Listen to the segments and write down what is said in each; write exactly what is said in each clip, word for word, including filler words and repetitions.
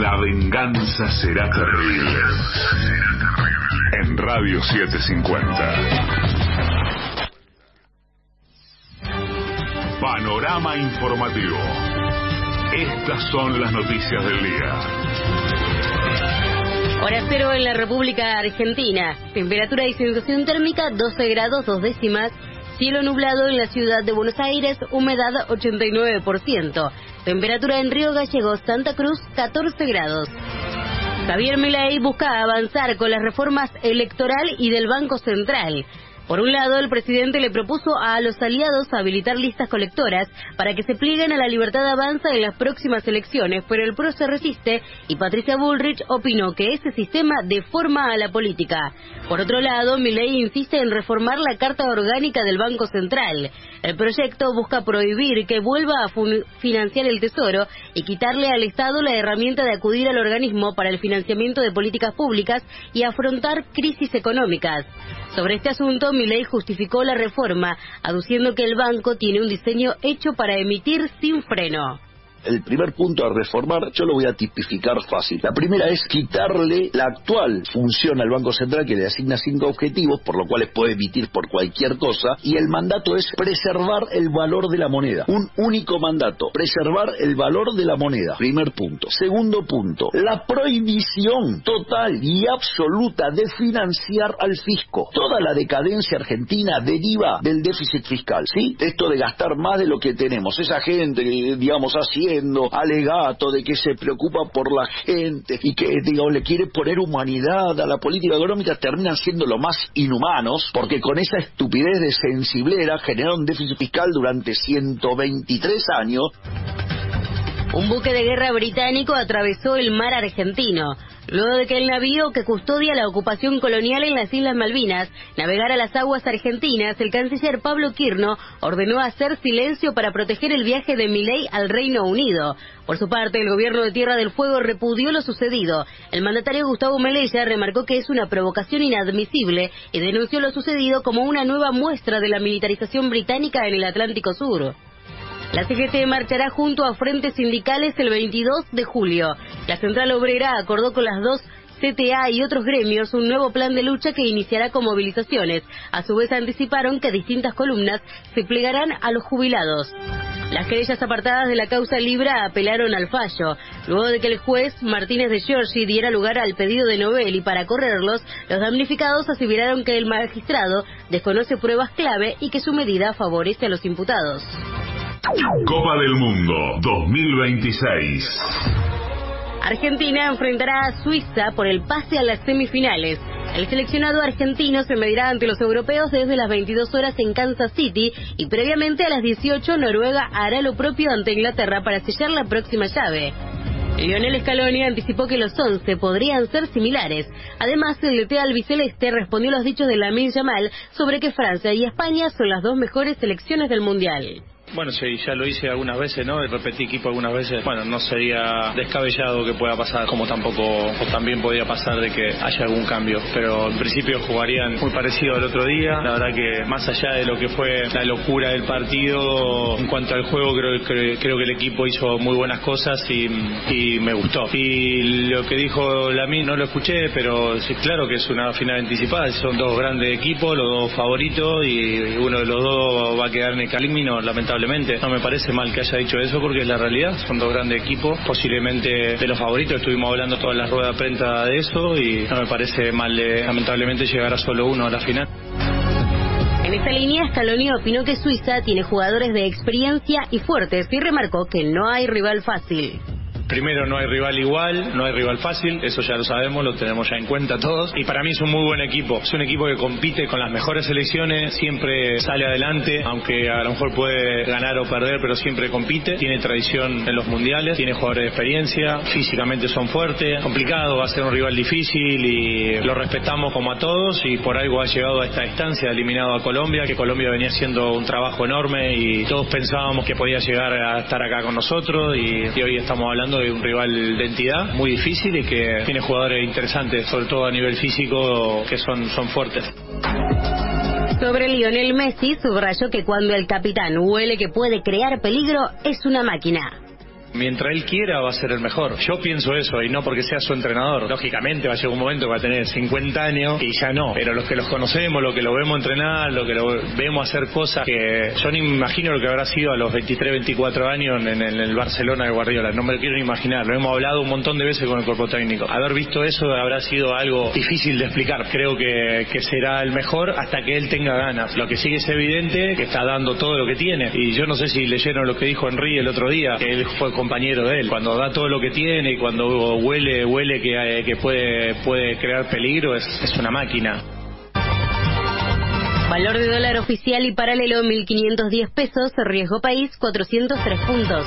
La venganza será terrible. En Radio setecientos cincuenta. Panorama informativo. Estas son las noticias del día. Hora cero en la República Argentina. Temperatura y sensación térmica doce grados dos décimas. Cielo nublado en la ciudad de Buenos Aires, humedad ochenta y nueve por ciento. Temperatura en Río Gallegos, Santa Cruz, catorce grados. Javier Milei busca avanzar con las reformas electoral y del Banco Central. Por un lado, el presidente le propuso a los aliados habilitar listas colectoras para que se plieguen a la libertad de avanza en las próximas elecciones, pero el P R O se resiste y Patricia Bullrich opinó que ese sistema deforma a la política. Por otro lado, Milei insiste en reformar la Carta Orgánica del Banco Central. El proyecto busca prohibir que vuelva a financiar el Tesoro y quitarle al Estado la herramienta de acudir al organismo para el financiamiento de políticas públicas y afrontar crisis económicas. Sobre este asunto, Milei justificó la reforma, aduciendo que el banco tiene un diseño hecho para emitir sin freno. El primer punto a reformar, yo lo voy a tipificar fácil. La primera es quitarle la actual función al Banco Central, que le asigna cinco objetivos, por lo cual puede emitir por cualquier cosa, y el mandato es preservar el valor de la moneda. Un único mandato, preservar el valor de la moneda. Primer punto. Segundo punto, la prohibición total y absoluta de financiar al fisco. Toda la decadencia argentina deriva del déficit fiscal, ¿sí? Esto de gastar más de lo que tenemos. Esa gente, digamos así, alegato de que se preocupa por la gente y que, digamos, le quiere poner humanidad a la política económica, terminan siendo lo más inhumanos, porque con esa estupidez de sensiblera generaron déficit fiscal durante ciento veintitrés años. Un buque de guerra británico atravesó el mar argentino. Luego de que el navío que custodia la ocupación colonial en las Islas Malvinas navegara las aguas argentinas, el canciller Pablo Quirno ordenó hacer silencio para proteger el viaje de Milei al Reino Unido. Por su parte, el gobierno de Tierra del Fuego repudió lo sucedido. El mandatario Gustavo Melella remarcó que es una provocación inadmisible y denunció lo sucedido como una nueva muestra de la militarización británica en el Atlántico Sur. La C G T marchará junto a frentes sindicales el veintidós de julio. La Central Obrera acordó con las dos C T A y otros gremios un nuevo plan de lucha que iniciará con movilizaciones. A su vez anticiparon que distintas columnas se plegarán a los jubilados. Las querellas apartadas de la causa Libra apelaron al fallo. Luego de que el juez Martínez de Giorgi diera lugar al pedido de Novelli para correrlos, los damnificados aseveraron que el magistrado desconoce pruebas clave y que su medida favorece a los imputados. Copa del Mundo dos mil veintiséis. Argentina enfrentará a Suiza por el pase a las semifinales. El seleccionado argentino se medirá ante los europeos desde las veintidós horas en Kansas City y previamente a las dieciocho Noruega hará lo propio ante Inglaterra para sellar la próxima llave. Lionel Scaloni anticipó que los once podrían ser similares. Además, el D T albiceleste respondió a los dichos de Lamine Yamal sobre que Francia y España son las dos mejores selecciones del Mundial. Bueno, sí, ya lo hice algunas veces, ¿no? Repetí equipo algunas veces. Bueno, no sería descabellado que pueda pasar, como tampoco, o también podría pasar de que haya algún cambio. Pero en principio jugarían muy parecido al otro día. La verdad que más allá de lo que fue la locura del partido, en cuanto al juego, creo, creo, creo que el equipo hizo muy buenas cosas y, y me gustó. Y lo que dijo Lamine no lo escuché, pero sí, claro que es una final anticipada. Son dos grandes equipos, los dos favoritos, y uno de los dos va a quedar en el camino, lamentablemente. No me parece mal que haya dicho eso porque es la realidad, son dos grandes equipos, posiblemente de los favoritos, estuvimos hablando todas las ruedas de prensa de eso y no me parece mal, eh, lamentablemente, llegar a solo uno a la final. En esta línea, Scaloni opinó que Suiza tiene jugadores de experiencia y fuertes y remarcó que no hay rival fácil. Primero, no hay rival igual, no hay rival fácil, eso ya lo sabemos, lo tenemos ya en cuenta todos. Y para mí es un muy buen equipo, es un equipo que compite con las mejores selecciones, siempre sale adelante, aunque a lo mejor puede ganar o perder, pero siempre compite. Tiene tradición en los mundiales, tiene jugadores de experiencia, físicamente son fuertes. Complicado, va a ser un rival difícil y lo respetamos como a todos y por algo ha llegado a esta instancia, eliminado a Colombia, que Colombia venía haciendo un trabajo enorme y todos pensábamos que podía llegar a estar acá con nosotros y, y hoy estamos hablando de un rival de entidad muy difícil y que tiene jugadores interesantes, sobre todo a nivel físico, que son, son fuertes. Sobre Lionel Messi, subrayó que cuando el capitán huele que puede crear peligro, es una máquina. Mientras él quiera va a ser el mejor. Yo pienso eso, y no porque sea su entrenador. Lógicamente va a llegar un momento que va a tener cincuenta años y ya no. Pero los que los conocemos, los que lo vemos entrenar, los que lo vemos hacer cosas que yo ni me imagino lo que habrá sido a los veintitrés, veinticuatro años en, en, en el Barcelona de Guardiola. No me lo quiero ni imaginar. Lo hemos hablado un montón de veces con el cuerpo técnico. Haber visto eso habrá sido algo difícil de explicar. Creo que, que será el mejor hasta que él tenga ganas. Lo que sí es evidente que está dando todo lo que tiene. Y yo no sé si leyeron lo que dijo Henry el otro día, que él fue compañero de él. Cuando da todo lo que tiene y cuando huele huele que, que puede puede crear peligro, es, es una máquina. Valor de dólar oficial y paralelo mil quinientos diez pesos, riesgo país cuatrocientos tres puntos.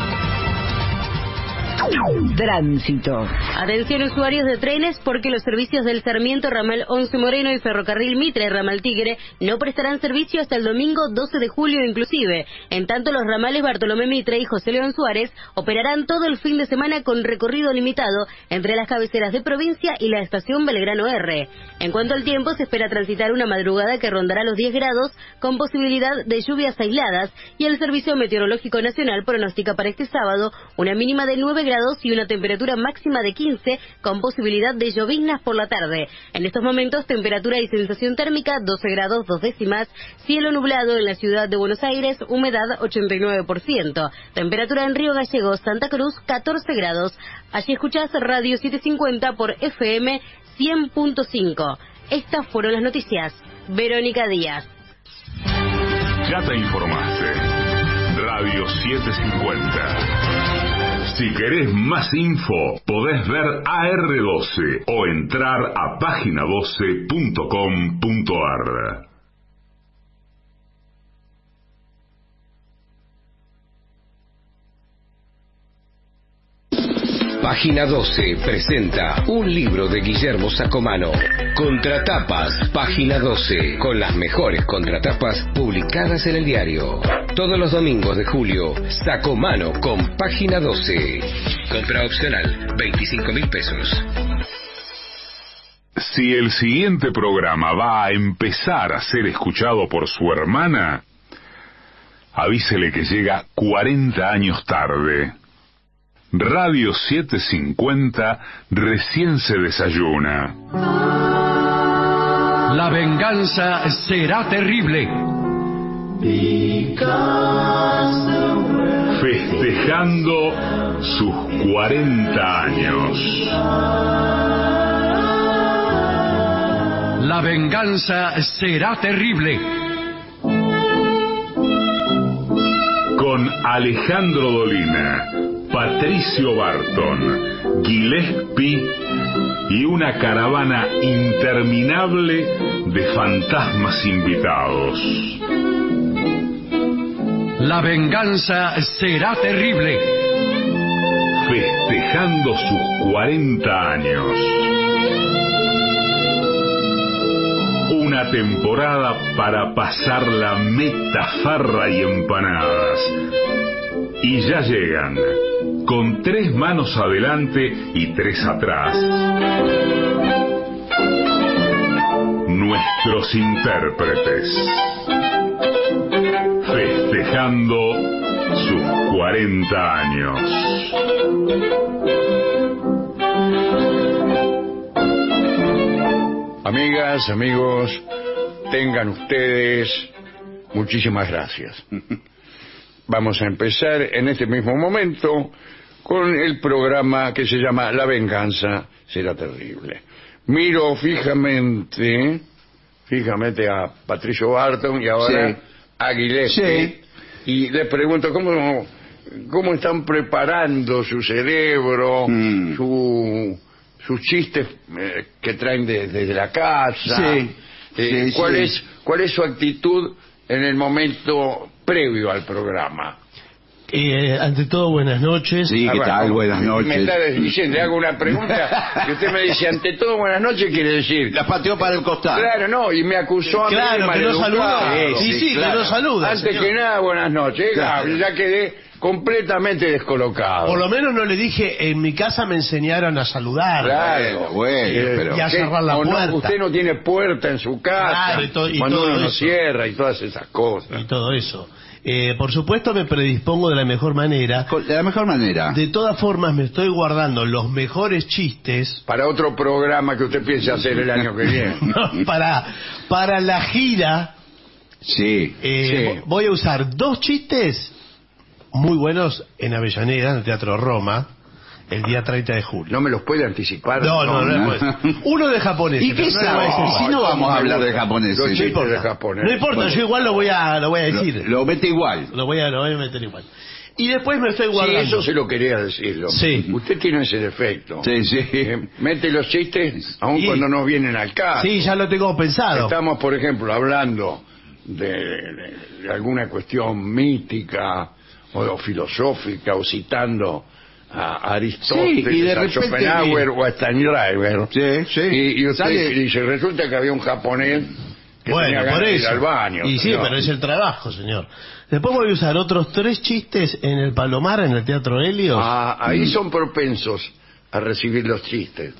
Tránsito. Atención usuarios de trenes porque los servicios del Sarmiento Ramal once Moreno y Ferrocarril Mitre Ramal Tigre no prestarán servicio hasta el domingo doce de julio inclusive. En tanto los ramales Bartolomé Mitre y José León Suárez operarán todo el fin de semana con recorrido limitado entre las cabeceras de provincia y la estación Belgrano R. En cuanto al tiempo, se espera transitar una madrugada que rondará los diez grados con posibilidad de lluvias aisladas, y el Servicio Meteorológico Nacional pronostica para este sábado una mínima de nueve grados y una temperatura máxima de quince con posibilidad de lloviznas por la tarde. En estos momentos, temperatura y sensación térmica doce grados dos décimas, cielo nublado en la ciudad de Buenos Aires, humedad ochenta y nueve por ciento, temperatura en Río Gallegos, Santa Cruz catorce grados. Allí escuchás Radio setecientos cincuenta por F M cien punto cinco. Estas fueron las noticias. Verónica Díaz. Ya te informaste. Radio setecientos cincuenta. Si querés más info, podés ver A R doce o entrar a página doce punto com punto ar. Página doce presenta un libro de Guillermo Sacomano. Contratapas, Página doce, con las mejores contratapas publicadas en el diario. Todos los domingos de julio, Sacomano con Página doce. Compra opcional, veinticinco mil pesos. Si el siguiente programa va a empezar a ser escuchado por su hermana, avísele que llega cuarenta años tarde. Radio setecientos cincuenta recién se desayuna. La venganza será terrible. Festejando sus cuarenta años. La venganza será terrible. Con Alejandro Dolina, Patricio Barton, Gillespie y una caravana interminable de fantasmas invitados. La venganza será terrible. Festejando sus cuarenta años. Una temporada para pasar la meta, farra y empanadas. Y ya llegan, con tres manos adelante y tres atrás, nuestros intérpretes, festejando sus cuarenta años. Amigas, amigos, tengan ustedes muchísimas gracias. Vamos a empezar en este mismo momento con el programa que se llama La venganza será terrible. Miro fijamente, fijamente a Patricio Barton y ahora sí. a Gillespie, sí. y les pregunto cómo, cómo están preparando su cerebro, mm. su, sus chistes eh, que traen desde de la casa. Sí. Eh, sí, ¿cuál, sí. Es, ¿Cuál es su actitud en el momento previo al programa? Eh, ante todo, buenas noches. Sí, ¿qué ah, tal? Buenas noches. Me está diciendo, le hago una pregunta y usted me dice, ante todo, buenas noches, quiere decir... La pateó para el costado. Claro, no, y me acusó a claro, mí de que no saluda. Sí, sí, sí, claro. que no saluda. Antes señor. que nada, buenas noches. Claro. Ya quedé completamente descolocado. Por lo menos no le dije, en mi casa me enseñaron a saludar. Claro, bueno, eh, pero... y a ¿qué? cerrar la O no, puerta. usted no tiene puerta en su casa, Claro, y to- y cuando todo uno no eso. cierra y todas esas cosas. Y todo eso. Eh, por supuesto me predispongo de la mejor manera. De la mejor manera. De todas formas me estoy guardando los mejores chistes Para otro programa que usted piense hacer el año que viene. para, para la gira. Sí. Eh, Sí. Voy a usar dos chistes muy buenos en Avellaneda, en el Teatro Roma, el día treinta de julio. ¿No me los puede anticipar? No, no, no, no. es pues. Uno de japonés. ¿Y qué sabe? Si no vamos a hablar de japoneses. Los No chistes importa. de japonés. No importa, Bueno. yo igual lo voy a, lo voy a decir. Lo, lo mete igual. Lo voy a, lo voy a meter igual. Y después me estoy Sí, guardando. eso se lo quería decirlo. Sí. Usted tiene ese defecto. Sí, sí. Eh, mete los chistes aun Sí. cuando no vienen al caso. Sí, ya lo tengo pensado. Estamos, por ejemplo, hablando de, de- de alguna cuestión mítica o, o filosófica o citando a Aristóteles, Sí, y de a repente- Schopenhauer o a Steinreiber. Sí, sí. Y, y usted Sale- dice, resulta que había un japonés que Bueno, tenía por ganas de ir eso. al baño. Y sí, señor. pero es el trabajo, señor. Después voy a usar otros tres chistes en el Palomar, en el Teatro Helios. Ah, ahí son propensos a recibir los chistes.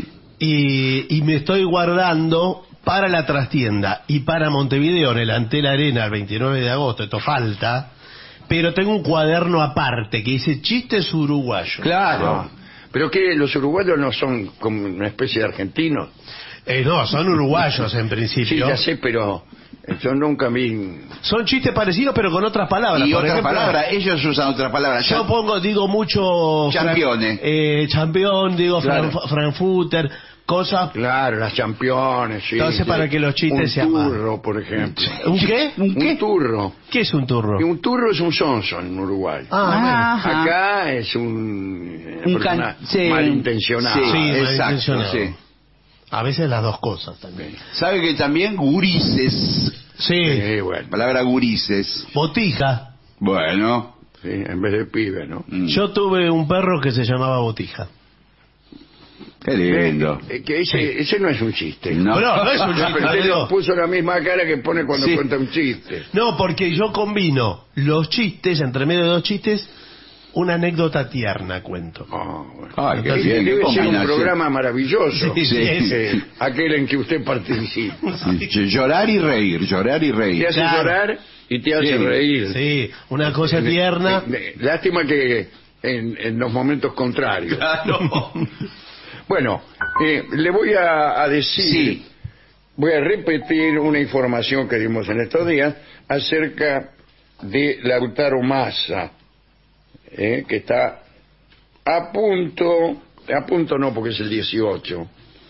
Y, y me estoy guardando para la trastienda y para Montevideo en el Antel Arena el veintinueve de agosto. Esto falta. Pero tengo un cuaderno aparte que dice chistes uruguayos. Claro. Ah, pero que los uruguayos no son como una especie de argentinos. Eh, no, son uruguayos en Sí, principio. ya sé, pero yo nunca vi. Son chistes parecidos pero con otras palabras. Y Por otras ejemplo, palabras, ellos usan otras palabras. Yo pongo, digo mucho... Championes. Eh, champion, digo Claro. Fran- Frankfurter, cosas... Claro, las championes, sí. Entonces, sí. para que los chistes un sean más. turro, por ejemplo. ¿Un qué? ¿Un qué? Un turro. ¿Qué es un turro? Y un turro es un sonson en Uruguay. Ah, Ajá. Acá es un, eh, Un persona can- sí. malintencionado. Sí, Sí, exacto, malintencionado. sí. bueno. A veces las dos cosas también. ¿Sabe que también gurises? Sí. Sí, bueno. Palabra gurises. Botija. Bueno. Sí, en vez de pibe, ¿no? Mm. Yo tuve un perro que se llamaba Botija. Qué lindo. Eh, que ese, ese no es un chiste. No. No, no es un Ah, chiste, pero usted digo. puso la misma cara que pone cuando Sí. cuenta un chiste. No, porque yo combino los chistes, entre medio de dos chistes, una anécdota tierna cuento. Ah, bueno. Ay, qué Debe- bien, qué Debe ser un combinación. programa maravilloso. Sí, sí, Sí. Eh, aquel en que usted participa. Sí, Llorar y reír, llorar y Te reír. hace Claro. llorar y te hace Sí. reír. Sí, una cosa tierna. Eh, eh, Lástima que en, en los momentos contrarios. Claro. Bueno, eh, le voy a, a decir, Sí. voy a repetir una información que dimos en estos días acerca de Lautaro Massa, eh, que está a punto, a punto no porque es el dieciocho,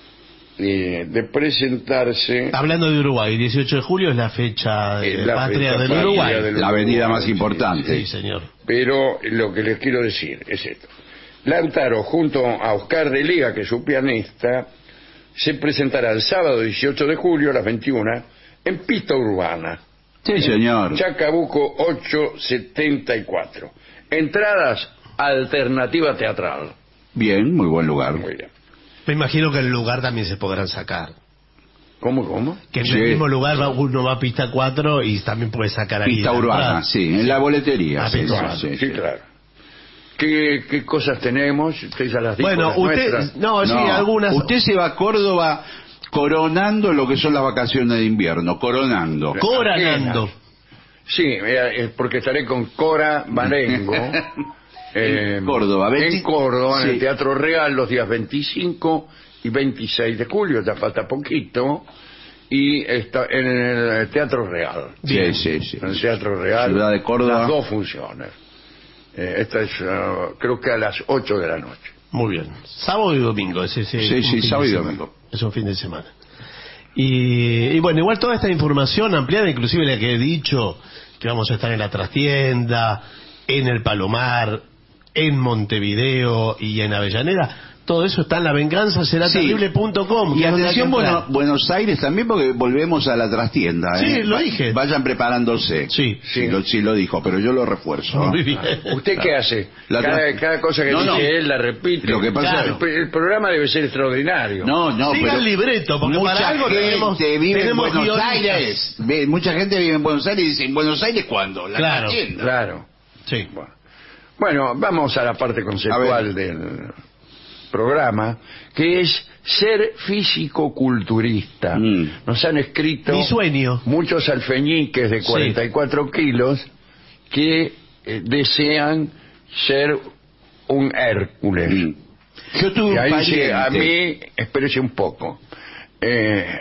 eh, de presentarse Hablando de Uruguay, dieciocho de julio es la fecha de en la patria fecha del patria Uruguay. del La avenida Uruguay, más importante. Sí, señor. Pero lo que les quiero decir es esto. Lautaro, junto a Oscar de Liga, que es su pianista, se presentará el sábado dieciocho de julio a las veintiuna en Pista Urbana, Sí, señor. Chacabuco ochocientos setenta y cuatro. Entradas alternativa teatral. Bien, muy buen lugar. Muy bien. Me imagino que en el lugar también se podrán sacar. ¿Cómo, cómo? Que en Sí. el mismo lugar va- uno va a pista cuatro y también puede sacar ahí. Pista la urbana, entrada. sí, en la boletería. Ah, sí, pista sí, urbana. sí, Sí, sí. claro. ¿Qué, qué cosas tenemos? Usted ya las dijo, Bueno, las usted, nuestras. no, sí, No, algunas. Usted se va a Córdoba coronando lo que son las vacaciones de invierno, coronando. Coronando. Sí, eh, es porque estaré con Cora Marengo. eh, En Córdoba, veinti- En Córdoba, en sí. el Teatro Real, los días veinticinco y veintiséis de julio, ya falta poquito. Y está en el Teatro Real. Sí, sí, sí. En el Teatro Real. Ciudad de Córdoba. Las dos funciones. Eh, esta es, uh, creo que a las ocho de la noche. Muy bien. Sábado y domingo. Ese, ese, Sí, un sí, fin de sábado y semana. domingo. Es un fin de semana. Y, y bueno, igual toda esta información ampliada, inclusive la que he dicho, que vamos a estar en la trastienda, en el Palomar, en Montevideo y en Avellaneda, todo eso está en la venganza será terrible punto com. Y atención, bueno, Buenos Aires también, porque volvemos a la trastienda. Sí, ¿eh? lo Va- dije. Vayan preparándose. Sí. Sí, lo, sí lo dijo, pero yo lo refuerzo. ¿no? Muy bien. ¿Usted qué hace? La Cada, tra- cada cosa que No, dice no. él la repite. Lo que pasa- Claro, el, el programa debe ser extraordinario. No, no, Siga pero el libreto, porque mucha para algo gente tenemos- vive tenemos en Buenos guionistas. Aires. Ve- mucha gente vive en Buenos Aires y dice, ¿en Buenos Aires cuándo? La Claro, trastienda. Claro. Sí. Bueno. Bueno, vamos a la parte conceptual del programa, que es ser físico-culturista. Mm. Nos han escrito Mi sueño. muchos alfeñiques de cuarenta y cuatro kilos que eh, desean ser un Hércules. Mm. Yo tuve Y un ahí sí, pariente. a mí, espérese un poco. Eh,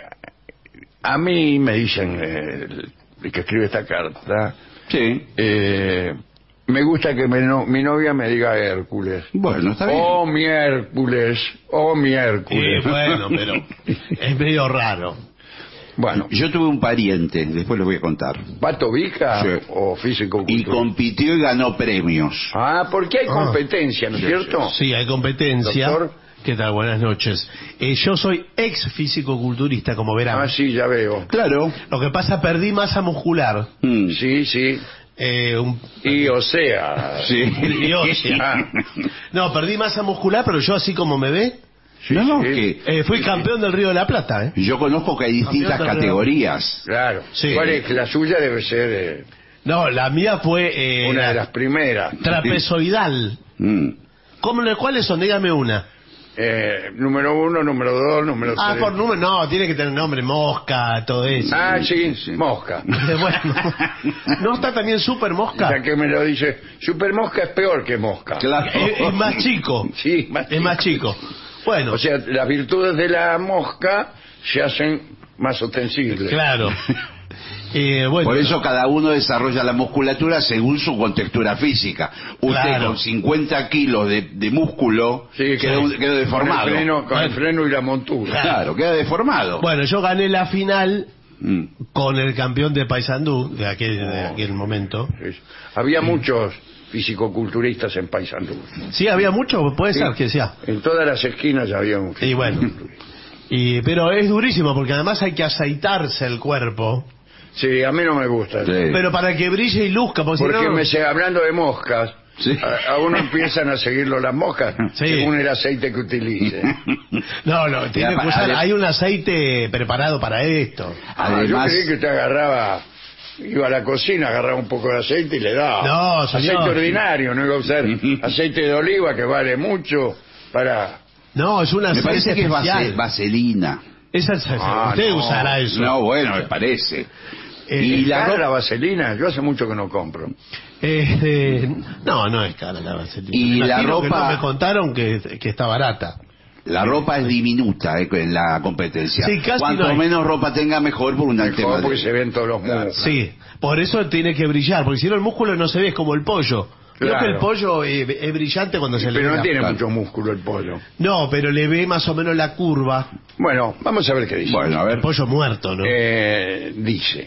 a mí me dicen, eh, el que escribe esta carta, Sí. eh, me gusta que me no- mi novia me diga Hércules. Bueno, está bien. Oh, mi Hércules, oh, mi Sí, Hércules. bueno, pero es medio raro. Bueno, Yo tuve un pariente, después les voy a contar. ¿Pato Vica Sí. o físico Y culturista? compitió y ganó premios. Ah, porque hay Ah. competencia, ¿no es cierto? Sí, hay competencia. Doctor. ¿Qué tal? Buenas noches. Eh, yo soy ex físico-culturista, como verán. Ah, sí, ya veo. Claro. Lo que pasa, perdí masa muscular. Mm. Sí, sí. Eh, un... Y o sea... Sí. y ósea. No, perdí masa muscular, pero yo así como me ve, no, no, sí. que eh, fui campeón del Río de la Plata, ¿eh? yo conozco que hay distintas Campeón del categorías. Claro. Sí. ¿Cuál es? La suya debe ser eh, No, la mía fue eh, una de la las primeras. trapezoidal. Mm. ¿Cómo, ¿Cuáles son? Dígame una. Eh, número uno, número dos, número Ah, tres. por número, no, tiene que tener nombre, mosca, todo eso. Ah, sí, mosca. Bueno, ¿no está también super mosca? O sea que me lo dice, super mosca es peor que mosca. Claro. Es, es más chico. Sí, más Es más chico. Bueno, O sea, las virtudes de la mosca se hacen más ostensibles. claro. Eh, bueno, Por eso cada uno desarrolla la musculatura según su contextura física. Usted Claro. con cincuenta kilos de, de músculo Sí, queda, con- un- queda deformado. Con el freno, con el Bueno. freno y la montura. Claro, queda deformado. Bueno, yo gané la final Mm. con el campeón de Paysandú de aquel, de Oh. aquel momento. Sí. Había muchos fisicoculturistas en Paysandú. Sí, había mucho, puede Sí. ser que sea. En todas las esquinas había un Y bueno. Y, pero es durísimo porque además hay que aceitarse el cuerpo. Sí, a mí no me gusta. Sí. Pero para que brille y luzca, porque, Porque si no... me se- hablando de moscas, Sí. a, a uno empiezan a seguirlo las moscas Sí. según el aceite que utilice. No, no, tiene Ya, que usar, ade- hay un aceite preparado para esto. Ah, yo Además, creí que usted agarraba, iba a la cocina, agarraba un poco de aceite y le daba. No, señor. Aceite ordinario, no iba a usar aceite de oliva que vale mucho para... No, es un me aceite parece que es especial. vase- vaselina. Es aceite. Ah, Usted no. usará eso. No, bueno, me parece. Eh, y ¿Es la cara ropa, la vaselina? Yo hace mucho que no compro. Este, no, no es cara la vaselina. Y Me la imagino que ropa- no me contaron que, que está barata. la ropa es diminuta eh, en la competencia. Sí, casi Cuanto no hay. menos ropa tenga, mejor por un tema Mejor porque de... se ven todos los músculos. Sí, por eso tiene que brillar, porque si no el músculo no se ve, es como el pollo. Creo Claro. que el pollo eh, es brillante cuando se le Pero ve no la- tiene claro. mucho músculo el pollo. No, pero le ve más o menos la curva. Bueno, vamos a ver qué dice. Bueno, a ver. El pollo muerto, ¿no? Eh, dice,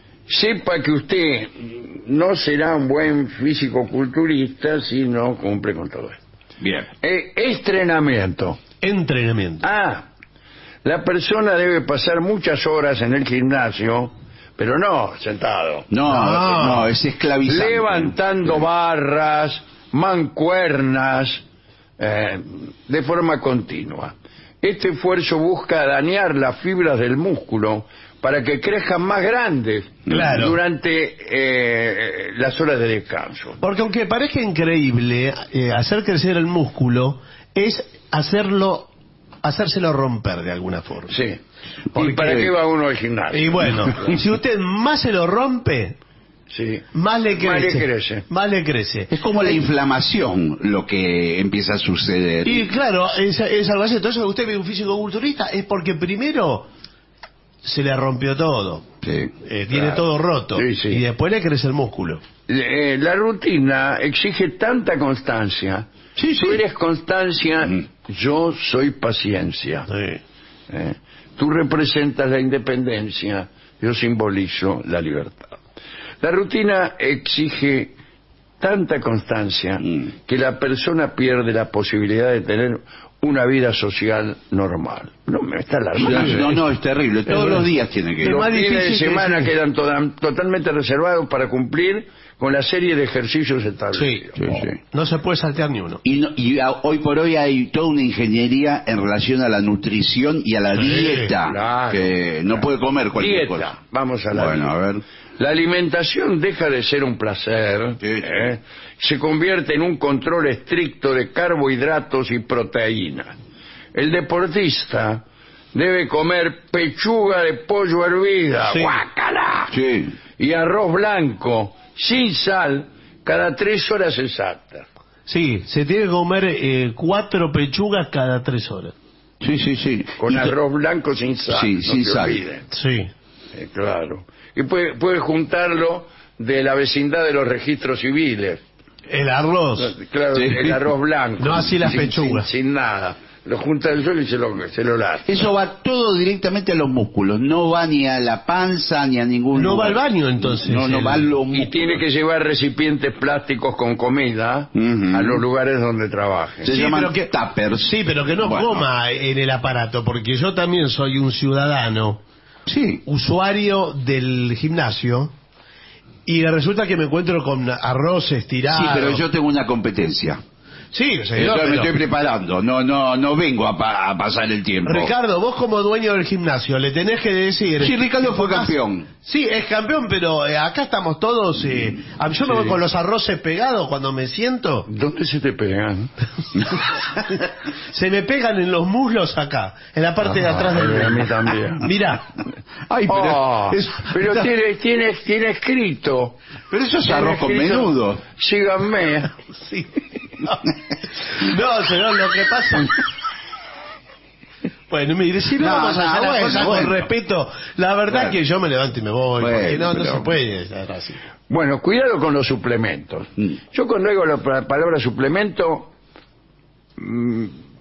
sepa que usted no será un buen físico-culturista si no cumple con todo esto. Bien. Eh, entrenamiento. Entrenamiento. Ah, la persona debe pasar muchas horas en el gimnasio, pero no sentado. No, No. no, es esclavizante. Levantando barras, mancuernas, eh, de forma continua. Este esfuerzo busca dañar las fibras del músculo para que crezcan más grandes Claro. durante eh, las horas de descanso. Porque aunque parezca increíble, eh, hacer crecer el músculo es hacerlo, hacérselo romper de alguna forma. Sí. ¿Y Porque- para qué va uno al gimnasio? Y bueno, si usted más se lo rompe, Sí. más le crece. Más le crece. Más le crece. Es como la inflamación lo que empieza a suceder. Y claro, es, es algo así. Entonces, usted ve un físico-culturista, es porque primero se le rompió todo. Sí. Eh, tiene Claro. todo roto. Sí, sí. Y después le crece el músculo. Eh, la rutina exige tanta constancia. Sí, sí. Tú eres constancia, Mm. yo soy paciencia. Sí. Eh, Tú representas la independencia, yo simbolizo la libertad. La rutina exige tanta constancia Mm. que la persona pierde la posibilidad de tener una vida social normal. No, me está No, alarmando. no, no, es terrible. Todos Es los verdad. días tiene que Es Los más fines de difícil que semana sí. quedan toda- totalmente reservados para cumplir con la serie de ejercicios establecidos. Sí, sí, sí. No se puede saltear ni uno. Y, no, y a, hoy por hoy hay toda una ingeniería en relación a la nutrición y a la Sí, dieta, claro, que no puede comer cualquier Dieta. cosa. Vamos a la Bueno, dieta. a ver. La alimentación deja de ser un placer, Sí, sí. ¿eh? Se convierte en un control estricto de carbohidratos y proteínas. El deportista debe comer pechuga de pollo hervida, Sí. ¡guácala! Sí. Y arroz blanco, sin sal, cada tres horas exactas. Sí, se tiene que comer eh, cuatro pechugas cada tres horas. Sí, sí, sí. Con Y to- arroz blanco sin sal, Sí, no sin se sal. olviden. Sí. Eh, claro. Y puede, puede juntarlo de la vecindad de los registros civiles. El arroz. Claro, Sí. el arroz blanco. No así las sin, pechugas. Sin, sin nada. Lo junta del suelo y se lo, se lo lava. Eso va todo directamente a los músculos, no va ni a la panza ni a ningún No va lugar. al baño, entonces, No, no el- va a los Y músculos. tiene que llevar recipientes plásticos con comida Ujú. a los lugares donde trabaje. Se Sí, llaman pero que- tuppers. Sí, pero que no Bueno. coma en el aparato, porque yo también soy un ciudadano, Sí. usuario del gimnasio, y resulta que me encuentro con arroz estirado. Sí, pero yo tengo una competencia. Sí, Entonces señor, me pero- estoy preparando. No, no, no vengo a, pa- a pasar el tiempo. Ricardo, vos como dueño del gimnasio le tenés que decir... Sí, Ricardo fue Acá- campeón. Sí, es campeón, pero eh, acá estamos todos... eh, a- yo me voy con los arroces pegados cuando me siento. ¿Dónde se te pegan? Se me pegan en los muslos acá, en la parte de atrás del a mí muslo. también. Mirá. Ay, pero, Oh, es- pero no, tiene, tiene, tiene escrito. pero eso es Tiene arroz con escrito, menudo. Síganme. Sí. No. No, señor, lo que pasa... Bueno, mire, si no, No, vamos a no, hacer las bueno, cosas bueno. con respeto, la verdad Bueno. que yo me levanto y me voy, Bueno, porque no, no pero- se puede estar así. Bueno, cuidado con los suplementos. Mm. Yo cuando oigo la pa- palabra suplemento mm,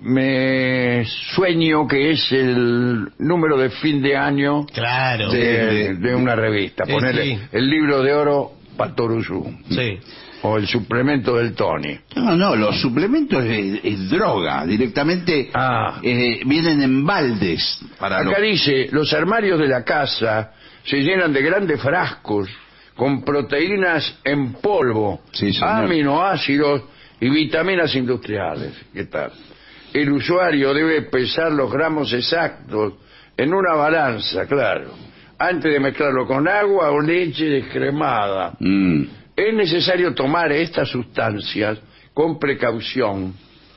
me sueño que es el número de fin de año Claro. de, de una revista. Eh, Ponerle sí. el libro de oro Patoruzú Sí. o el suplemento del Tony. No, no, los suplementos es, es droga. Directamente Ah. eh, vienen en baldes. Para Acá los- dice, los armarios de la casa se llenan de grandes frascos con proteínas en polvo, Sí, señor. aminoácidos y vitaminas industriales. ¿Qué tal? El usuario debe pesar los gramos exactos en una balanza, claro, antes de mezclarlo con agua o leche descremada. Mm. Es necesario tomar estas sustancias con precaución.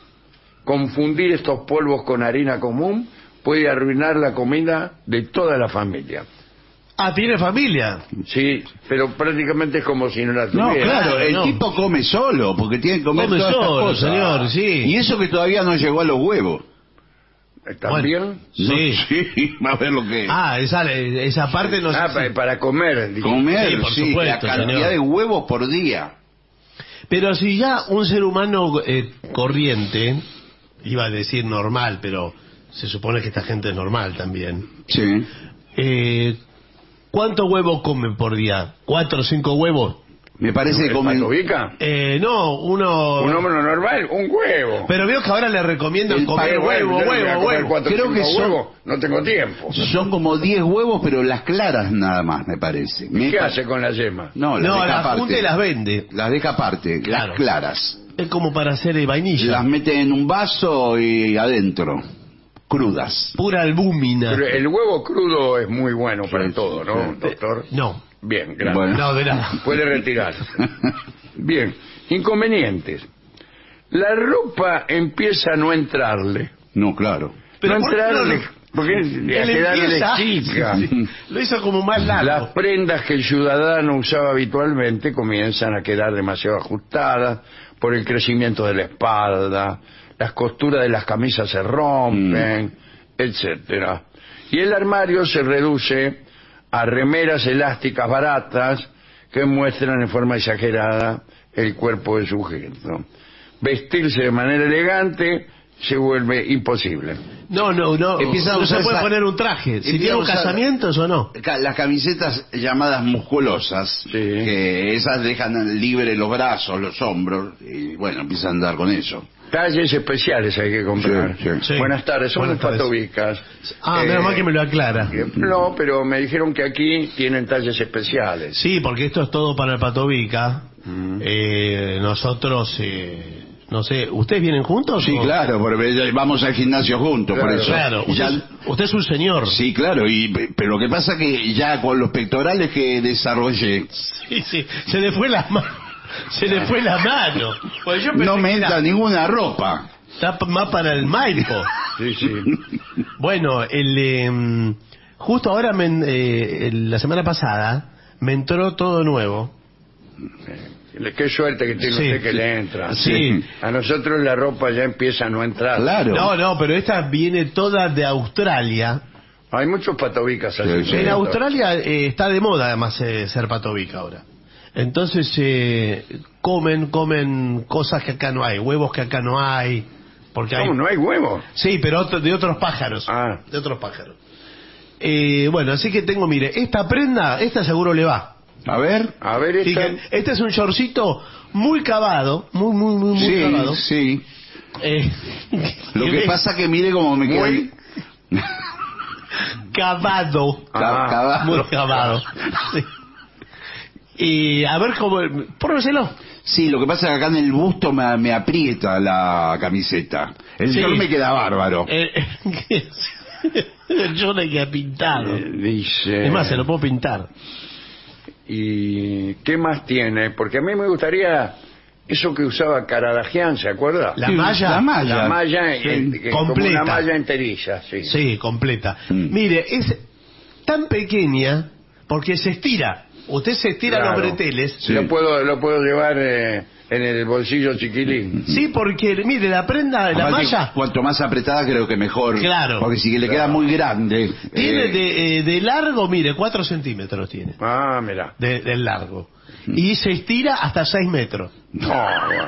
Confundir estos polvos con harina común puede arruinar la comida de toda la familia. Ah, tiene familia. Sí, pero prácticamente es como si no la No, tuviera. claro, Ah, el no. tipo come solo, porque tiene que comer Come todas estas solo, cosas. señor, sí. Y eso que todavía no llegó a los huevos. ¿También? Sí. No, sí, va a ver lo que es. Ah, esa, esa parte no Ah, sé pa- si- para comer. dice. Comer, sí, por sí, supuesto, la cantidad señor. de huevos por día. Pero si ya un ser humano eh, corriente, iba a decir normal, pero se supone que esta gente es normal también. Sí. Eh, ¿Cuántos huevos come por día? ¿Cuatro o cinco huevos? Me parece que ¿El comen... patobica? Eh, no, uno... Un hombre normal, un huevo. Pero veo que ahora le recomiendan El comer Eh, huevo, bueno, yo no voy a huevo, comer huevo. cuatro o Creo cinco que son- huevos, no tengo tiempo. Son como diez huevos, pero las claras nada más, me parece. Me ¿Qué pa- hace con la yema? No, las No, deja las aparte. junta y las vende. Las deja aparte, Claro. las claras. Es como para hacer eh, vainilla. Las mete en un vaso y adentro, crudas. Pura albúmina. Pero el huevo crudo es muy bueno para Sí, todo, ¿no, sí. doctor? No. Bien, gracias. Bueno. No, de nada. Puede retirarse. Bien, inconvenientes. La ropa empieza a no entrarle. No, claro. Pero no ¿por qué entrarle, no lo- porque a Él quedarle empieza- chica. Sí, lo hizo como más largo. Las prendas que el ciudadano usaba habitualmente comienzan a quedar demasiado ajustadas por el crecimiento de la espalda, las costuras de las camisas se rompen, etcétera. Y el armario se reduce a remeras elásticas baratas que muestran en forma exagerada el cuerpo del sujeto. Vestirse de manera elegante se vuelve imposible. No, no, no. Empieza a no se usar puede esa- poner un traje. Si empieza tiene a un usar- casamiento, ¿o no? Ca- Las camisetas llamadas musculosas, que esas dejan libre los brazos, los hombros, y bueno, empiezan a andar con eso. Talles especiales hay que comprar. Sí, sí. Sí. Buenas tardes, somos Buenas tardes. Patobicas. Ah, Eh, menos mal que me lo aclara. eh, No, pero me dijeron que aquí tienen talles especiales. Sí, porque esto es todo para el Patovica. Eh, nosotros, eh, no sé, ¿ustedes vienen juntos? Sí, o? claro, porque vamos al gimnasio juntos, por Claro, eso. Claro, Y usted, ya- es, usted es un señor. Sí, claro, y, pero lo que pasa que ya con los pectorales que desarrollé, Sí, sí, se le fue la mano. Se le fue la mano. Pues yo pensé no que me era- entra ninguna ropa. Está p- más para el Maipo. Sí, sí. Bueno, el, eh, justo ahora, me en- eh, el- la semana pasada, me entró todo nuevo. Qué suerte que tiene Sí, usted que sí. le entra. Sí. A nosotros la ropa ya empieza a no entrar. Claro. No, no, pero esta viene toda de Australia. Hay muchos patobicas así. Sí, sí. En Australia eh, está de moda además eh, ser patovica ahora. Entonces eh, comen, comen cosas que acá no hay, huevos que acá no hay. Porque hay... ¿Cómo? ¿No hay huevos? Sí, pero otro- de otros pájaros. Ah. De otros pájaros. Eh, bueno, así que tengo, mire, esta prenda, esta seguro le va. A ver. A ver, esta... Fíjense, este es un shortcito muy cavado, muy, muy, muy, muy Sí, cavado. sí. Eh, Lo que ves pasa que mire cómo me queda. Muy- cavado. Ca- Ah, cavado. Muy cavado. Sí. Y a ver cómo... Pruébeselo. Sí, lo que pasa es que acá en el busto me, me aprieta la camiseta. El Sí. short me queda bárbaro. Eh, yo le queda pintado. Eh, dice... Es más, se lo puedo pintar. ¿Y qué más tiene? Porque a mí me gustaría eso que usaba Caradagian, ¿se acuerda? La Sí, malla. la malla. La malla, Sí, en- que- como completa. una malla enteriza, sí. Sí, completa. Mm. Mire, es tan pequeña porque se estira. Usted se estira Claro. los breteles. Sí. Lo puedo lo puedo llevar eh, en el bolsillo chiquilín. Sí, porque, mire, la prenda, la Aparte, malla, cuanto más apretada creo que mejor. Claro. Porque si le queda muy grande. tiene eh, de, eh, de largo, mire, cuatro centímetros tiene. Ah, mira. De, del largo. Y se estira hasta seis metros. No, bueno.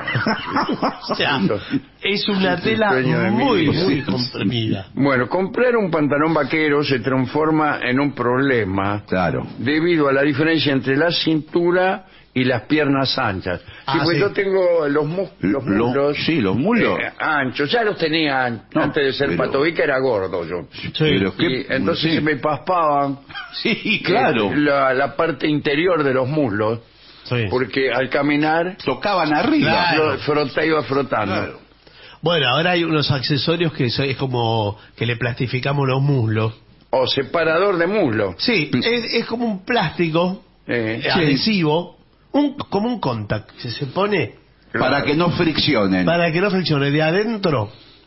O sea, es una tela Sueño de mi muy, vida. muy comprimida. Bueno, comprar un pantalón vaquero se transforma en un problema Claro. debido a la diferencia entre la cintura y las piernas anchas. Ah, Sí, pues sí. yo tengo los, mus- los Lo- muslos sí, los muslos. eh, anchos, ya los tenía an- No, antes de ser pero- patovica, era gordo yo. Pero Y qué- entonces sí. se me paspaban Sí, claro. eh, la, la parte interior de los muslos, Sí. porque al caminar Tocaban arriba. Claro. fro- frota, iba frotando. Claro. Bueno, ahora hay unos accesorios que so- es como que le plastificamos los muslos. O separador de muslo. Sí, es, es como un plástico Eh, eh, adhesivo, un, como un contact que se pone Para que no friccionen. para que no friccione de adentro.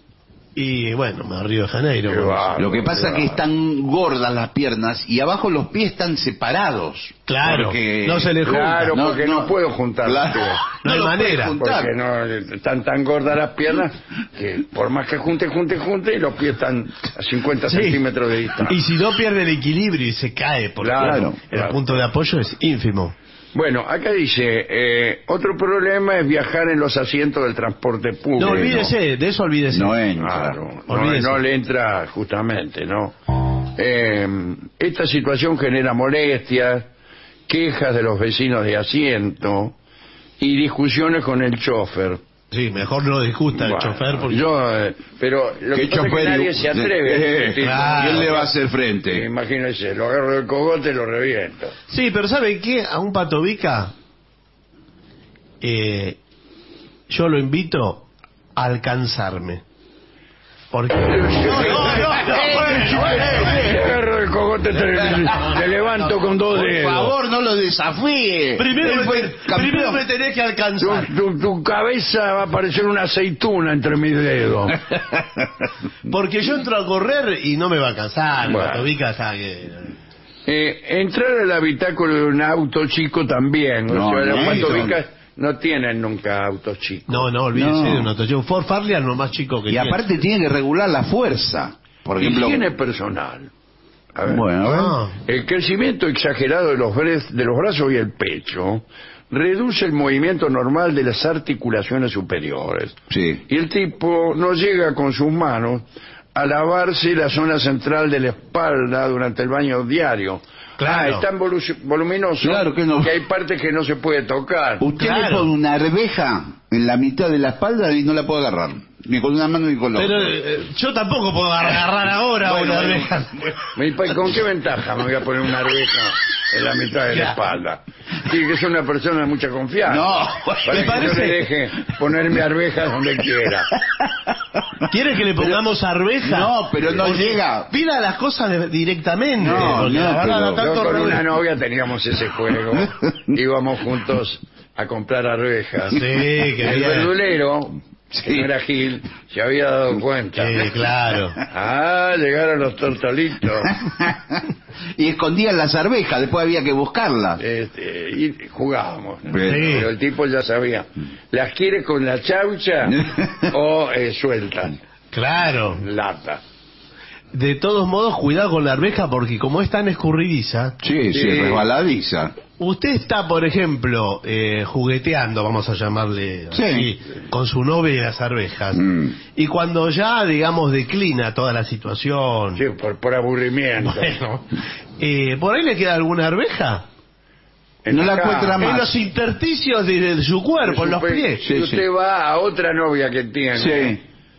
Y bueno, me Río de Janeiro. Qué bueno. bárbaro, Lo que pasa qué es que bárbaro. están gordas las piernas y abajo los pies están separados. Claro, Porque- no se le junta. Claro, No, porque no, no. puedo juntar los Claro. pies. No hay los puedes manera, juntar. Porque no están tan gordas las piernas que por más que junte, junte, junte, y los pies están a cincuenta Sí. centímetros de distancia. Y si no pierde el equilibrio y se cae, porque Claro, el claro. punto de apoyo es ínfimo. Bueno, acá dice, eh, otro problema es viajar en los asientos del transporte público. No olvídese, de eso olvídese. No entra. Claro, no, Olvídese. no le entra justamente, ¿no? Eh, esta situación genera molestias, quejas de los vecinos de asiento y discusiones con el chofer. Sí, mejor no discuta el Bueno, chofer porque yo, eh, pero lo que ¿Qué pasa es que chofer? nadie se atreve a Eh, discutir. claro. ¿Quién le va a hacer frente? Imagínese, lo agarro del cogote y lo reviento. Sí, pero ¿sabe qué? A un patovica eh, yo lo invito a alcanzarme. Porque... No, no, no, Te agarro del cogote, te, te levanto con dos Por dedos. favor, no lo desafíe. Primero, Él me, fue te- campeón. primero me tenés que Tu, alcanzar. tu- tu cabeza va a parecer una aceituna entre mis dedos. Porque yo entro a correr y no me va a alcanzar. El Bueno. patovica está que... Eh, entrar al habitáculo de un auto chico también. No, o sea, los no, patobicas no tienen nunca autos chicos. No, no, olvídese No. de un auto. Yo, Ford Fairlane es lo más chico que Y tiene. aparte tiene que regular la fuerza. Por ejemplo. Higiene personal. A ver. Bueno, a ver. Ah. El crecimiento exagerado de los, bre- de los brazos y el pecho reduce el movimiento normal de las articulaciones superiores. Sí. Y el tipo no llega con sus manos a lavarse la zona central de la espalda durante el baño diario. Claro. Ah, es tan volu- voluminoso Claro que no. que hay partes que no se puede tocar. Usted Claro. le pone una arveja en la mitad de la espalda y no la puede agarrar. Ni con una mano ni con la Pero otra. eh, yo tampoco puedo agarrar ahora Bueno, una bueno. arveja. Mi pa- ¿Con qué ventaja me voy a poner una arveja en la mitad de la Ya. espalda? Tiene que ser una persona de mucha confianza. No, para ¿me que parece? yo le deje ponerme arvejas donde quiera. ¿Quiere que le pongamos arveja? No, pero no Porque llega. Pida las cosas de- directamente. No, porque no, la verdad, pero- da tanto Yo con rollo. una novia teníamos ese juego. Íbamos juntos a comprar arvejas. Sí, qué El bien. verdulero, que no era Gil, se había dado cuenta. Sí, claro. Ah, llegaron los tortolitos. Y escondían las arvejas, después había que buscarlas. Este, y jugábamos, ¿no? Sí. Pero el tipo ya sabía. ¿Las quiere con la chaucha o eh, sueltas? Claro. Lata. De todos modos, cuidado con la arveja porque como es tan escurridiza, Sí, sí, Sí. resbaladiza. usted está, por ejemplo, eh, jugueteando, vamos a llamarle Sí. así, con su novia y las arvejas. Mm. Y cuando ya, digamos, declina toda la situación, Sí, por, por aburrimiento. bueno, eh, ¿por ahí le queda alguna arveja? En No la acá, encuentra más. En los intersticios de, de su cuerpo, en los Supe- pies. Si Sí, usted sí. va a otra novia que tiene Sí.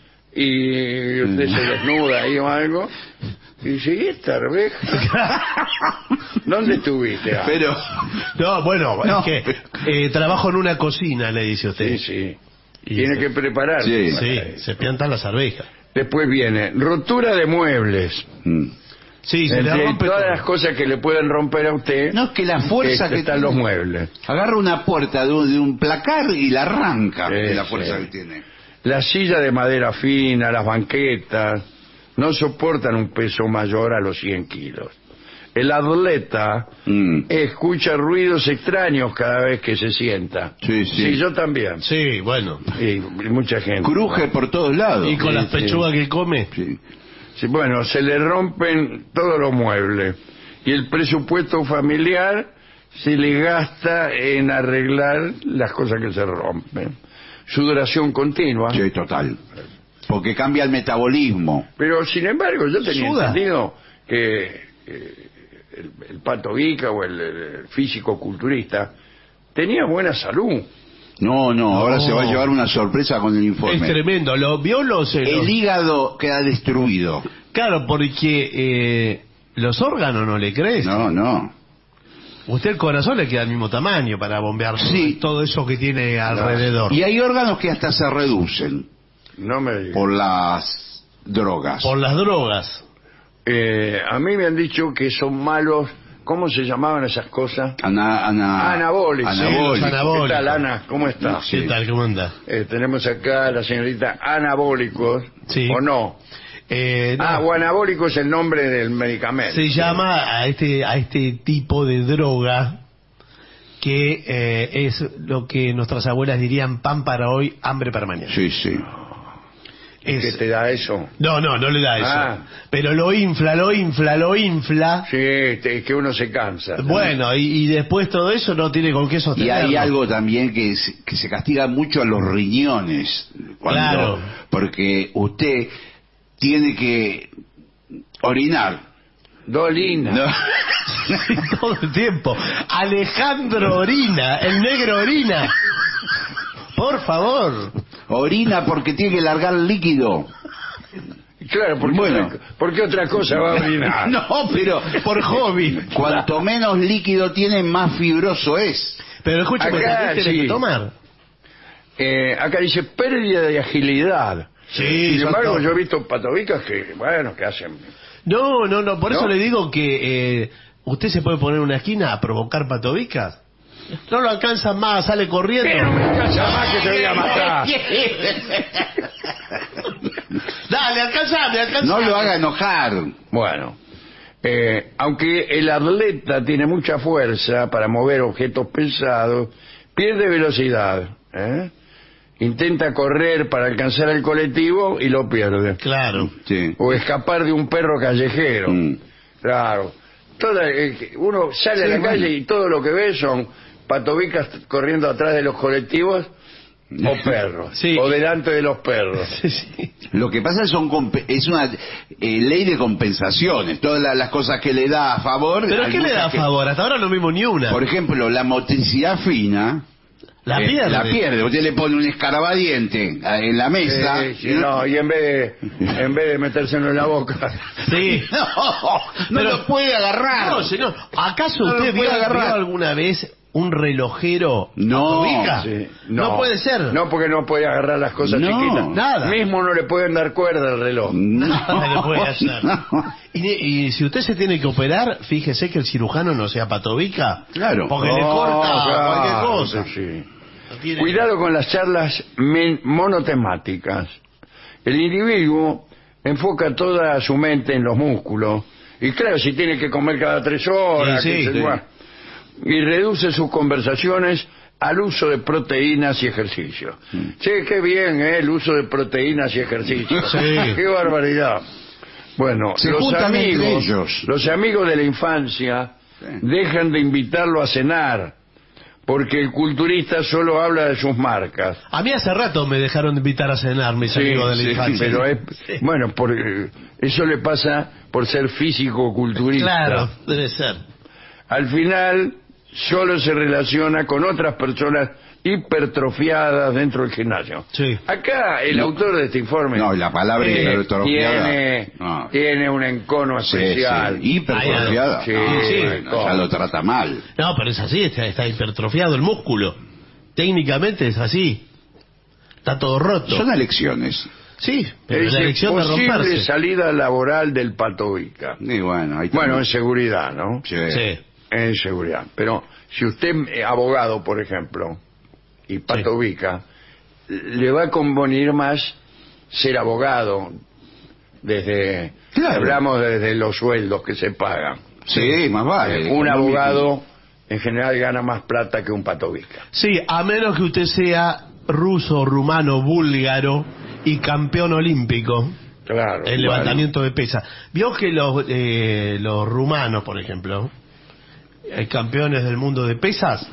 y usted se desnuda ahí o algo, y dice, ¿y esta arveja? ¿Dónde estuviste? Ah, Pero, No, bueno, No. es que eh, trabajo en una cocina, le dice usted. sí, sí. Y Tiene se- que prepararse. Sí. para Sí, eso. se piantan las arvejas. Después viene rotura de muebles. mm. Sí, se le Entre rompe todas todo. las cosas que le pueden romper a usted, no es que la fuerza este, que están tiene. los muebles. Agarra una puerta de un, de un placar y la arranca Sí, de la sí. fuerza que tiene. La silla de madera fina, las banquetas, no soportan un peso mayor a los cien kilos. El atleta Mm. escucha ruidos extraños cada vez que se sienta. Sí, sí. yo también. Sí, bueno. Y, y mucha gente. Cruje por todos lados. Y con Sí, las sí. pechugas que come. Sí. Sí, bueno, se le rompen todos los muebles. Y el presupuesto familiar se le gasta en arreglar las cosas que se rompen. Sudoración continua. Sí, total. Porque cambia el metabolismo. Pero sin embargo, yo tenía Suda. entendido que eh, el, el Pato Vica o el, el físico-culturista tenía buena salud. No, no, ahora No. se va a llevar una sorpresa con el Es informe. tremendo. ¿Lo vio los, eh, los- El hígado queda destruido. Claro, porque eh, los órganos no le crecen. No, no. Usted el corazón le queda al mismo tamaño para bombear Sí. todo eso que tiene alrededor. Y hay órganos que hasta se reducen No me diga. por las drogas. Por las drogas. Eh, a mí me han dicho que son malos. ¿Cómo se llamaban esas cosas? Ana, ana- Anabólicos. Anabólicos. Sí, los anabólicos. ¿Qué tal, Ana? ¿Cómo está? ¿Qué tal? ¿Cómo anda? Eh, tenemos acá a la señorita anabólicos. Sí. ¿O no? Eh, no, Ah, o anabólico es el nombre del medicamento. se llama a este a este tipo de droga que eh, es lo que nuestras abuelas dirían pan para hoy, hambre para mañana. Sí, sí. ¿Qué Es- te da eso? No, no, no le da eso. Ah. Pero lo infla, lo infla, lo infla. Sí, te- que uno se cansa. Bueno, y, y después todo eso no tiene con qué Y sostenerlo. hay algo también que, es- que se castiga mucho a los riñones. Cuando, Claro. Porque usted tiene que orinar. Dolina. ¿no? Todo el tiempo. Alejandro orina, el negro orina. Por favor. Orina porque tiene que largar líquido. Claro, porque Bueno. otra, ¿por qué otra cosa va a orinar? No, pero Por hobby. cuanto menos líquido tiene, más fibroso es. Pero escúchame, Acá, también tiene sí. que tomar. Eh, acá dice pérdida de agilidad. Sí, Sin son embargo, todos. yo he visto patovicas que, bueno, que hacen... No, no, no, por eso ¿No? le digo que eh, usted se puede poner en una esquina a provocar patovicas. No lo alcanzan más, sale corriendo. Pero me alcanza más que te voy a matar. Dale, alcanzame, alcanzame. No lo haga enojar. Bueno, eh, aunque el atleta tiene mucha fuerza para mover objetos pesados, pierde velocidad. ¿eh? Intenta correr para alcanzar el colectivo y lo pierde. Claro. Sí. O escapar de un perro callejero. Mm. Claro. Toda, eh, uno sale a Sí, la bueno. calle y todo lo que ve son patovicas corriendo atrás de los colectivos o perros, sí. o delante de los perros. Sí, sí. Lo que pasa es son es una eh, ley de compensaciones, todas la, las cosas que le da a favor. ¿Pero qué le da a que, favor? Hasta ahora no vimos ni una. Por ejemplo, la motricidad fina. La eh, pierde. La pierde. Usted le pone un escarabaδιente en la mesa. Sí, sí, no, y en vez de en vez de metérselo en la boca. Sí. No, no Pero, lo puede agarrar. No, señor. ¿Acaso no usted vio, agarrar. vio alguna vez un relojero? No, sí, no. No puede ser. No, porque no puede agarrar las cosas no, chiquitas. Nada. Mismo no le pueden dar cuerda al reloj. No, Nada le puede hacer. No. Y, y si usted se tiene que operar, fíjese que el cirujano no sea patovica. Claro. Porque no, le corta claro, cualquier cosa. Sí. No tiene... Cuidado con las charlas men- monotemáticas. El individuo enfoca toda su mente en los músculos. Y claro, si tiene que comer cada tres horas, Sí, sí, que se sí. va, y reduce sus conversaciones al uso de proteínas y ejercicio. Mm. Sí, qué bien, ¿eh? El uso de proteínas y ejercicio. Sí. Qué barbaridad. Bueno, Se los juntan entre amigos, ellos. los amigos de la infancia Sí. dejan de invitarlo a cenar porque el culturista solo habla de sus marcas. A mí hace rato me dejaron de invitar a cenar mis Sí, amigos de la sí, infancia. pero es, Sí. bueno, por, eh, eso le pasa por ser físico-culturista. Claro, debe ser. Al final, solo se relaciona con otras personas hipertrofiadas dentro del gimnasio. Sí. Acá, el No. autor de este informe... No, la palabra eh, hipertrofiada. Tiene, No. tiene un encono Sí, especial. sí. Hipertrofiada. Sí, No, sí. bueno, ya lo trata mal. No, pero es así, está, está hipertrofiado el músculo. Técnicamente es así. Está todo roto. Son elecciones. Sí, pero Es la elección de posible romperse. salida laboral del patovica. Y bueno, ahí Bueno, también. en seguridad, ¿no? Sí. Sí. En seguridad. Pero si usted es abogado, por ejemplo, y patovica, le va a convenir más ser abogado desde... Claro. Hablamos desde los sueldos que se pagan. Sí, más vale. Eh, un Económico. abogado en general gana más plata que un patovica. Sí, a menos que usted sea ruso, rumano, búlgaro y campeón olímpico Claro. en bueno. levantamiento de pesa. Vio que los, eh, los rumanos, por ejemplo, eh, campeones del mundo de pesas,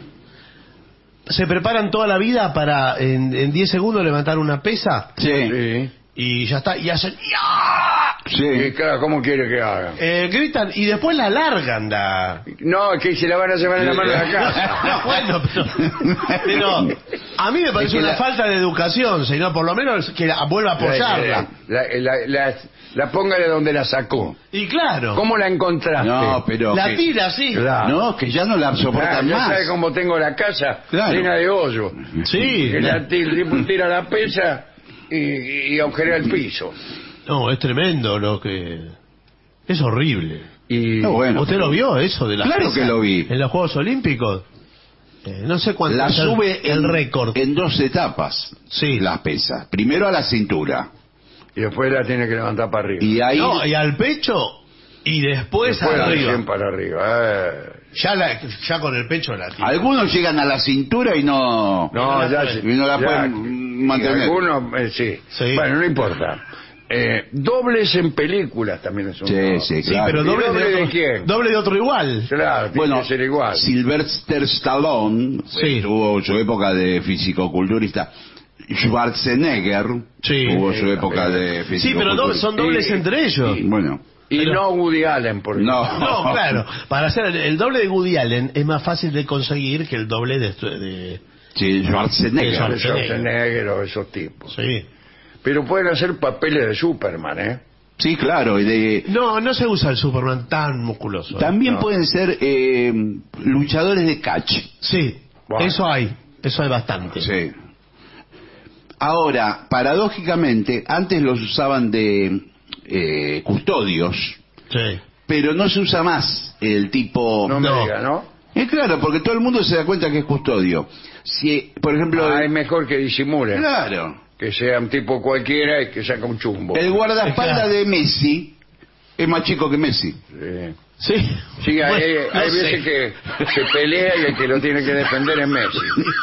se preparan toda la vida para en, en diez segundos levantar una pesa Sí. Sí. y ya está, y hacen ¡ya! Sí. Y claro, ¿cómo quiere que haga? Eh, gritan y después la largan la... No, que se la van a llevar en la mano de la casa. No, bueno, pero, pero a mí me parece Es que una la- falta de educación, señor, por lo menos que la, vuelva a apoyarla. La, la, la, la ponga de donde la sacó. Y claro, ¿Cómo la encontraste? No, pero... la que- tira así. Claro. No, que ya no la Ah, soportan ya más. sabe cómo tengo la casa Claro. llena de hoyos. Sí, Que la- la, el tipo tira la pesa y, y agujerea el piso. no, es tremendo lo que... Es horrible. Y No, bueno. ¿Usted lo vio eso de la Claro pesa que lo vi. en los Juegos Olímpicos? Eh, no sé cuánto La es el- sube el en, récord. en dos etapas. Sí. Las pesas. Primero a la cintura. y después la tiene que levantar para arriba. Y ahí... No, y al pecho y después, Después la arriba. recién para arriba. Eh. Ya, la, ya con el pecho la tira. Algunos llegan a la cintura y no... No, la ya puede- se- y no la ya- pueden mantener. y algunos, eh, sí. Sí. Bueno, no importa. Eh, dobles en películas también es un... Sí, no. sí, Sí, claro. pero ¿Y doble, doble de, de otro, quién? doble de otro igual. Claro, tiene Bueno, que ser igual. Sylvester Stallone Sí. eh, tuvo su época de fisicoculturista. Schwarzenegger Sí. tuvo su época de Sí, fisicoculturista. pero do- son dobles Y- entre ellos. Y, bueno, Y Pero- no Woody Allen, por no. ejemplo. No, claro. Para hacer el, el doble de Woody Allen es más fácil de conseguir que el doble de... de Sí, Schwarzenegger. De De Schwarzenegger o esos tipos. sí. Pero pueden hacer papeles de Superman, ¿eh? Sí, claro. Y de, No, no se usa el Superman tan musculoso. ¿eh? también No. pueden ser eh, luchadores de catch. Sí, Bueno. eso hay. Eso hay bastante. Sí. Ahora, paradójicamente, antes los usaban de eh, custodios, Sí. pero no se usa más el tipo... No me No. diga, ¿no? Es claro, porque todo el mundo se da cuenta que es custodio. Si, por ejemplo, Ah, el- es mejor que disimule. claro, Que sea un tipo cualquiera y que saca un chumbo. el guardaespaldas Claro. de Messi es más chico que Messi. Sí. Sí. Sí, hay, Bueno, no hay sé. veces que se pelea y el que lo tiene que defender es Messi.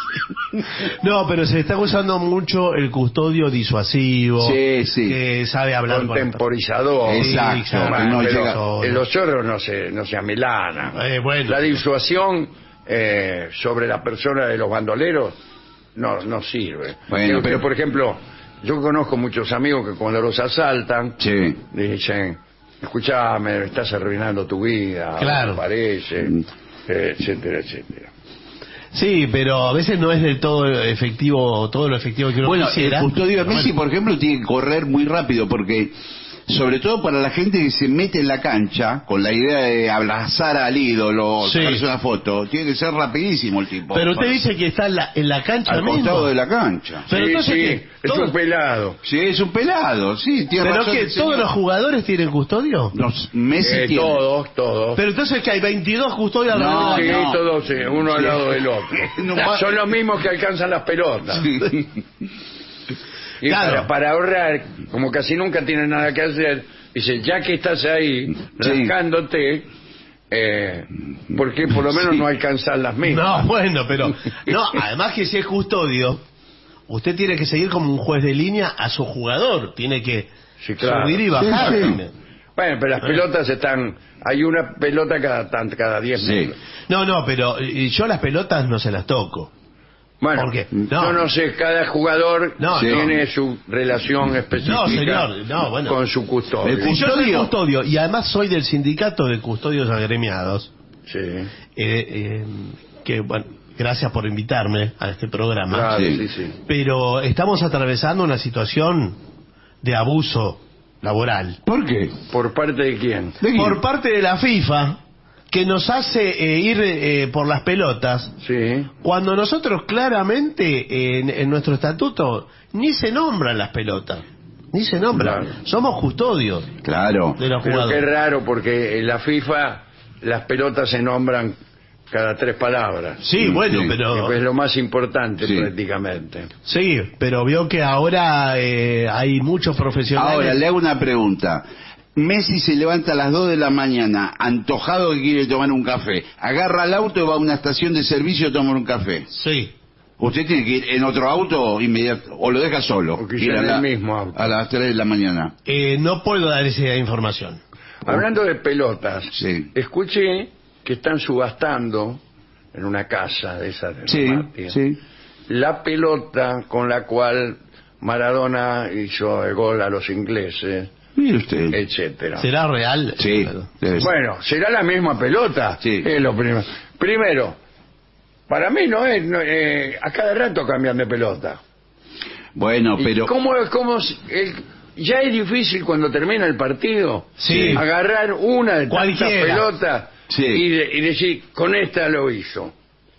No, pero se está usando mucho el custodio disuasivo. Sí, sí. Que sabe hablar con... Contemporizador. Exacto, Sí, claro. que no Pero llega- en los chorros no se, no se amilana. Eh, bueno. La disuasión eh, sobre la persona de los bandoleros, no, no sirve. Bueno, pero, pero por ejemplo, yo conozco muchos amigos que cuando los asaltan, sí. dicen, escuchame, estás arruinando tu vida, Claro. me parece, eh, etcétera, etcétera. Sí, pero a veces no es del todo efectivo, todo lo efectivo que uno Bueno, quisiera. el custodio de Pero Messi, bueno. por ejemplo, tiene que correr muy rápido porque, sobre todo para la gente que se mete en la cancha con la idea de abrazar al ídolo, Sí. sacarse una foto, tiene que ser rapidísimo el tipo. Pero usted Para- dice que está en la, en la cancha al mismo. costado de la cancha. Pero Sí, entonces sí, que es todo- un pelado. Sí, es un pelado, sí, tiene ¿Pero razón que el señor. todos los jugadores tienen custodio? Los Messi Eh, tiene. todos, todos. Pero entonces que hay veintidós custodios No, alrededor de Sí, la- no. todos, sí, uno al Sí. lado del otro. No va- Son los mismos que alcanzan las pelotas. Sí. Y Claro. para, para ahorrar, como casi nunca tienen nada que hacer, dice, ya que estás ahí, rascándote, eh, ¿por qué por lo menos Sí. no alcanzar las mismas? No, bueno, pero... No, además que si es custodio, usted tiene que seguir como un juez de línea a su jugador. Tiene que Sí, claro. subir y bajar. Sí, sí. también. Bueno, pero las pelotas están... Hay una pelota cada tan- cada diez Sí. metros. No, no, pero y yo las pelotas no se las toco. Bueno, ¿Por qué? no. No. yo no sé, cada jugador No, tiene no. su relación específica No, señor, no, bueno. con su custodio. El Si yo soy Custodio. custodio y además soy del sindicato de custodios agremiados, Sí, eh, eh, que bueno, gracias por invitarme a este programa. claro, Sí. sí, sí. Pero estamos atravesando una situación de abuso laboral ¿Por qué? ¿Por parte de quién? ¿De quién? por parte de la FIFA, que nos hace eh, ir eh, por las pelotas, Sí. cuando nosotros claramente eh, en, en nuestro estatuto ni se nombran las pelotas, ni se nombran, Claro. somos custodios Claro. de los Pero qué jugadores. raro, porque en la FIFA las pelotas se nombran cada tres palabras. Sí, bueno, Sí. pero Es lo más importante Sí. prácticamente. sí, pero veo que ahora eh, hay muchos profesionales. Ahora, le hago una pregunta. Messi se levanta a las dos de la mañana, antojado que quiere tomar un café. Agarra el auto y va a una estación de servicio a tomar un café. Sí. Usted tiene que ir en otro auto inmediato, o lo deja solo. O quizá Ir a en el la- mismo auto. A las tres de la mañana. Eh, no puedo dar esa información. Hablando de pelotas, Sí. escuché que están subastando en una casa de esas de Sí, Martí, sí. la pelota con la cual Maradona hizo el gol a los ingleses, Mire usted. etcétera. ¿Será real? Sí. debe ser. Bueno, será la misma pelota. Sí. Es lo primero. Primero, para mí no es, no, eh, a cada rato cambian de pelota. Bueno, ¿Y pero... ¿Cómo, cómo se- el- ya es difícil cuando termina el partido Sí. agarrar una de tantas Cualquiera. pelotas Sí. y, de- y decir, con esta lo hizo?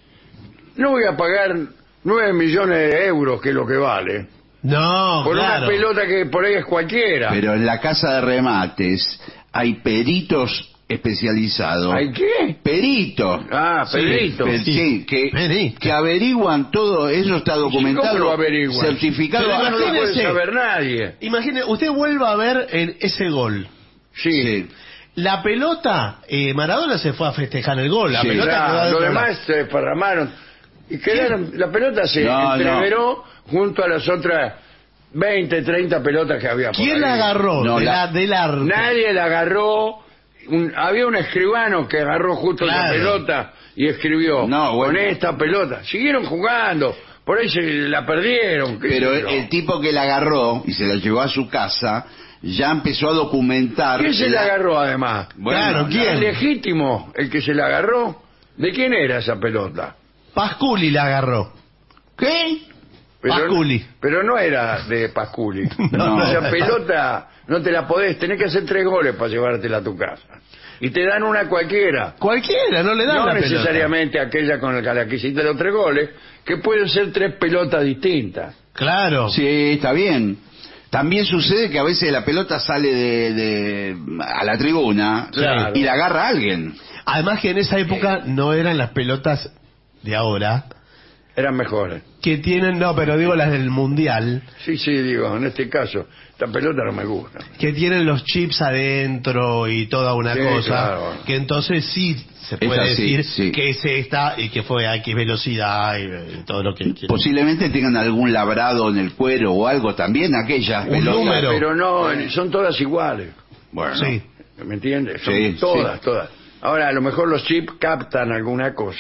No voy a pagar nueve millones de euros, que es lo que vale, No, por claro. una pelota que por ahí es cualquiera. Pero en la casa de remates hay peritos especializados. ¿Hay qué? Peritos. Ah, Sí, Pedrito. Pe- sí, que, Perito. que averiguan todo, eso está documentado. ¿Cómo lo averiguan? Certificado. Pero No lo puede imagínese. saber nadie. Imagine, usted vuelva a ver el- ese gol. Sí. Sí. La pelota, eh, Maradona se fue a festejar el gol. La Sí, pelota Claro, quedó de lo otro demás lado. se desparramaron y quedaron, la pelota se No, entreveró junto a las otras veinte, treinta pelotas que había por ¿Quién ahí. la agarró? No, de la- la, del arco. Nadie la agarró. Un- había un escribano que agarró justo la Claro. pelota y escribió No, bueno. con esta pelota. Siguieron jugando, por ahí se la perdieron. qué Pero sé yo. el tipo que la agarró y se la llevó a su casa, ya empezó a documentar. ¿Quién se la agarró además? Bueno, Claro, ¿quién? ¿Es legítimo el que se la agarró? ¿De quién era esa pelota? Pasculi la agarró. ¿Qué? Pero, Pasculi. pero no era de Pasculi. No. Esa pelota no te la podés, tenés que hacer tres goles para llevártela a tu casa. Y te dan una cualquiera. Cualquiera, no le dan No la pelota. necesariamente aquella con la que la que hiciste los tres goles, que pueden ser tres pelotas distintas. Claro. Sí, está bien. También sucede que a veces la pelota sale de, de- a la tribuna Claro. y la agarra alguien. Además que en esa época no eran las pelotas de ahora, Eran mejores. que tienen, no, pero digo las del Mundial, Sí, sí, digo, en este caso, esta pelota no me gusta. que tienen los chips adentro y toda una Sí, cosa, claro. que entonces sí se Es puede así, decir sí. que es esta y que fue a X velocidad y, y todo lo que quiera. Posiblemente tengan algún labrado en el cuero o algo también, aquellas Un pelotas. número. Pero no, son todas iguales. Bueno, Sí. ¿Me entiendes? Son Sí, todas, sí. todas. Ahora, a lo mejor los chips captan alguna cosa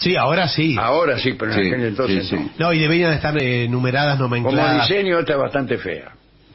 Sí, ahora sí. Ahora sí, pero en Sí, aquel entonces sí, no. sí. No, y deberían estar eh, numeradas, Como nomencladas. diseño esta es bastante fea.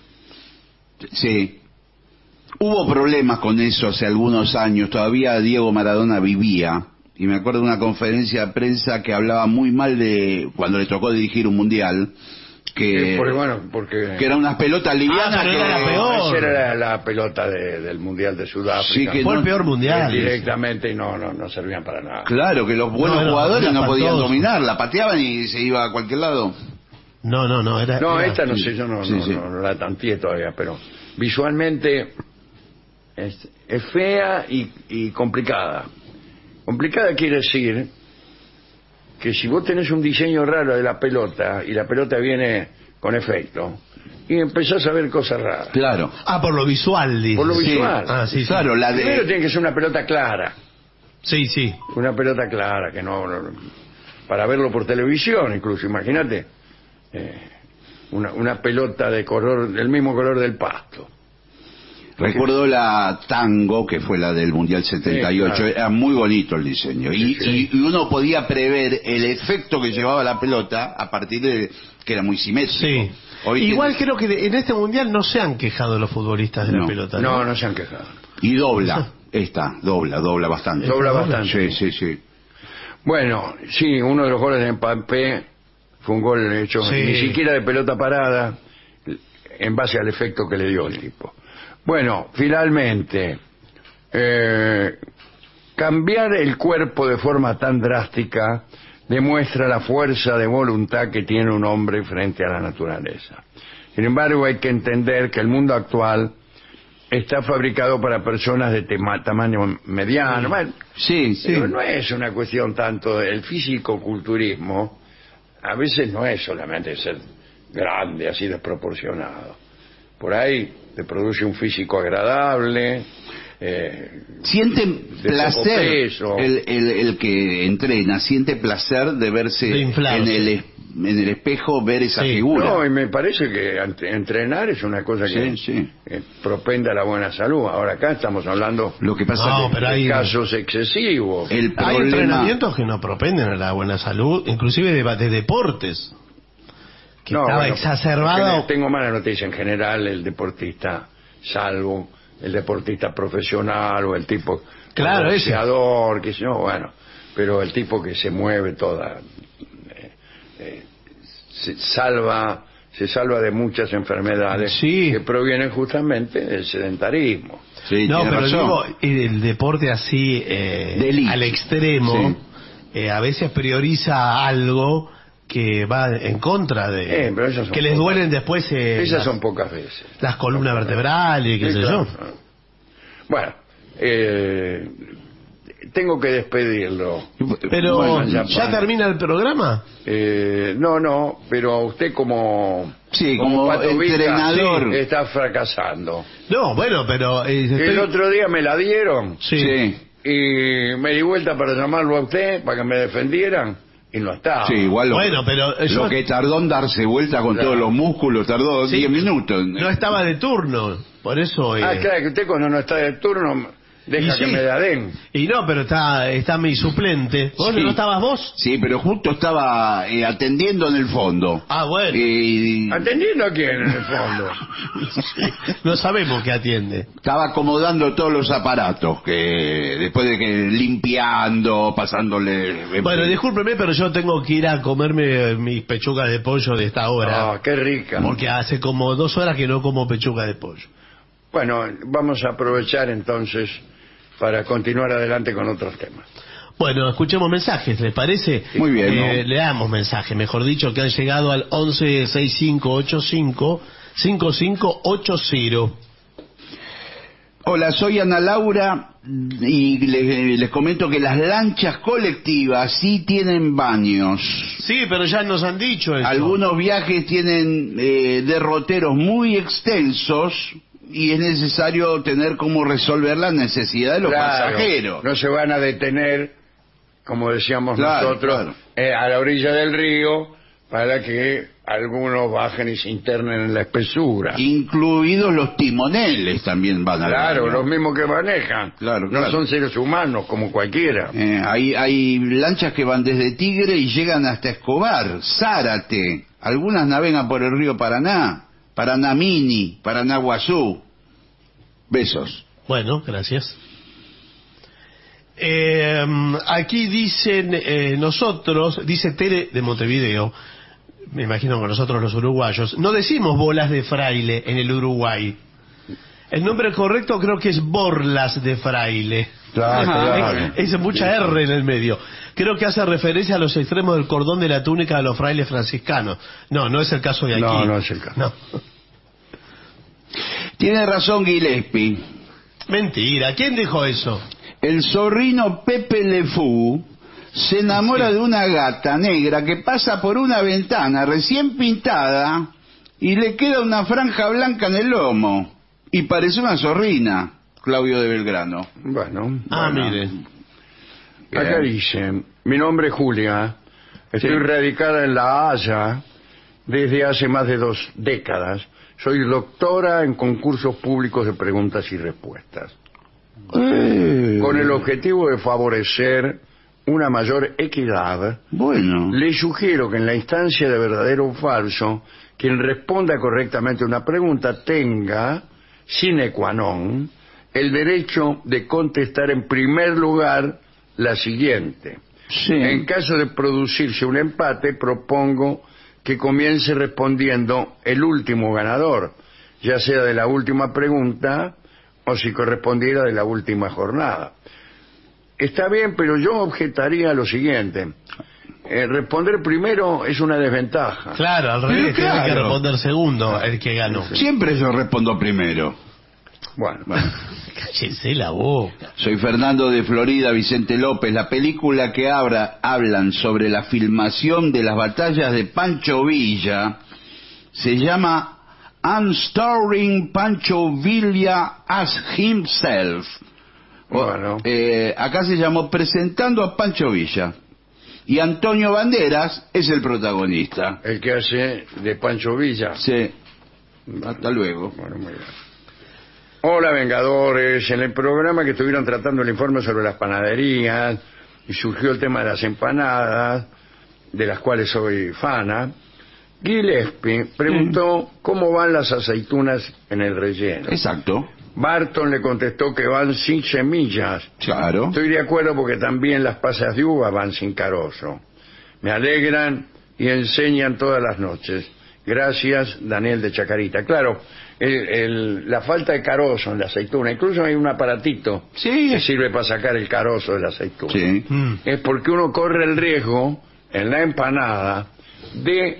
Sí. Hubo problemas con eso hace algunos años. Todavía Diego Maradona vivía. Y me acuerdo de una conferencia de prensa que hablaba muy mal de cuando le tocó dirigir un mundial. Que, Eh, porque, bueno, porque... que eran unas pelotas livianas. Ah, pero que era la peor. Esa era la, la pelota de- del Mundial de Sudáfrica. Sí, que Fue no- el peor mundial. Directamente y no, no, no servían para nada. Claro, que los buenos No, no, jugadores era no podían espantoso. dominar. La pateaban y se iba a cualquier lado. No, no, no. Era, No, era- esta no sí, sé, yo no, sí, no, sí. no- no la tanteé todavía, pero visualmente es, es fea y, y complicada. Complicada quiere decir que si vos tenés un diseño raro de la pelota y la pelota viene con efecto y empezás a ver cosas raras. Claro. Ah, por lo visual, dice. Por lo Sí. visual. Ah, sí, sí. Claro, la Primero de... tiene que ser una pelota clara. Sí, sí. Una pelota clara, que no, no- para verlo por televisión incluso, imagínate, eh, una, una pelota de color, del mismo color del pasto. Recuerdo la Tango, que fue la del Mundial setenta y ocho, Sí, claro. era muy bonito el diseño. Y, Sí, sí. y- y uno podía prever el efecto que llevaba la pelota a partir de que era muy simétrico. Sí. Hoy Igual tiene- creo que en este mundial no se han quejado los futbolistas de No. la pelota. No, no se han quejado. Y dobla, esta, dobla, dobla bastante. Dobla bastante. Sí, sí, sí. Bueno, sí, uno de los goles de Mbappé fue un gol hecho Sí. ni siquiera de pelota parada, en base al efecto que le dio el tipo. Bueno, finalmente, eh, cambiar el cuerpo de forma tan drástica demuestra la fuerza de voluntad que tiene un hombre frente a la naturaleza. Sin embargo, hay que entender que el mundo actual está fabricado para personas de tema- tamaño mediano. Bueno, Sí, sí. pero no es una cuestión tanto del físico-culturismo, a veces no es solamente ser grande, así desproporcionado. Por ahí te produce un físico agradable, eh, Siente de placer, poco peso. el, el, el que entrena, siente placer de verse De inflarse. en el, es- en el espejo, ver esa Sí. figura. No, y me parece que ant- entrenar es una cosa que Sí, sí. eh, propende a la buena salud. Ahora acá estamos hablando Lo que pasa No, que pero de hay- casos excesivos. el Hay problema... entrenamientos que no propenden a la buena salud, inclusive de, de deportes. Que No, estaba bueno, exacerbado. en- Tengo mala noticia. En general, el deportista, salvo el deportista profesional o el tipo Claro, ese. boxeador, que sé yo, bueno, pero el tipo que se mueve toda, eh, eh, se salva, se salva de muchas enfermedades Sí. que provienen justamente del sedentarismo. Sí, No, tiene pero razón. digo, el deporte así eh, De elite. al extremo, eh, a veces prioriza algo que va en contra de... Eh, pero esas son que les pocas. duelen después eh, Esas las, son pocas veces. las columnas vertebrales, qué Sí, sé claro. yo. Bueno, eh, tengo que despedirlo. Pero, Bueno, ¿ya, ya- termina el programa? Eh, no, no, pero usted como, Sí, como Pato Vica, entrenador. sí, está fracasando. No, bueno, pero... eh, El estoy- otro día me la dieron Sí. Sí, y me di vuelta para llamarlo a usted para que me defendieran y no estaba. sí, igual lo, Bueno, pero yo- lo que tardó en darse vuelta con Claro. todos los músculos, tardó Sí. diez minutos. No estaba de turno, por eso... eh, Ah, claro, que usted cuando no está de turno deja Y que sí. me la den. Y no, pero está está mi suplente. ¿Vos Sí. no estabas vos? Sí, pero justo estaba eh, atendiendo en el fondo. Ah, bueno. Y ¿Atendiendo a quién en el fondo? No sabemos qué atiende. estaba acomodando todos los aparatos, que después de que limpiando, pasándole... Bueno, discúlpeme, pero yo tengo que ir a comerme mis pechugas de pollo de esta hora. Ah, qué rica. Porque hace como dos horas que no como pechuga de pollo. Bueno, vamos a aprovechar entonces para continuar adelante con otros temas. Bueno, escuchemos mensajes, ¿les parece? Muy bien, Eh, ¿no? Leamos mensajes, mejor dicho, que han llegado al once sesenta y cinco ochenta y cinco cincuenta y cinco ochenta. Hola, soy Ana Laura y les, les comento que las lanchas colectivas sí tienen baños. Sí, pero ya nos han dicho eso. Algunos viajes tienen eh, derroteros muy extensos y es necesario tener cómo resolver la necesidad de los Claro, pasajeros. no se van a detener, como decíamos Claro, nosotros, claro. eh, a la orilla del río para que algunos bajen y se internen en la espesura. Incluidos los timoneles también van a Claro, baño. los mismos que manejan. Claro, no claro. son seres humanos como cualquiera. Eh, hay, hay lanchas que van desde Tigre y llegan hasta Escobar, Zárate. Algunas navegan por el río Paraná, Paranamini, Paranaguazú. Besos. Bueno, gracias. Eh, aquí dicen eh, nosotros, dice Tere de Montevideo, me imagino que nosotros los uruguayos, no decimos bolas de fraile en el Uruguay. El nombre correcto creo que es borlas de fraile. Claro, claro. Es, es mucha R en el medio. Creo que hace referencia a los extremos del cordón de la túnica de los frailes franciscanos. No, no es el caso de aquí. No, no es el caso. No. Tiene razón Gillespie. Mentira, ¿quién dijo eso? El zorrino Pepe Le Fou se enamora de una gata negra que pasa por una ventana recién pintada y le queda una franja blanca en el lomo. Y parece una zorrina, Claudio de Belgrano. Bueno. Ah, bueno. mire. Acá dice, mi nombre es Julia, estoy Sí. radicada en La Haya desde hace más de dos décadas. Soy doctora en concursos públicos de preguntas y respuestas. Eh, Con el objetivo de favorecer una mayor equidad, Bueno. le sugiero que en la instancia de verdadero o falso, quien responda correctamente una pregunta tenga, sine qua non, el derecho de contestar en primer lugar la siguiente. Sí. En caso de producirse un empate, propongo que comience respondiendo el último ganador, ya sea de la última pregunta o si correspondiera de la última jornada. Está bien, pero yo objetaría lo siguiente. Eh, responder primero es una desventaja. Claro, al Pero revés, tiene que claro. responder segundo el que ganó. Siempre yo respondo primero. Bueno, Bueno. Cállese la boca. Soy Fernando de Florida, Vicente López. La película que abra, hablan sobre la filmación de las batallas de Pancho Villa se llama Unstarring Pancho Villa as Himself. O, Bueno. eh, acá se llamó Presentando a Pancho Villa. Y Antonio Banderas es el protagonista. el que hace de Pancho Villa. Sí. Hasta luego. Bueno, muy bien. Hola, Vengadores. En el programa que estuvieron tratando el informe sobre las panaderías y surgió el tema de las empanadas, de las cuales soy fana, Gillespie preguntó cómo van las aceitunas en el relleno. Exacto. Barton le contestó que van sin semillas. Claro. Estoy de acuerdo porque también las pasas de uva van sin carozo. Me alegran y enseñan todas las noches. Gracias, Daniel de Chacarita. Claro, el, el, la falta de carozo en la aceituna, incluso hay un aparatito Sí. que sirve para sacar el carozo de la aceituna. Sí. Mm. Es porque uno corre el riesgo en la empanada de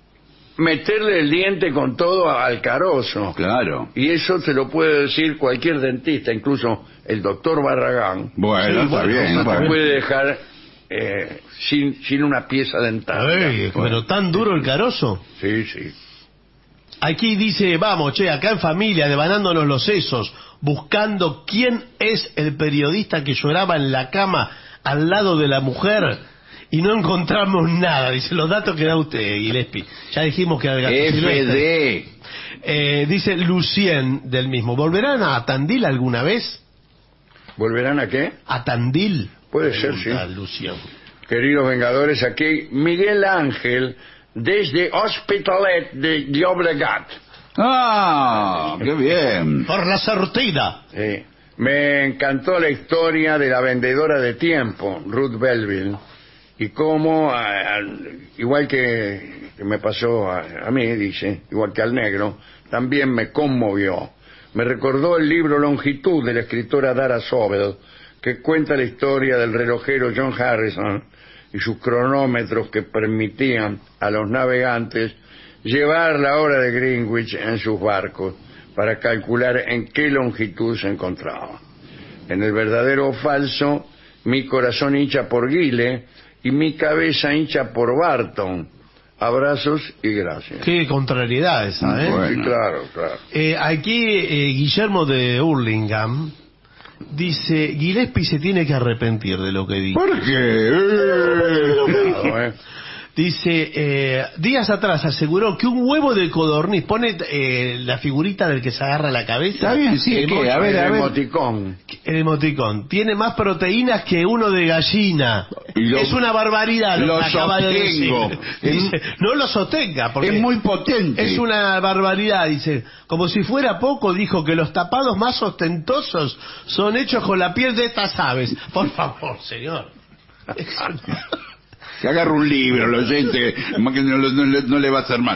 meterle el diente con todo al carozo. Claro. Y eso te lo puede decir cualquier dentista, incluso el doctor Barragán. Bueno, Sí, está bueno, bien. está Te bueno. puede dejar eh, sin, sin una pieza dental. Ay, pero tan duro el carozo. Sí, sí. Aquí dice, vamos, che, acá en familia, devanándonos los sesos, buscando quién es el periodista que lloraba en la cama al lado de la mujer y no encontramos nada. Dice, los datos que da usted, Gillespie. Ya dijimos que era el gato F silvestre. D. Eh, dice Lucien del mismo. ¿Volverán a Tandil alguna vez? ¿Volverán a qué? ¿A Tandil? Puede ser, sí. Pregunta Lucien. Queridos Vengadores, aquí Miguel Ángel desde Hospitalet de Llobregat. Ah, qué bien. Por la sortida. Sí. Me encantó la historia de la vendedora de tiempo, Ruth Belville, y cómo, a- a- igual que, que me pasó a, a mí, dice, igual que al negro, también me conmovió. Me recordó el libro Longitud de la escritora Dara Sobel, que cuenta la historia del relojero John Harrison y sus cronómetros que permitían a los navegantes llevar la hora de Greenwich en sus barcos para calcular en qué longitud se encontraba. En el verdadero o falso, mi corazón hincha por Guile y mi cabeza hincha por Barton. Abrazos y gracias. Qué contrariedad esa, ¿eh? Bueno. Sí, claro, claro. Eh, aquí eh, Guillermo de Hurlingham dice, Gillespie se tiene que arrepentir de lo que dijo. ¿Por qué? Claro, ¿eh? Dice, eh, días atrás aseguró que un huevo de codorniz, pone eh, la figurita del que se agarra la cabeza. Está bien, sí, el ¿qué? A ver, a el ver. emoticón. El emoticón. Tiene más proteínas que uno de gallina. Lo- es una barbaridad lo, lo que acaba de sostengo. decir. Dice, no lo sostenga, porque Es muy potente. es una barbaridad. Dice, como si fuera poco, dijo que los tapados más ostentosos son hechos con la piel de estas aves. Por favor, señor. Es una- Que agarre un libro, lo oyente, más que no, no- no le- no le va a hacer mal.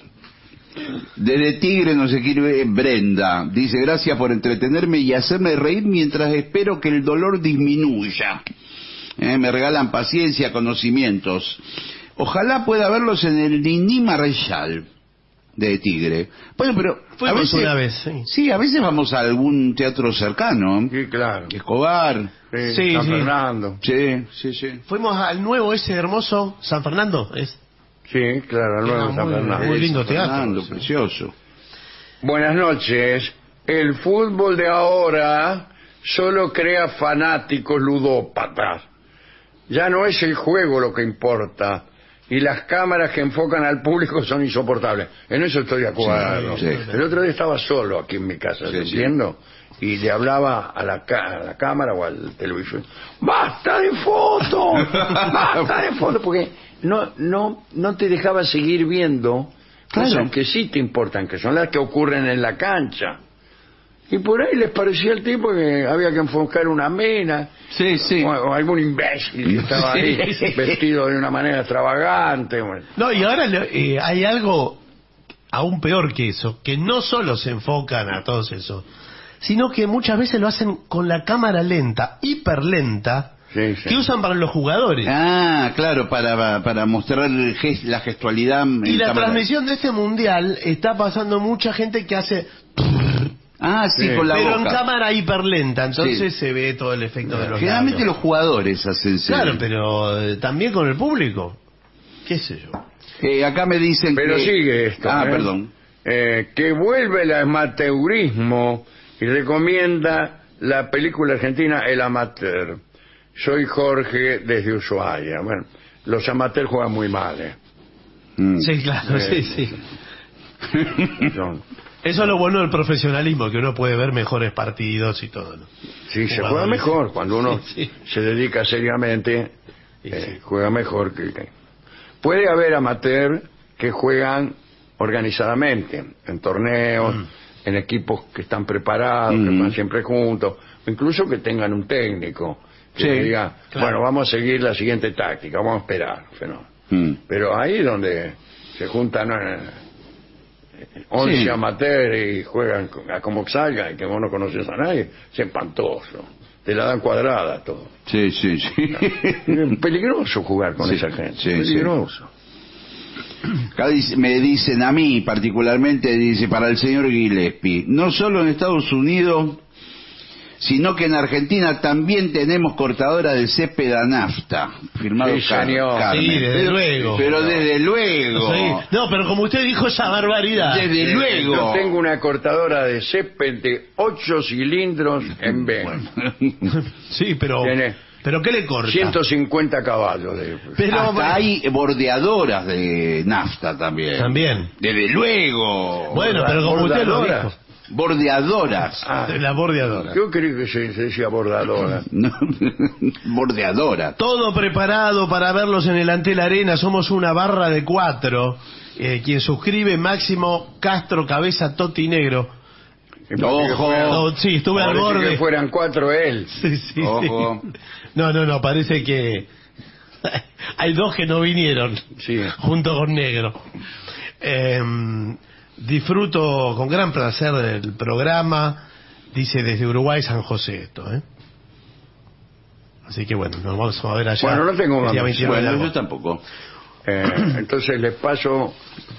Desde Tigre nos escribe Brenda. Dice, gracias por entretenerme y hacerme reír mientras espero que el dolor disminuya. Eh, me regalan paciencia, conocimientos. Ojalá pueda verlos en el Nini Marshall de Tigre. Bueno, pero a Fuimos veces, una vez, sí. sí, a veces vamos a algún teatro cercano. Sí, claro. Escobar. Sí, Sí, San sí. Fernando. Sí, sí, sí. Fuimos al nuevo ese hermoso San Fernando. Es Sí, claro, el nuevo Ah, San muy- Fernando. muy lindo San Fernando, teatro. precioso. Buenas noches. El fútbol de ahora solo crea fanáticos ludópatas. Ya no es el juego lo que importa. Y las cámaras que enfocan al público son insoportables. En eso estoy de acuerdo. Sí, sí. El otro día estaba solo aquí en mi casa, Sí, ¿te sí. entiendo? Y le hablaba a la, ca- a la cámara o al televisor. ¡Basta de fotos! ¡Basta de fotos! Porque no, no, no te dejaba seguir viendo cosas Claro. que sí te importan, que son las que ocurren en la cancha. Y por ahí les parecía al tipo que había que enfocar una mina, Sí, sí. o, o algún imbécil que estaba Sí, ahí sí. vestido de una manera extravagante. Bueno. No, y ahora eh, hay algo aún peor que eso, que no solo se enfocan a todos esos, sino que muchas veces lo hacen con la cámara lenta, hiper lenta, Sí, sí. que usan para los jugadores. Ah, claro, para, para mostrar el ges- la gestualidad. en Y la cámara. transmisión de este mundial está pasando mucha gente que hace, Ah, sí, Sí. con la pero en boca. cámara hiper lenta, entonces Sí. se ve todo el efecto de los Generalmente labios. los jugadores hacen sí. Claro, pero eh, también con el público. ¿Qué sé yo? Eh, acá me dicen Pero que... sigue esto. Ah, ¿eh? perdón. Eh, que vuelve el amateurismo y recomienda la película argentina El Amateur. Soy Jorge desde Ushuaia. Bueno, los amateurs juegan muy mal, ¿eh? Mm. Sí, claro, Eh. sí, sí. Son- Eso es lo bueno del profesionalismo, que uno puede ver mejores partidos y todo, ¿no? sí, se Jugadores. juega mejor cuando uno Sí, sí. se dedica seriamente. Sí, eh, sí. Juega mejor que, que- puede haber amateurs que juegan organizadamente en torneos, Mm. en equipos que están preparados, que Mm. van siempre juntos, o incluso que tengan un técnico que Sí, diga, claro. bueno, vamos a seguir la siguiente táctica, vamos a esperar, fenómeno. Mm. Pero ahí donde se juntan eh, once Sí. amateurs y juegan a como salga y que vos no conoces a nadie, es espantoso. Te la dan cuadrada todo. Sí, sí, sí. Es peligroso jugar con Sí, esa gente. sí, peligroso. Acá dice- me dicen a mí particularmente, dice, para el señor Gillespie, no solo en Estados Unidos, sino que en Argentina también tenemos cortadora de césped a nafta, firmado Sí, Car- señor. Carmen. Sí, desde pero, luego. Pero desde luego. Sí. No, pero como usted dijo esa barbaridad. Desde Eh, luego. Yo tengo una cortadora de césped de ocho cilindros en B. Sí, pero Tiene pero ¿qué le corta? ciento cincuenta caballos. De... Pero Hasta bueno, hay bordeadoras de nafta también. también. Desde luego. Bueno, pero como usted lo Bordadora. dijo, Bordeadoras. Ah, la bordeadora. yo creí que se, se decía bordadora. No, bordeadora. Todo preparado para verlos en el Antel Arena. Somos una barra de cuatro. Eh, quien suscribe, Máximo Castro Cabeza Toti Negro. Ojo. No, sí, estuve al Parece borde. que fueran cuatro él. Sí, sí, Ojo. sí. No, no, no, parece que hay dos que no vinieron Sí. junto con Negro. Eh, disfruto con gran placer del programa, dice desde Uruguay San José esto, ¿eh? Así que bueno, nos vamos a ver allá. Bueno, no tengo el día más. veintinueve de Bueno, yo agosto. tampoco. Eh, entonces les paso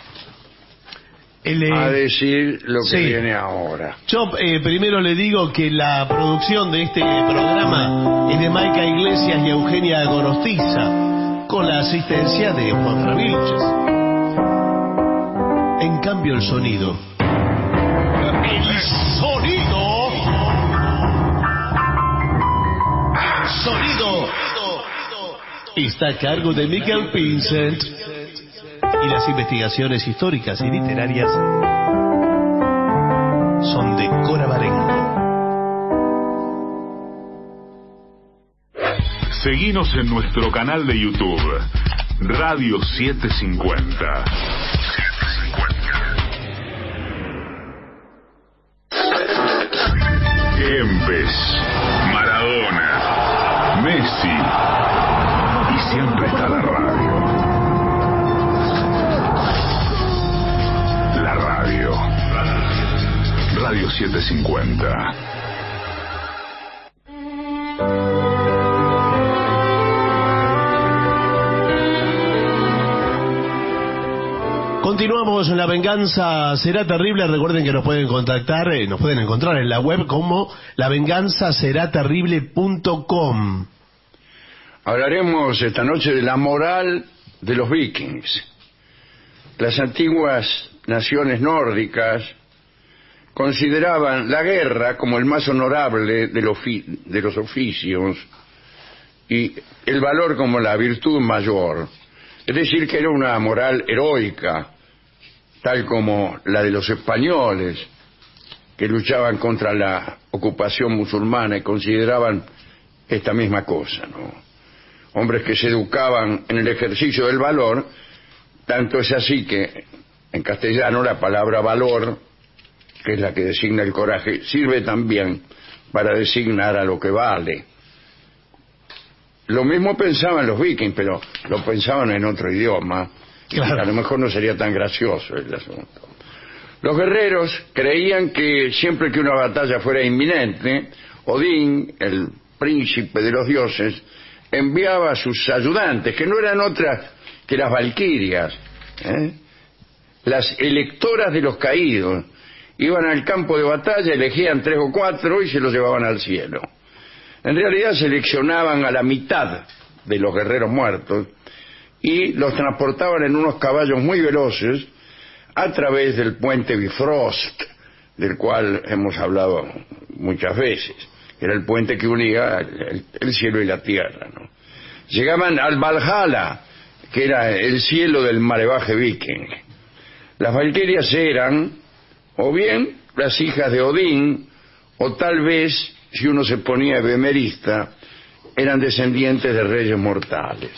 El, eh, a decir lo que sí. viene ahora. Yo eh, primero le digo que la producción de este programa es de Maica Iglesias y Eugenia Gorostiza, con la asistencia de Juan Fravilches. En cambio el sonido. El sonido. El sonido está a cargo de Michael Vincent. Y las investigaciones históricas y literarias son de Cora Barengo. Seguinos en nuestro canal de YouTube, Radio setecientos cincuenta. Kempes, Maradona, Messi, y siempre está la radio. La radio. Radio setecientos cincuenta. Continuamos en La Venganza Será Terrible. Recuerden que nos pueden contactar, eh, nos pueden encontrar en la web como la venganza será terrible punto com. Hablaremos esta noche de la moral de los vikings. Las antiguas naciones nórdicas consideraban la guerra como el más honorable de los, de los oficios y el valor como la virtud mayor. Es decir, que era una moral heroica, tal como la de los españoles, que luchaban contra la ocupación musulmana y consideraban esta misma cosa, ¿no? Hombres que se educaban en el ejercicio del valor, tanto es así que en castellano la palabra valor, que es la que designa el coraje, sirve también para designar a lo que vale. Lo mismo pensaban los vikings, pero lo pensaban en otro idioma. Claro. A lo mejor no sería tan gracioso el asunto. Los guerreros creían que siempre que una batalla fuera inminente, Odín, el príncipe de los dioses, enviaba a sus ayudantes, que no eran otras que las valquirias, ¿eh? las electoras de los caídos. Iban al campo de batalla, elegían tres o cuatro y se los llevaban al cielo. En realidad seleccionaban a la mitad de los guerreros muertos y los transportaban en unos caballos muy veloces a través del puente Bifrost, del cual hemos hablado muchas veces. Era el puente que unía el, el cielo y la tierra, ¿no? Llegaban al Valhalla, que era el cielo del malevaje viking. Las valquirias eran o bien las hijas de Odín, o tal vez, si uno se ponía bemerista, eran descendientes de reyes mortales.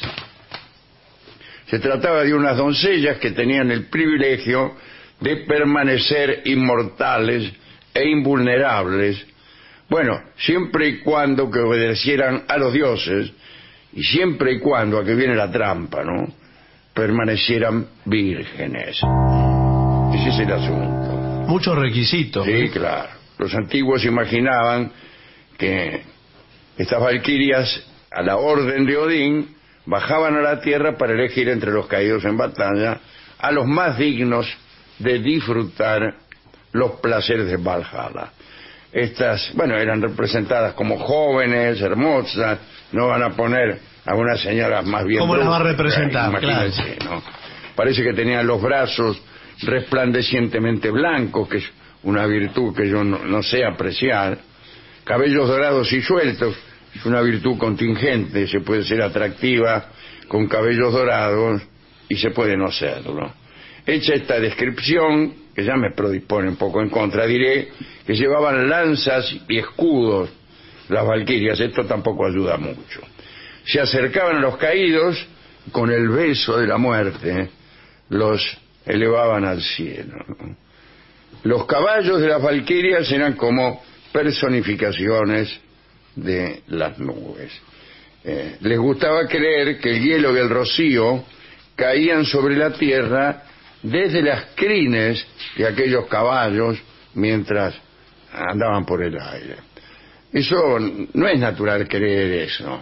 Se trataba de unas doncellas que tenían el privilegio de permanecer inmortales e invulnerables, bueno, siempre y cuando que obedecieran a los dioses, y siempre y cuando, aquí viene la trampa, ¿no?, permanecieran vírgenes. Ese es el asunto. Muchos requisitos. Sí, claro. Los antiguos imaginaban que estas valquirias, a la orden de Odín, bajaban a la tierra para elegir entre los caídos en batalla a los más dignos de disfrutar los placeres de Valhalla. Estas, bueno, eran representadas como jóvenes, hermosas. No van a poner a unas señoras más bien... ¿Cómo las va a representar? Imagínense, claro. ¿No? Parece que tenían los brazos resplandecientemente blancos, que es una virtud que yo no, no sé apreciar. Cabellos dorados y sueltos, es una virtud contingente. Se puede ser atractiva con cabellos dorados y se puede no serlo. Hecha esta descripción, que ya me predispone un poco en contra, diré que llevaban lanzas y escudos las valquirias. Esto tampoco ayuda mucho. Se acercaban a los caídos con el beso de la muerte, los elevaban al cielo. Los caballos de las valquirias eran como personificaciones de las nubes. Eh, les gustaba creer que el hielo y el rocío caían sobre la tierra desde las crines de aquellos caballos mientras andaban por el aire. Eso no es natural creer eso.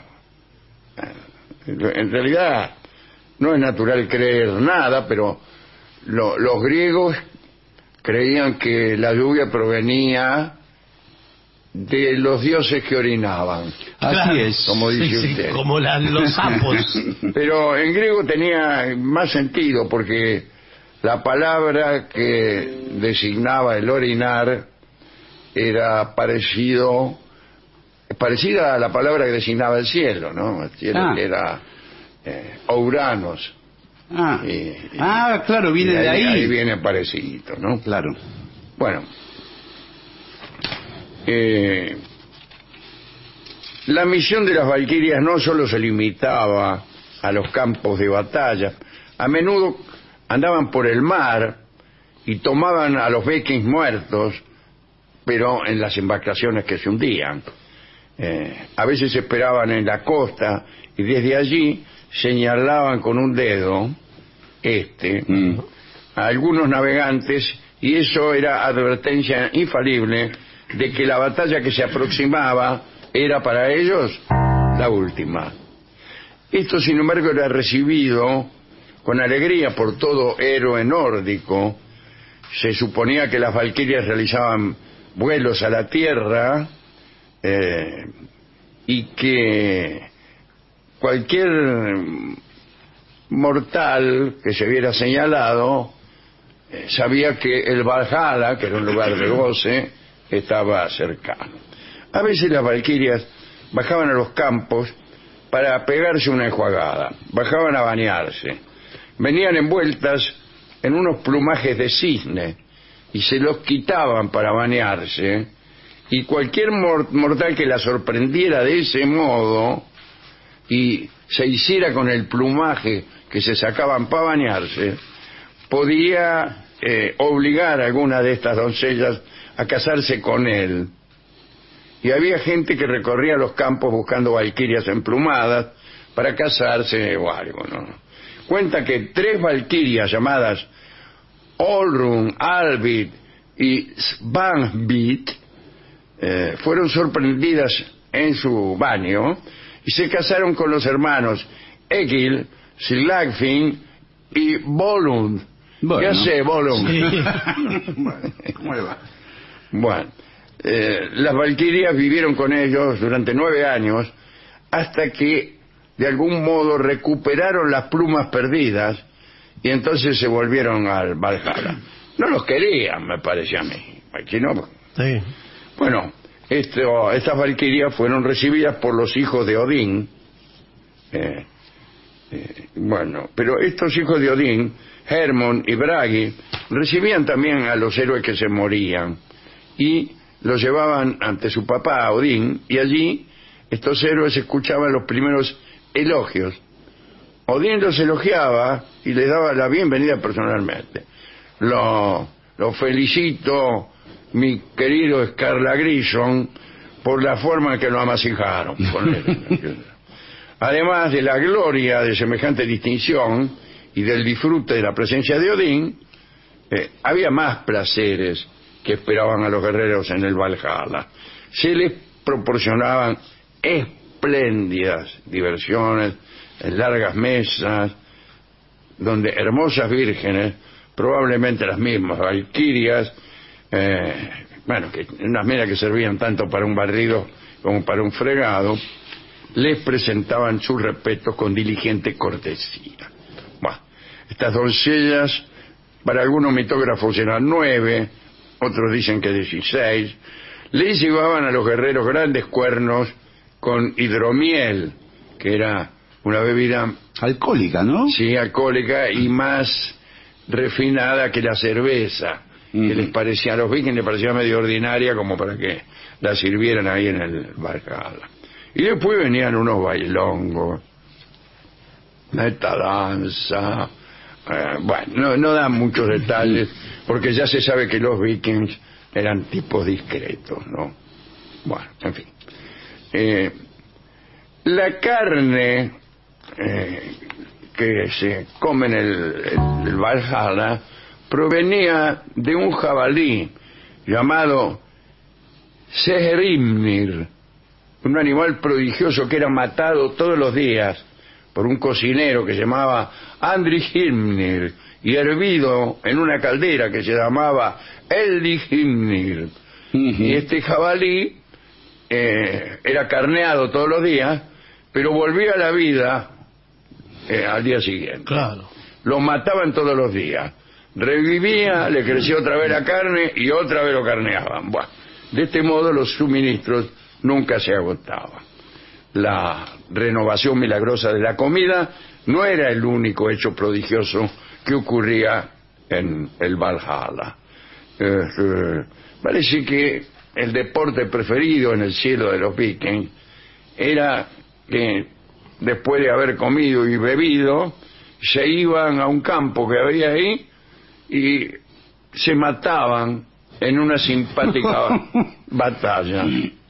En realidad no es natural creer nada, pero lo, los griegos creían que la lluvia provenía de los dioses que orinaban. Así claro, es. Como dice sí, usted. Sí, como la, los sapos. Pero en griego tenía más sentido, porque la palabra que designaba el orinar era parecido parecida a la palabra que designaba el cielo, ¿no? El cielo ah. era eh, ouranos, Ah, Eh, ah claro, viene de ahí. Ahí viene parecido, ¿no? Claro. Bueno. Eh, la misión de las valquirias no solo se limitaba a los campos de batalla. A menudo andaban por el mar y tomaban a los vikings muertos, pero en las embarcaciones que se hundían. Eh, a veces esperaban en la costa y desde allí señalaban con un dedo este mm. a algunos navegantes, y eso era advertencia infalible de que la batalla que se aproximaba era para ellos la última. Esto, sin embargo, era recibido con alegría por todo héroe nórdico. Se suponía que las valquirias realizaban vuelos a la tierra eh, y que cualquier mortal que se viera señalado eh, sabía que el Valhalla, que era un lugar de goce, estaba cercano. A veces las valquirias bajaban a los campos para pegarse una enjuagada, bajaban a bañarse, venían envueltas en unos plumajes de cisne y se los quitaban para bañarse, y cualquier mortal que la sorprendiera de ese modo y se hiciera con el plumaje que se sacaban para bañarse, podía eh, obligar a alguna de estas doncellas a casarse con él. Y había gente que recorría los campos buscando valquirias emplumadas para casarse o algo, ¿no? Cuenta que tres valquirias llamadas Olrun, Albit y Svanhvit eh, fueron sorprendidas en su baño y se casaron con los hermanos Egil, Slagfin y Volund. Bueno. ¿Qué hace Volund? Sí. ¿Cómo le va? Bueno, eh, las valquirias vivieron con ellos durante nueve años hasta que de algún modo recuperaron las plumas perdidas y entonces se volvieron al Valhalla. No los querían, me parece a mí. Aquí no. Sí. Bueno, esto, estas valquirias fueron recibidas por los hijos de Odín. Eh, eh, bueno, pero estos hijos de Odín, Hermon y Bragi, recibían también a los héroes que se morían y los llevaban ante su papá Odín, y allí estos héroes escuchaban los primeros elogios. Odín los elogiaba y les daba la bienvenida personalmente. Lo, lo felicito, mi querido Skarlagrison, por la forma en que lo amasijaron. Además de la gloria de semejante distinción y del disfrute de la presencia de Odín, eh, había más placeres que esperaban a los guerreros en el Valhalla. Se les proporcionaban espléndidas diversiones, en largas mesas, donde hermosas vírgenes, probablemente las mismas valquirias, eh, bueno, que unas mesas que servían tanto para un barrido como para un fregado, les presentaban sus respetos con diligente cortesía. Bueno, estas doncellas, para algunos mitógrafos eran nueve, otros dicen que dieciséis, les llevaban a los guerreros grandes cuernos con hidromiel, que era una bebida alcohólica, ¿no? Sí, alcohólica y más refinada que la cerveza, uh-huh. que les parecía a los vikings les parecía medio ordinaria como para que la sirvieran ahí en el Valhalla. Y después venían unos bailongos, esta danza, eh, bueno, no, no dan muchos detalles porque ya se sabe que los vikings eran tipos discretos, ¿no? Bueno, en fin. Eh, la carne eh, que se come en el, el, el Valhalla provenía de un jabalí llamado Sehrimnir, un animal prodigioso que era matado todos los días por un cocinero que se llamaba Andrihrimnir y hervido en una caldera que se llamaba Eldihrimnir. Uh-huh. Y este jabalí eh, era carneado todos los días, pero volvía a la vida eh, al día siguiente. Claro. Lo mataban todos los días. Revivía, le crecía otra vez la carne y otra vez lo carneaban. Bueno, de este modo los suministros nunca se agotaban. la renovación milagrosa de la comida no era el único hecho prodigioso que ocurría en el Valhalla. Eh, eh, parece que el deporte preferido en el cielo de los vikings era que después de haber comido y bebido se iban a un campo que había ahí y se mataban en una simpática batalla.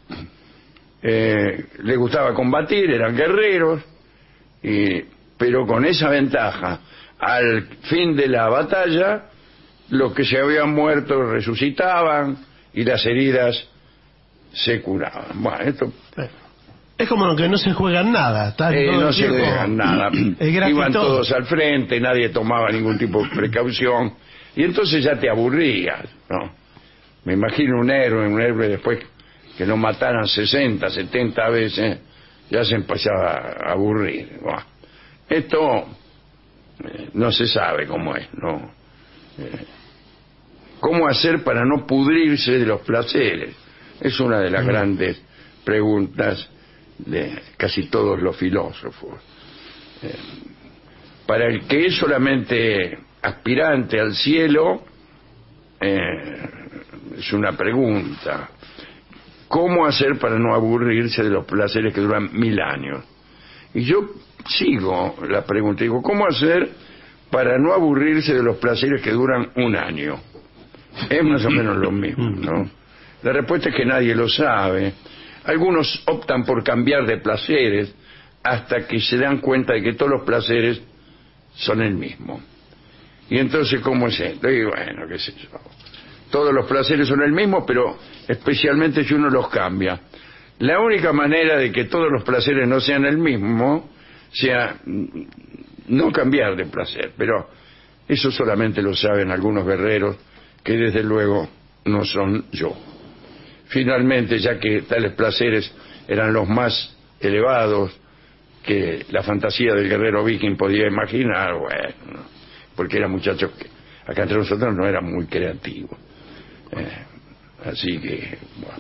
Eh, les gustaba combatir, eran guerreros, y, pero con esa ventaja: al fin de la batalla los que se habían muerto resucitaban y las heridas se curaban. Bueno, esto es como que no se juegan nada. Están eh, todo no el se tiempo. juegan nada. Iban todos al frente, nadie tomaba ningún tipo de precaución, y entonces ya te aburrías, ¿no? Me imagino un héroe, un héroe después que lo mataran sesenta, setenta veces, ya se empezaba a aburrir. Bueno, esto eh, no se sabe cómo es, ¿no? Eh, ¿Cómo hacer para no pudrirse de los placeres? Es una de las grandes preguntas de casi todos los filósofos. Eh, para el que es solamente aspirante al cielo, eh, es una pregunta: ¿cómo hacer para no aburrirse de los placeres que duran mil años? Y yo sigo la pregunta, digo, ¿cómo hacer para no aburrirse de los placeres que duran un año? Es más o menos lo mismo, ¿no? La respuesta es que nadie lo sabe. Algunos optan por cambiar de placeres hasta que se dan cuenta de que todos los placeres son el mismo. Y entonces, ¿cómo es esto? Y bueno, qué sé yo. Todos los placeres son el mismo, pero especialmente si uno los cambia. La única manera de que todos los placeres no sean el mismo sea no cambiar de placer, pero eso solamente lo saben algunos guerreros que desde luego no son yo. Finalmente, ya que tales placeres eran los más elevados que la fantasía del guerrero viking podía imaginar, bueno, porque eran muchachos que acá entre nosotros no eran muy creativos. Eh, así que, bueno.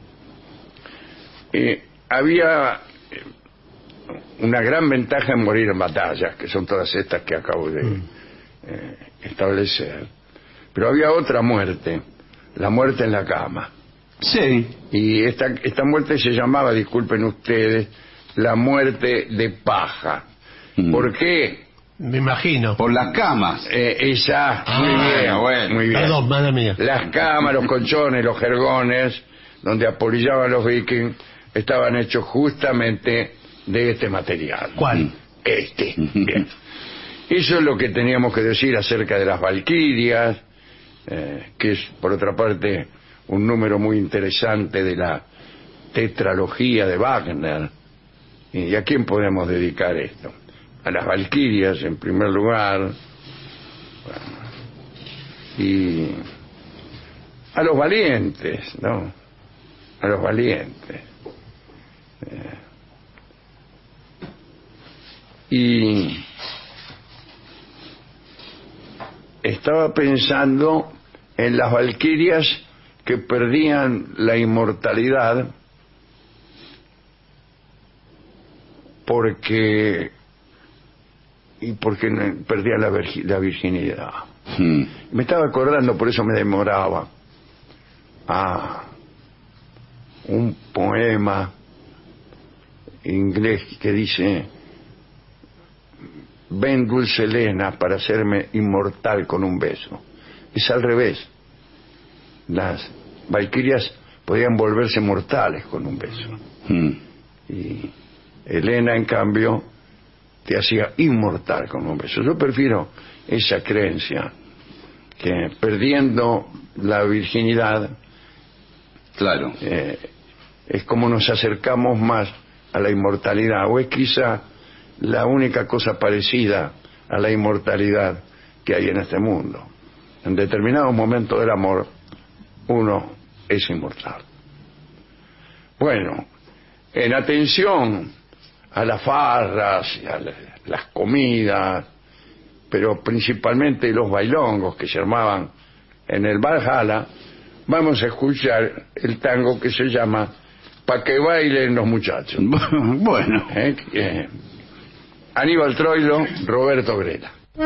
Eh, había una gran ventaja en morir en batallas, que son todas estas que acabo de eh, establecer. Pero había otra muerte, la muerte en la cama. Sí. Y esta, esta muerte se llamaba, disculpen ustedes, la muerte de paja. Mm. ¿Por qué? Me imagino. Por las camas. Eh, esa, ah, muy bien, bueno, muy bien. Perdón, madre mía. Las camas, los colchones, los jergones, donde apolillaban los vikings, estaban hechos justamente de este material. ¿Cuál? Este. Bien. Eso es lo que teníamos que decir acerca de las valquirias, eh, que es, por otra parte, un número muy interesante de la tetralogía de Wagner. ¿Y a quién podemos dedicar esto? A las valquirias, en primer lugar, bueno, y a los valientes, ¿no? A los valientes. Eh, y estaba pensando en las valquirias que perdían la inmortalidad porque y porque perdían la, virgi, la virginidad. Hmm. Me estaba acordando, por eso me demoraba, a un poema inglés que dice: ven dulce Helena para hacerme inmortal con un beso. Es al revés. Las valquirias podían volverse mortales con un beso. Hmm. Y Helena, en cambio, te hacía inmortal con un beso. Yo prefiero esa creencia, que perdiendo la virginidad, claro, eh, es como nos acercamos más a la inmortalidad, o es quizá la única cosa parecida a la inmortalidad que hay en este mundo. En determinados momentos del amor, uno es inmortal. Bueno, en atención a las farras, a las comidas, pero principalmente los bailongos que se armaban en el Valhalla, vamos a escuchar el tango que se llama para que bailen los muchachos. Bueno. ¿Eh? Eh. Aníbal Troilo, Roberto Grela.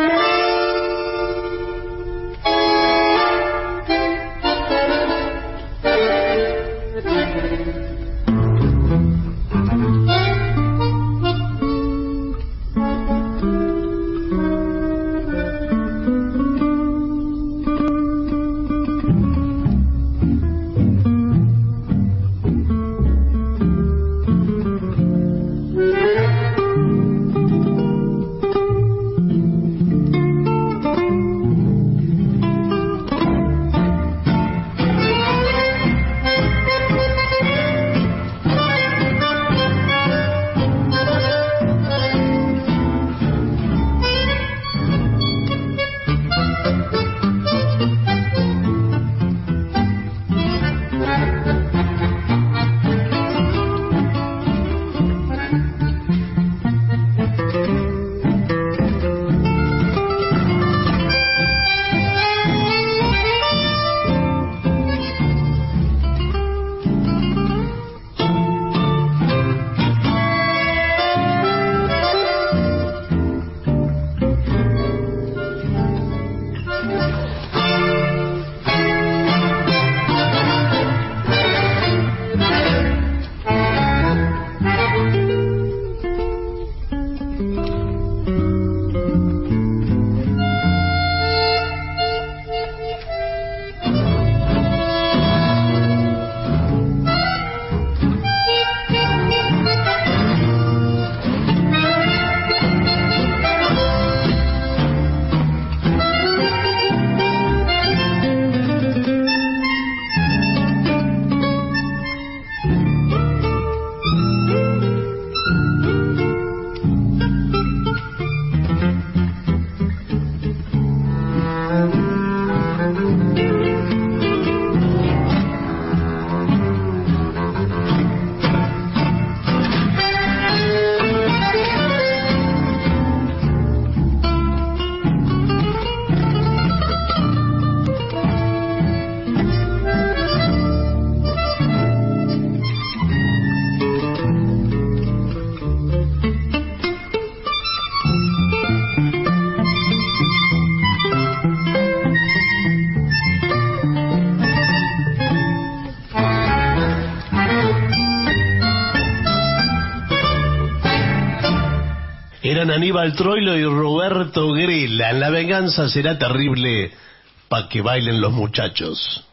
Eran Aníbal Troilo y Roberto Grela. La venganza será terrible para que bailen los muchachos.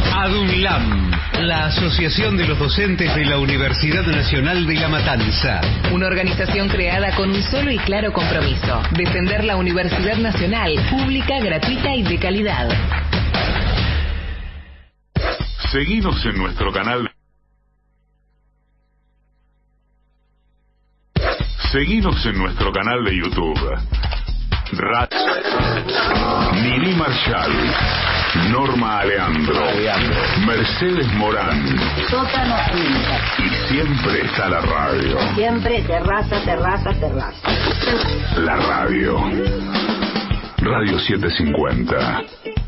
ADUNLAM, la Asociación de los Docentes de la Universidad Nacional de La Matanza. Una organización creada con un solo y claro compromiso: defender la Universidad Nacional, pública, gratuita y de calidad. Seguinos en nuestro canal. Seguinos en nuestro canal de YouTube. Rat... Nini Marshall, Norma Aleandro, Mercedes Morán. Sótano Quinta. Y siempre está la radio. Siempre terraza, terraza, terraza. La radio. Radio setecientos cincuenta.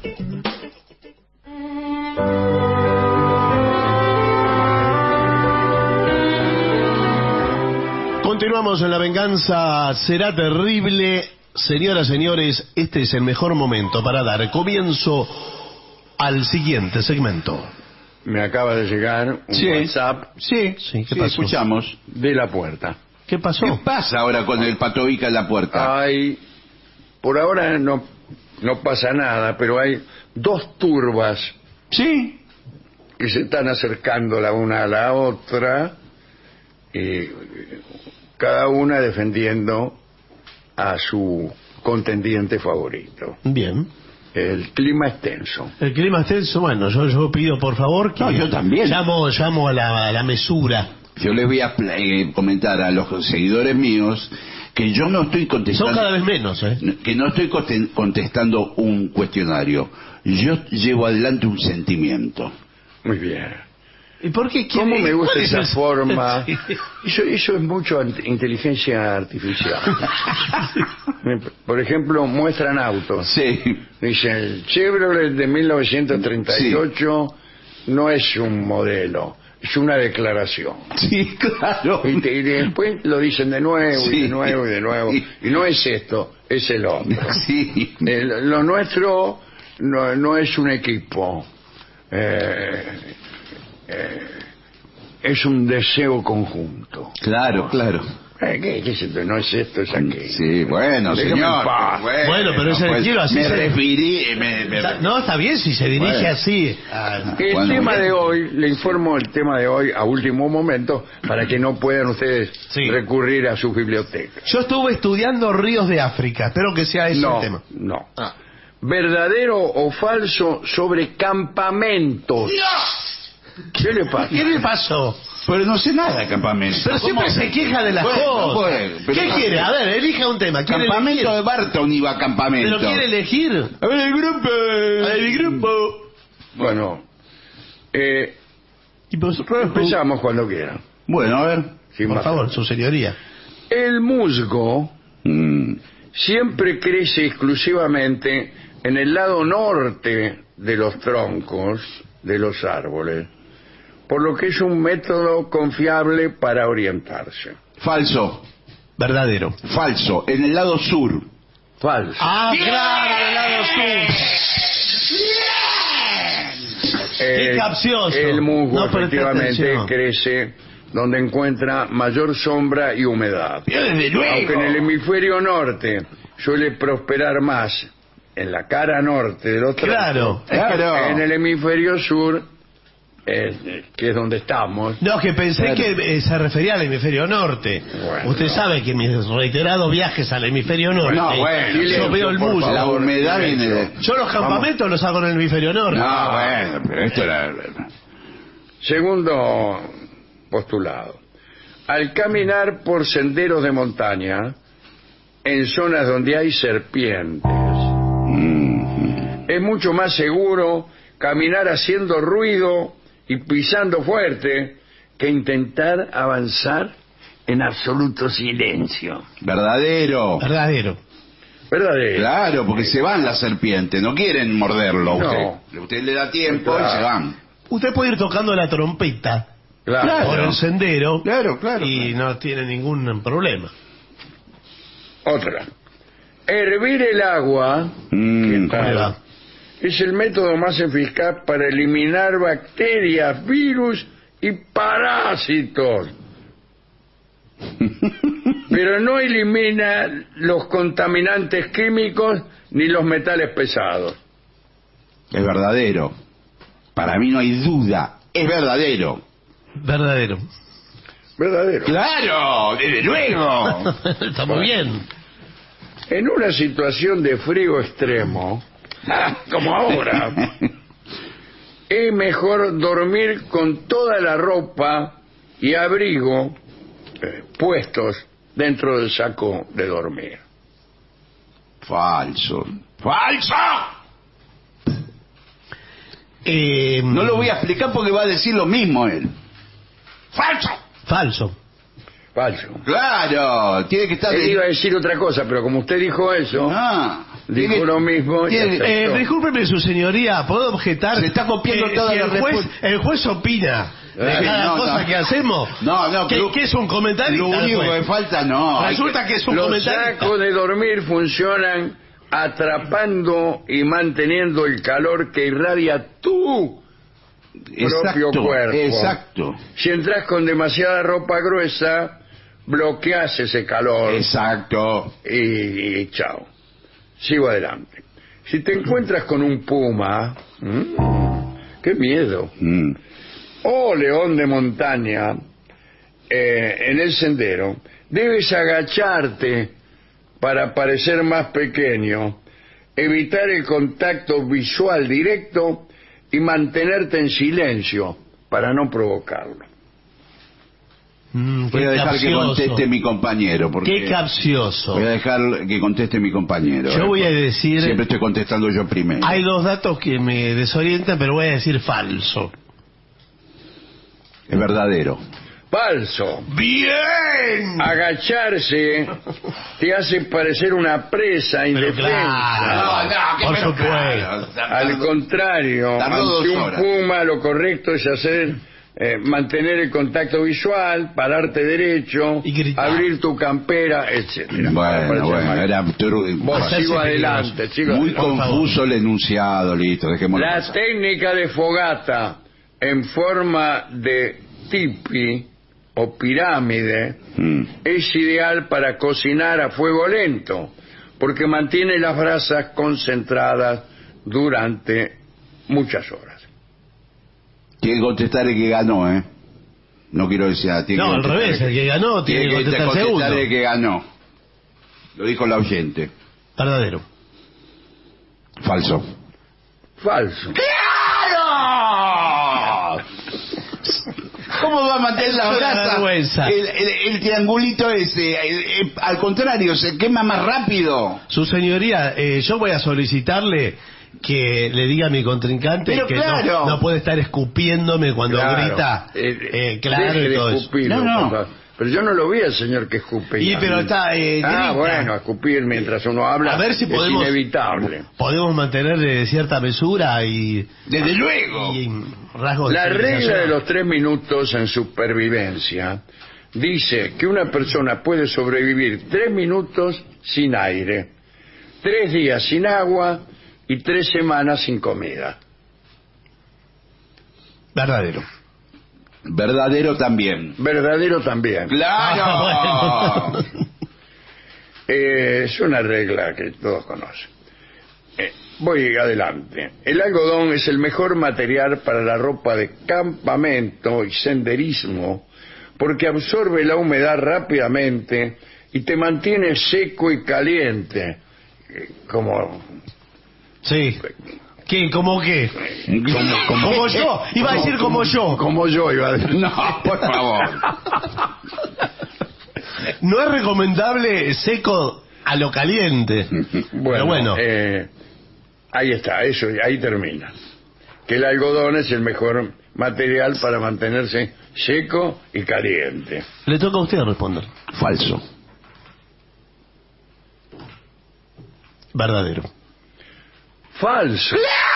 Continuamos en La venganza será terrible. Señoras, señores, este es el mejor momento para dar comienzo al siguiente segmento. Me acaba de llegar un sí. WhatsApp. Sí, sí, ¿qué sí, pasó? Escuchamos. De La Puerta. ¿Qué pasó? ¿Qué pasa ahora con el Patovica en La Puerta? Hay, por ahora no, no pasa nada, pero hay dos turbas. Sí. Que se están acercando la una a la otra, y cada una defendiendo a su contendiente favorito. Bien. El clima es tenso. El clima es tenso. Bueno, yo, yo pido por favor que... No, yo también. Llamo, llamo a, la, a la mesura. Yo les voy a eh, comentar a los seguidores míos que yo no estoy contestando... Son cada vez menos, ¿eh? Que no estoy contestando un cuestionario. Yo llevo adelante un sentimiento. Muy bien. ¿Y por qué? ¿Cómo me gusta esa es? forma? Sí. Eso, eso es mucho inteligencia artificial. Por ejemplo, muestran autos. Sí. Dicen, el Chevrolet de mil novecientos treinta y ocho sí. no es un modelo, es una declaración. Sí, claro. Y, te, y después lo dicen de nuevo, sí. y de nuevo, y de nuevo. Sí. Y no es esto, es el otro. Sí. El, lo nuestro no, no es un equipo. Eh, eh, es un deseo conjunto. Claro, claro. Eh, ¿Qué, ¿Qué es esto? No es esto, es aquello. Sí, bueno, Déjame señor. Bueno, bueno, pero es el pues, estilo así. Me se... referí... Me, me... No, está bien si se dirige bueno. así. Ah, el bueno, tema bien. de hoy, le informo el tema de hoy a último momento para que no puedan ustedes sí. recurrir a sus bibliotecas. Yo estuve estudiando ríos de África. Espero que sea ese no, el tema. No, ah. ¿Verdadero o falso sobre campamentos? ¡No! ¿Qué le pasa? ¿Qué le pasó? Pero no sé nada de campamento. Pero siempre se queja de las bueno, cosas. Bueno, ¿Qué quiere? A ver, elija un tema. Campamento elegir? de Barton iba a campamento. ¿Pero quiere elegir? A ver, el grupo. A ver, el grupo. Bueno, eh, y pues, empezamos cuando quieran. Bueno, a ver. Por más favor, su señoría. El musgo mm, siempre crece exclusivamente en el lado norte de los troncos de los árboles, por lo que es un método confiable para orientarse. Falso. Verdadero. Falso. En el lado sur. Falso. Ah, ¡bien! Claro, en el lado sur. Eh, ¡Qué capcioso! El musgo no, efectivamente crece donde encuentra mayor sombra y humedad. Desde luego. Aunque en el hemisferio norte suele prosperar más en la cara norte de los troncos. Claro, claro. En el hemisferio sur, eh, que es donde estamos. No, que pensé claro. que eh, se refería al hemisferio norte. Bueno, Usted no. sabe que mis reiterados viajes al hemisferio norte, no, bueno, yo veo el musgo. La humedad viene de... Yo los campamentos Vamos. los hago en el hemisferio norte. No, bueno, pero esto era... Segundo postulado. Al caminar por senderos de montaña, en zonas donde hay serpientes, es mucho más seguro caminar haciendo ruido y pisando fuerte que intentar avanzar en absoluto silencio. Verdadero. Verdadero. Verdadero. Claro, porque se van las serpientes, no quieren morderlo. No. Usted, usted le da tiempo claro. y se van. Usted puede ir tocando la trompeta claro. por el sendero claro, claro, y claro. no tiene ningún problema. Otra. Hervir el agua mm, es el método más eficaz para eliminar bacterias, virus y parásitos. Pero no elimina los contaminantes químicos ni los metales pesados. Es verdadero. Para mí no hay duda. Es verdadero. Verdadero. Verdadero. Claro, desde luego. Está muy bien. En una situación de frío extremo, como ahora, es mejor dormir con toda la ropa y abrigo eh, puestos dentro del saco de dormir. Falso. ¡Falso! Eh, no lo voy a explicar porque va a decir lo mismo él. ¡Falso! Falso. Falso. Claro, tiene que estar... Él iba a decir otra cosa, pero como usted dijo eso, ah, dijo tiene, lo mismo. Tiene, eh, discúlpeme, su señoría, ¿puedo objetar? Se está copiando eh, toda si la el juez, respuesta. el juez opina de eh, cada no, cosa no. que hacemos. No, no, ¿Qué, ¿qué es un comentario? Lo único que falta, no. Resulta que, que es un los comentario. Los sacos de dormir funcionan atrapando y manteniendo el calor que irradia tu exacto, propio cuerpo. Exacto. Si entras con demasiada ropa gruesa, bloqueas ese calor. Exacto. Y, y chao. Sigo adelante. Si te encuentras con un puma, mmm, qué miedo, mm. o león de montaña eh, en el sendero, debes agacharte para parecer más pequeño, evitar el contacto visual directo y mantenerte en silencio para no provocarlo. Mm, voy a dejar capcioso. que conteste mi compañero. Porque qué capcioso. Voy a dejar que conteste mi compañero. Yo voy a decir... Siempre estoy contestando yo primero. Hay dos datos que me desorientan, pero voy a decir falso. Es verdadero. Falso. ¡Bien! Agacharse te hace parecer una presa indefensa. Claro, no, no, por supuesto. Al contrario, ante un puma lo correcto es hacer eh, mantener el contacto visual, pararte derecho, abrir tu campera, etcétera. Bueno, bueno, era Vos sigo adelante, sigo muy adelante. confuso el enunciado, listo, dejémoslo La pasar. técnica de fogata en forma de tipi o pirámide Mm. es ideal para cocinar a fuego lento, porque mantiene las brasas concentradas durante muchas horas. Tiene que contestar el que ganó, ¿eh? No quiero decir... ah, tiene No, que al contestar revés, el que ganó tiene que contestar contestar segundo. el que ganó. Lo dijo la oyente. Verdadero. Falso. Falso. ¡Claro! ¿Cómo va a mantener la Es una brasa? vergüenza. El, el, el triangulito ese, el- el- al contrario, se quema más rápido. Su señoría, eh, yo voy a solicitarle que le diga a mi contrincante Pero que claro. no, no puede estar escupiéndome cuando Claro. grita. Eh, Eh, claro, deje y de todo eso. escupirlo, No, no. por favor. Pero yo no lo vi al señor que escupe. Y, pero está, eh, ah, grita. bueno, escupir mientras uno habla A ver si es podemos- inevitable. Podemos mantener eh, cierta mesura y... Desde luego. y rasgos La de regla civilización. de los tres minutos en supervivencia dice que una persona puede sobrevivir tres minutos sin aire, tres días sin agua y tres semanas sin comida. Verdadero. Verdadero también. Verdadero también. ¡Claro! Ah, bueno. Eh, es una regla que todos conocen. Eh, voy adelante. El algodón es el mejor material para la ropa de campamento y senderismo porque absorbe la humedad rápidamente y te mantiene seco y caliente. Eh, como Sí. ¿Qué? ¿Cómo qué? como, como, Como yo. Iba a decir como yo. como yo iba a decir. No, por favor. No es recomendable seco a lo caliente. Bueno, Pero bueno. eh, ahí está, eso, ahí termina. Que el algodón es el mejor material para mantenerse seco y caliente. Le toca a usted responder. Falso. Verdadero. Falso.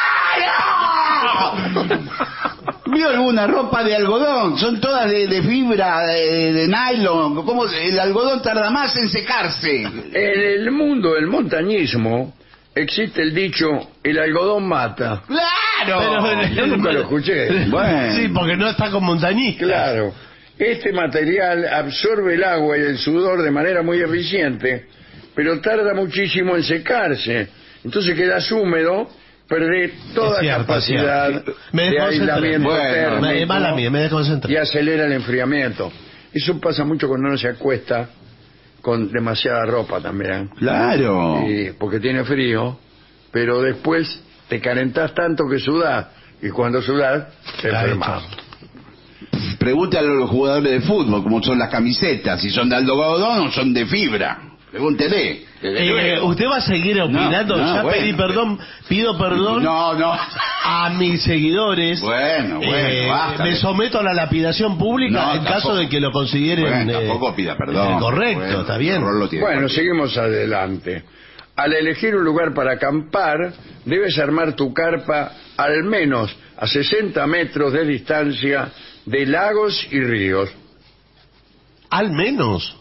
¿Vio alguna ropa de algodón? Son todas de, de fibra, de, de nylon. ¿Cómo el algodón tarda más en secarse? En el mundo del montañismo existe el dicho, el algodón mata. ¡Claro! Pero- Yo nunca lo escuché. Bueno. Sí, porque no está con montañistas. Claro. Este material absorbe el agua y el sudor de manera muy eficiente, pero tarda muchísimo en secarse. Entonces quedas húmedo, perdés toda Es cierto, capacidad es cierto. Me de desconcentré. aislamiento Bueno, térmico me- mala mía, me desconcentré. y acelera el enfriamiento. Eso pasa mucho cuando uno se acuesta con demasiada ropa también. Claro. Y- porque tiene frío, pero después te calentás tanto que sudás, y cuando sudás te Claro, enfermas. Pregúntale a los jugadores de fútbol cómo son las camisetas, si son de algodón o son de fibra. Pregúntele. Desde Eh, luego. ¿Usted va a seguir opinando? No, no, ya bueno. pedí perdón, pido perdón No, no. a mis seguidores. Bueno, bueno, Eh, basta. me someto a la lapidación pública No, en tampoco. caso de que lo consideren Bueno, eh, tampoco pida perdón. eh, correcto, Bueno, está bien. el error lo tiene Bueno, cualquiera. seguimos adelante. Al elegir un lugar para acampar, debes armar tu carpa al menos a sesenta metros de distancia de lagos y ríos. Al menos.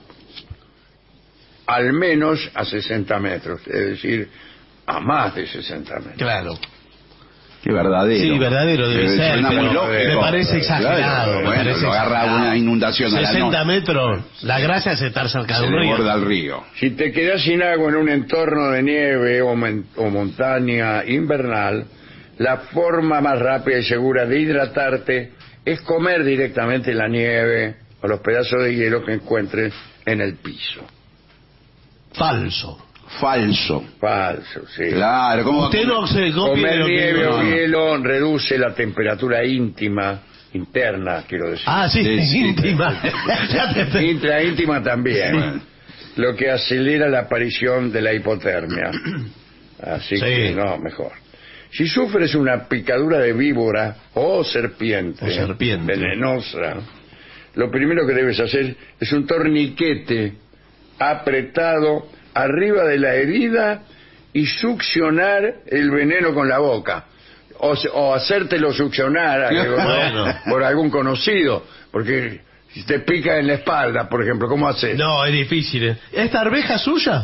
Al menos a sesenta metros, es decir, a más de sesenta metros. Claro. Qué verdadero. Sí, verdadero debe Pero ser, suena pero muy lógico. me parece exagerado. Claro, me bueno, parece lo agarra exagerado. una inundación a la sesenta noche. metros, la gracia es estar cerca de Se un río. desborda el río. Si te quedas sin agua en un entorno de nieve o, men- o montaña invernal, la forma más rápida y segura de hidratarte es comer directamente la nieve o los pedazos de hielo que encuentres en el piso. Falso. Falso. Falso, sí. Claro, ¿cómo Usted no se copie de Comer lo que nieve digo. o hielo reduce la temperatura íntima, interna, quiero decir. Ah, sí, Sí, sí. íntima. Ya te- Intraíntima también, lo que acelera la aparición de la hipotermia. Así Sí. que no, mejor. Si sufres una picadura de víbora o serpiente, O serpiente. venenosa, lo primero que debes hacer es un torniquete apretado arriba de la herida y succionar el veneno con la boca. o, o hacértelo succionar algo, ¿no? Bueno. Por algún conocido, porque si te pica en la espalda, por ejemplo, ¿cómo haces? No, es difícil. ¿eh? ¿Esta arveja es suya?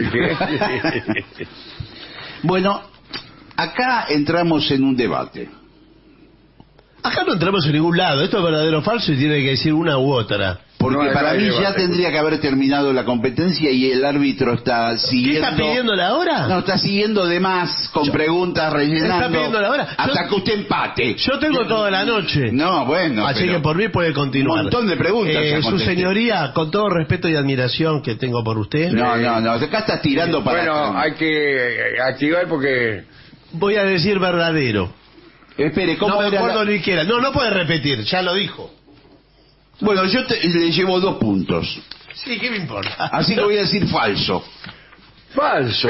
Bueno, acá entramos en un debate. Acá no entramos en ningún lado. Esto es verdadero o falso y tiene que decir una u otra. Porque No, para no hay mí debate. ya tendría que haber terminado la competencia y el árbitro está ¿Qué siguiendo... está pidiendo la hora? No, está siguiendo de más con Yo- preguntas rellenando. ¿Está pidiendo la hora? Hasta Yo- que usted empate. Yo tengo toda la noche. No, bueno. Así pero que por mí puede continuar. Un montón de preguntas Eh, ya su contesté. señoría, con todo respeto y admiración que tengo por usted, No, no, no. Acá estás tirando para... Bueno, hay que eh, activar porque... voy a decir verdadero. Espere, ¿cómo No me era acuerdo la- ni qué era. No, no puede repetir, ya lo dijo. Bueno, yo te- le llevo dos puntos. Sí, ¿qué me importa? Así que voy a decir falso. Falso.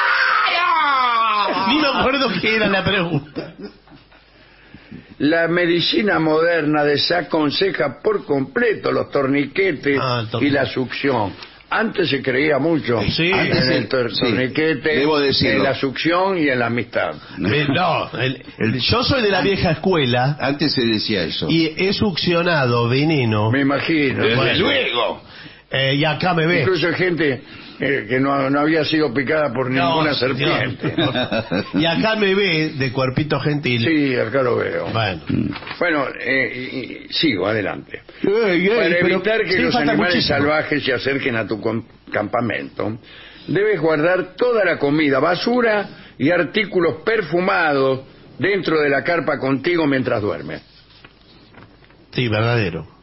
Ni me acuerdo qué era la pregunta. La medicina moderna desaconseja por completo los torniquetes Ah, el y torniquete. la succión. Antes se creía mucho Sí. en Antes el sí, tor- sí. torniquete, Debo decirlo. en la succión y en la amistad. Eh, no, el- el- yo soy de la vieja escuela Antes se decía eso. y he succionado veneno. Me imagino. Bueno. luego. Eh, y acá me ve. Incluso hay gente eh, que no, no había sido picada por ninguna No, serpiente. Y acá me ve de cuerpito gentil. Sí, acá lo veo. Bueno. Bueno, eh, y- y sigo adelante. Ey, ey, Para pero- evitar que sí, los falta animales muchísimo. salvajes se acerquen a tu com- campamento, debes guardar toda la comida, basura y artículos perfumados dentro de la carpa contigo mientras duermes. Sí, verdadero.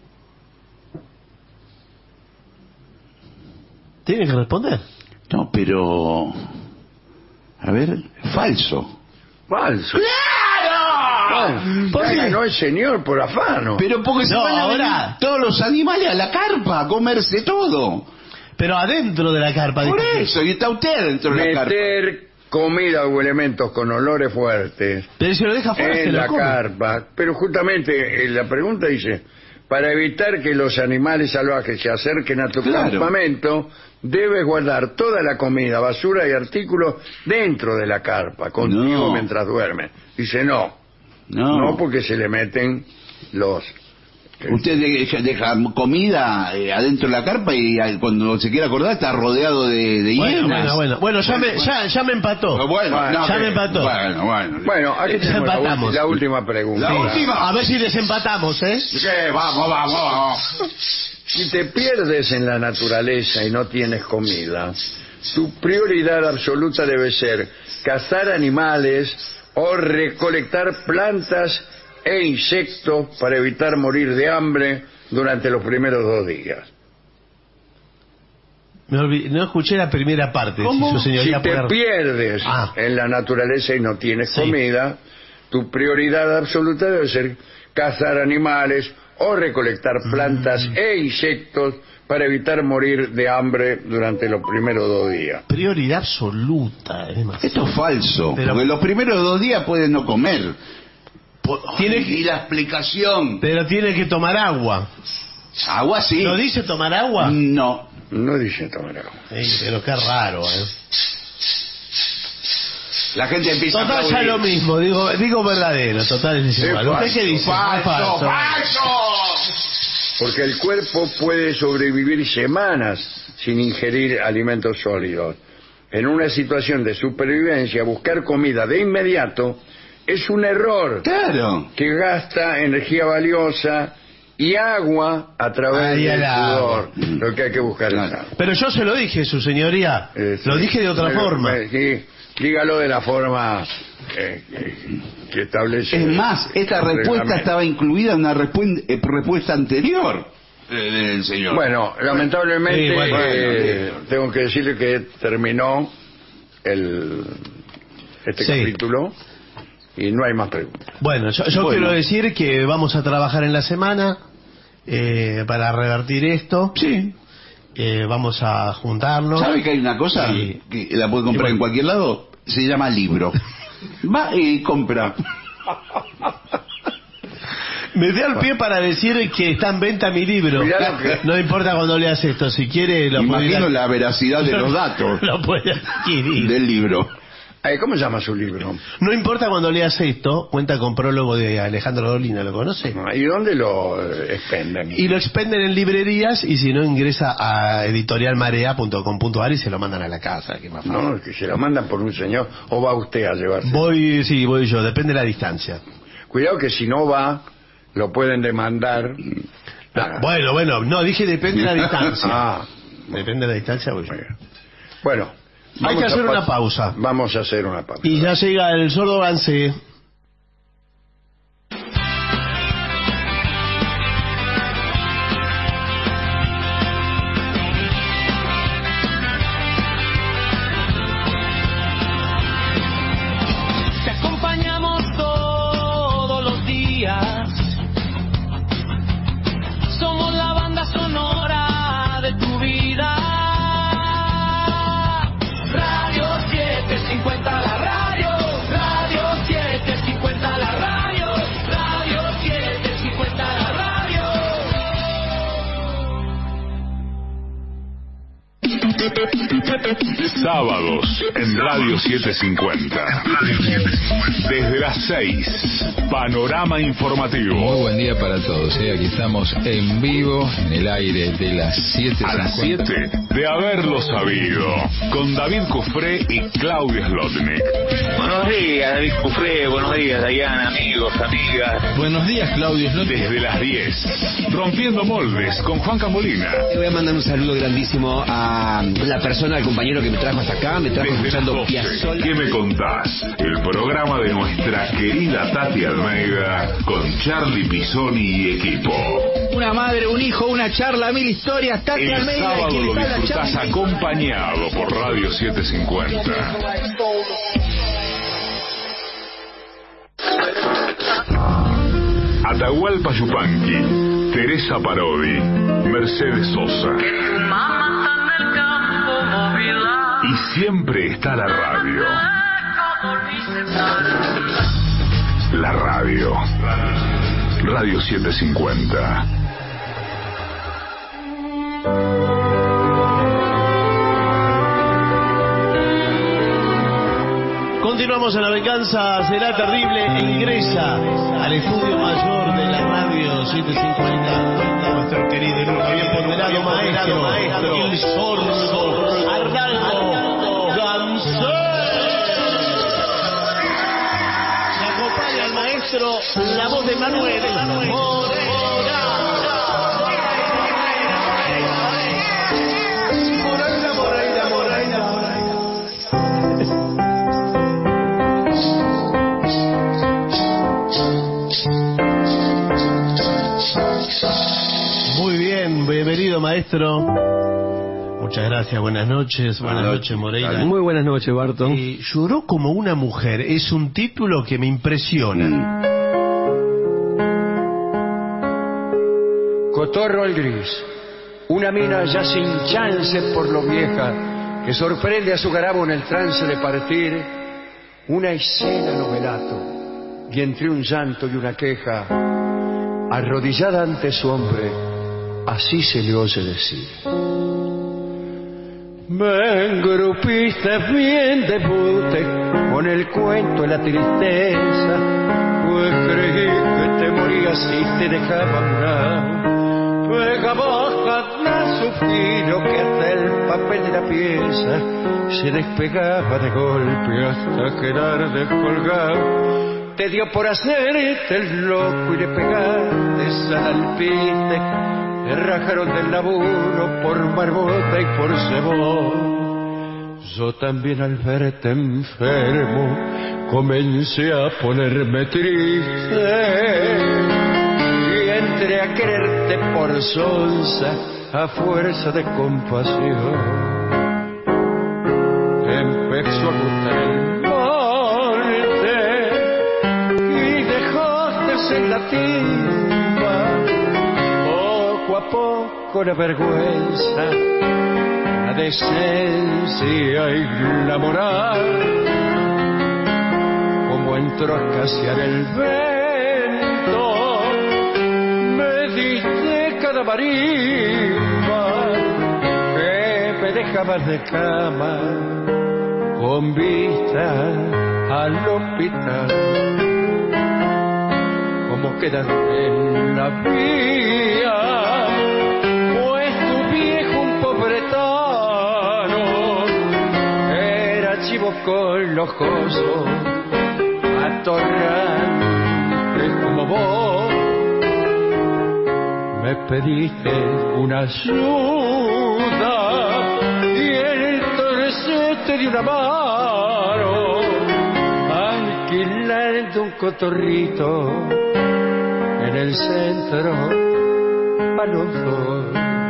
Tiene que responder. No, pero... A ver, falso. Falso. ¡Claro! Bueno, ¿Por qué? no el señor por afano. Pero porque se No, van a ahora- venir todos los animales a la carpa a comerse todo. Pero adentro de la carpa. Por dijo que- eso, y está usted dentro de la carpa. Meter comida o elementos con olores fuertes Pero si lo deja fuera, se en lo la come. carpa. Pero justamente eh, la pregunta dice, para evitar que los animales salvajes se acerquen a tu Claro. campamento, debes guardar toda la comida, basura y artículos dentro de la carpa, contigo No. mientras duermes. Dice, no, No, no porque se le meten los... usted deja, deja comida eh, adentro de la carpa y eh, cuando se quiera acordar está rodeado de, de Bueno, hienas. bueno, bueno. Bueno, ya me, ya, ya me empató. Bueno, no, ya me pero- empató. Bueno, bueno. Bueno, aquí tenemos la, Desempatamos. ulti- la última pregunta. La última. A ver si desempatamos, ¿eh? ¿Qué? Vamos, vamos, vamos. Si te pierdes en la naturaleza y no tienes comida, tu prioridad absoluta debe ser cazar animales o recolectar plantas e insectos para evitar morir de hambre durante los primeros dos días. Me olvidé- no escuché la primera parte. ¿Cómo? Si su Si señoría te puede- pierdes Ah. en la naturaleza y no tienes Sí. comida, tu prioridad absoluta debe ser cazar animales o recolectar plantas Mm. e insectos para evitar morir de hambre durante los primeros dos días. Prioridad absoluta. Es más. Esto es falso, Pero- porque los primeros dos días pueden no comer. Tiene Ay, que- y la explicación. Pero tiene que tomar agua. Agua sí. ¿Lo dice tomar agua? No. No dice tomar agua. Ey, pero qué raro, ¿eh? La gente empieza Total, a ya aplaudir. lo mismo. Digo, digo verdadero. Total, es Sí, igual. ¿Usted falso, qué dice? ¡Falso, Falso. falso! Porque el cuerpo puede sobrevivir semanas sin ingerir alimentos sólidos. En una situación de supervivencia, buscar comida de inmediato es un error Claro. que gasta energía valiosa y agua a través Ay, del el agua. sudor. Lo que hay que buscar es Claro. agua. Pero yo se lo dije, su señoría. Eh, sí. Lo dije de otra Bueno, forma. eh, sí, dígalo de la forma eh, que, que establece. Es más, esta el respuesta reglamento. estaba incluida en una respu- eh, respuesta anterior eh, del señor. Bueno, lamentablemente Sí, bueno, eh, tengo que decirle que terminó el este Sí. capítulo y no hay más preguntas. Bueno, yo, yo Bueno. quiero decir que vamos a trabajar en la semana eh, para revertir esto. Sí. Eh, vamos a juntarnos. ¿Sabe que hay una cosa Sí. que la puede comprar Y bueno. en cualquier lado? Se llama libro. Va y compra. Me dio el pie para decir que está en venta mi libro. Mirá lo que- No importa cuando leas esto, si quiere lo puede Imagino ir a- la veracidad de los datos lo puede adquirir. del libro. Eh, ¿Cómo se llama su libro? No importa cuando leas esto, cuenta con prólogo de Alejandro Dolina, ¿lo conoce? ¿Y dónde lo expenden? Y lo expenden en librerías, y si no, ingresa a editorial marea punto com punto ar y se lo mandan a la casa. Que más no, que se lo mandan por un señor, o va usted a llevarse. Voy, sí, voy yo, depende de la distancia. Cuidado que si no va, lo pueden demandar. Ah, bueno, bueno, no, dije depende de la distancia. Ah, depende de la distancia, voy yo. Bueno, hay que hacer pa una pausa. Vamos a hacer una pausa. Y ya llega el sordo Gance. Te acompañamos todos los días. Somos la banda sonora de tu vida. cincuenta la radio, radio setecientos cincuenta la radio, radio setecientos cincuenta la radio. Sábados en Radio setecientos cincuenta. Desde las seis, panorama informativo. Muy buen día para todos, ¿eh? Aquí estamos en vivo, en el aire de las siete cincuenta. A las siete, de haberlo sabido, con David Cufré y Claudia Slotnick. Buenos días, David Cufré, buenos días, Dayana, amigos, amigas. Buenos días, Claudia Slotnick. Desde las diez, Rompiendo Moldes, con Juan Camolina. Le voy a mandar un saludo grandísimo a la persona, al compañero que me trajo hasta acá, me trajo Desde escuchando doce, Piazzolla. ¿Qué me contás? El programa de nuestra querida Tati Almeida con Charlie Pisoni y equipo. Una madre, un hijo, una charla, mil historias. Tati El Almeida, sábado quien lo les habla, disfrutás Charlie. acompañado por Radio setecientos cincuenta. Atahualpa Yupanqui, Teresa Parodi, Mercedes Sosa. Y siempre está la radio. La radio. Radio setecientos cincuenta. Continuamos en La Venganza Será Terrible e ingresa al estudio mayor de la Radio setecientos cincuenta nuestro querido y nunca bien ponderado maestro, maestro, el sordo Arnaldo Gansé. Se acompaña al maestro la voz de Manuel Morera. Moraida, Moraida, Moraida, Moraida. Muy bien, bienvenido maestro. Muchas gracias, buenas noches. Buenas, buenas noches, Moreira. Muy buenas noches, Barton. Eh, lloró como una mujer, es un título que me impresiona. Mm. Cotorro al gris, una mina ya sin chance por lo vieja, que sorprende a su garabo en el trance de partir, una escena novelato, y entre un llanto y una queja, arrodillada ante su hombre, así se le oye decir: me engrupiste bien de pute con el cuento de la tristeza, pues creí que te morías y te dejaba una pega baja de su filo, que hasta el papel de la pieza se despegaba de golpe hasta quedar descolgado. Te dio por hacerte el loco y le pegaste al alpiste. Te rajaron del laburo por barbota y por cebón. Yo también al verte enfermo comencé a ponerme triste y entré a quererte por sonza a fuerza de compasión. Empezó a gustar el en la timba, poco a poco la vergüenza, la decencia y la moral, como entró a escasear el vento, me diste cada marimba que me dejabas de cama con vista al hospital. Como quedan en la vía, pues tu viejo un pobretano era chivo con los cosos, atorrantes como vos. Me pediste una ayuda y entonces te di una mano, alquilando un cotorrito en el centro para los dos.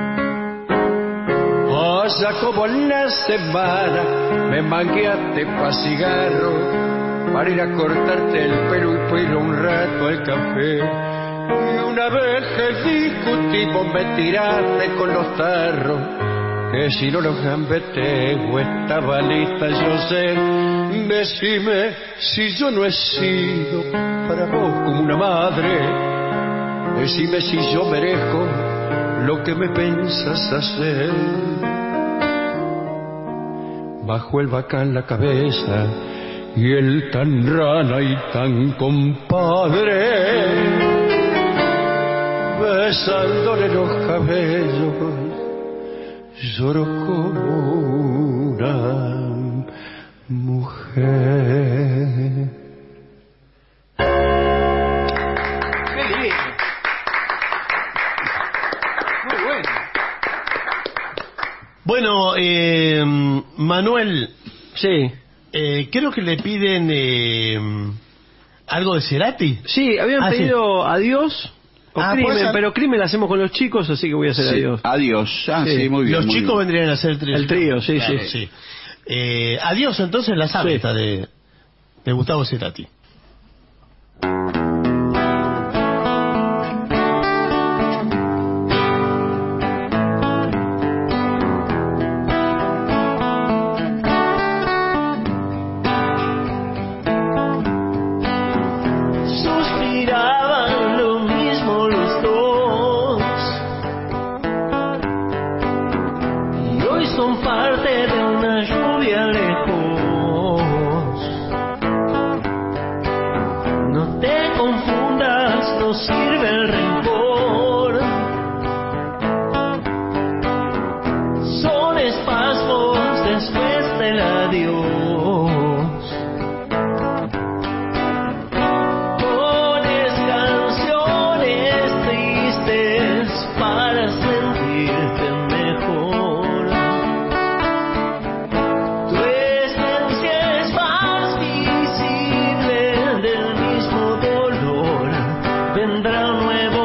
Allá como en la semana me mangueaste pa' cigarro, para ir a cortarte el pelo y para ir un rato al café. Y una vez que discutimos me tiraste con los tarros, que si no los gambeteo estaba lista, yo sé. Decime si yo no he sido para vos como una madre. Decime si yo merezco lo que me pensas hacer. Bajo el bacán la cabeza y el tan rana y tan compadre, besándole los cabellos, lloro como una mujer. ¡Qué lindo! Muy bueno. Bueno, eh, Manuel. Sí. Eh, creo que le piden eh, algo de Cerati. Sí, habían ah, pedido sí. Adiós o ah, Crimen, pues, pero Crimen lo hacemos con los chicos, así que voy a hacer sí, Adiós. Adiós, ah, sí, sí muy bien. Los muy chicos bien. vendrían a hacer el trío. El trío, sí, claro, sí. sí. Eh, Adiós, entonces, la sabe Sí. esta de, de Gustavo Cerati. Suspiraban lo mismo los dos, y hoy son parte de una lluvia lejos. No te confundas, no sirve el rencor. Son espasmos después del adiós. Pones canciones tristes para sentirte mejor. Tu esencia es más visible del mismo dolor. Vendrá un nuevo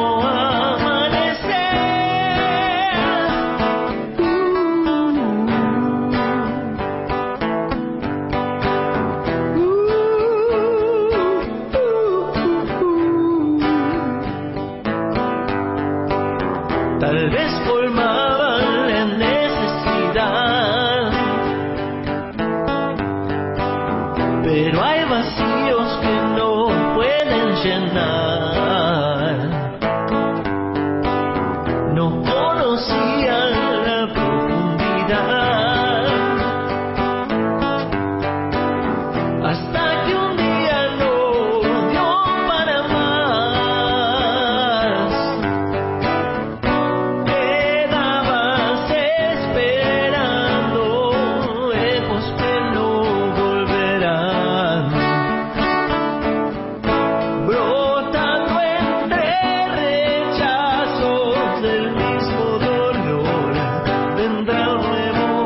tal vez colmaban la necesidad, pero hay vacíos que no pueden llenar. No conocían la profundidad hasta que un día no dio para más. Quedabas esperando ecos que no volverán, brotando entre rechazos del mismo dolor. Vendrá un nuevo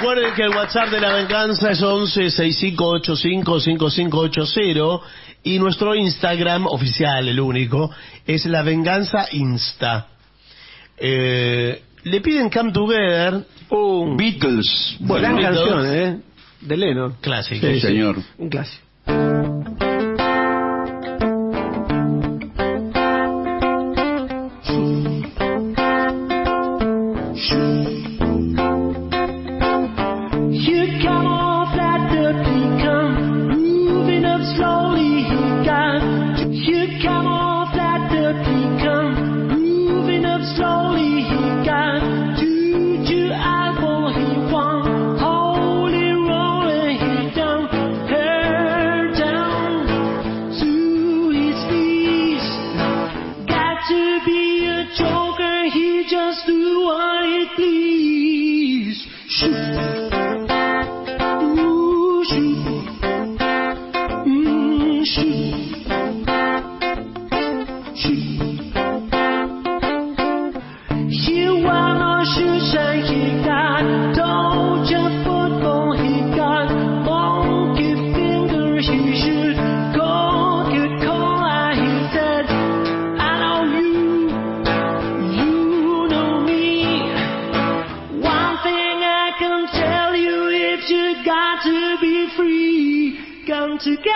Recuerden que el WhatsApp de La Venganza es once sesenta y cinco ochenta y cinco cincuenta y cinco ochenta y nuestro Instagram oficial, el único, es La Venganza Insta. Eh, le piden Come Together. Un Beatles. Bueno, gran Beatles. canción, ¿eh? De Lennon. Clásico. Sí, señor. Un clásico. You come off that dirty come moving up slowly. He got you come off that dirty come moving up slowly. He got two two eyeball. He won holy rolling. He down her down to his knees. Got to be a joker. He just do what he please. Shoot. Together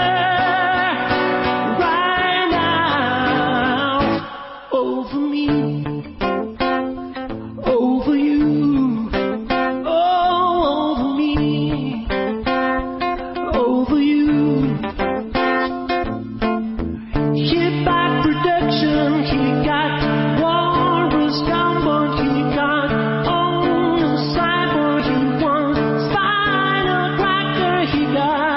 right now over me, over you, oh, over me, over you. Hit back production, he got walrus downward, he got on the sideboard, he won spinal cracker, he got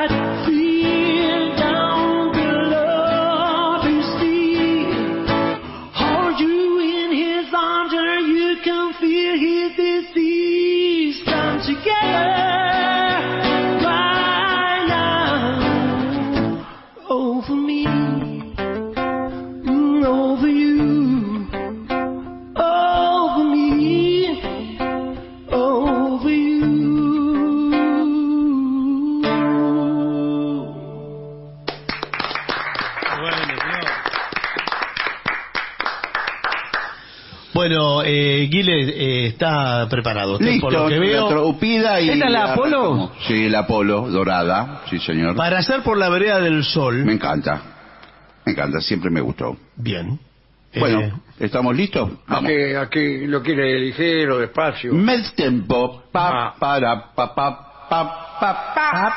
Bueno, eh, Guile eh, está preparado. Usted, Listo, por lo que veo, la Tropida y... ¿Esta es la Apolo? Sí, la Apolo, dorada, sí señor. para hacer por la vereda del sol. Me encanta, me encanta, siempre me gustó. Bien. Bueno, Eh, ¿estamos listos? Vamos. Aquí, aquí lo quiere ligero, despacio. Med tempo, pa, Ah. para, pa, pa, pa, pa, pa.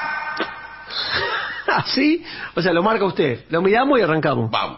¿Así? O sea, lo marca usted. Lo miramos y arrancamos. Vamos.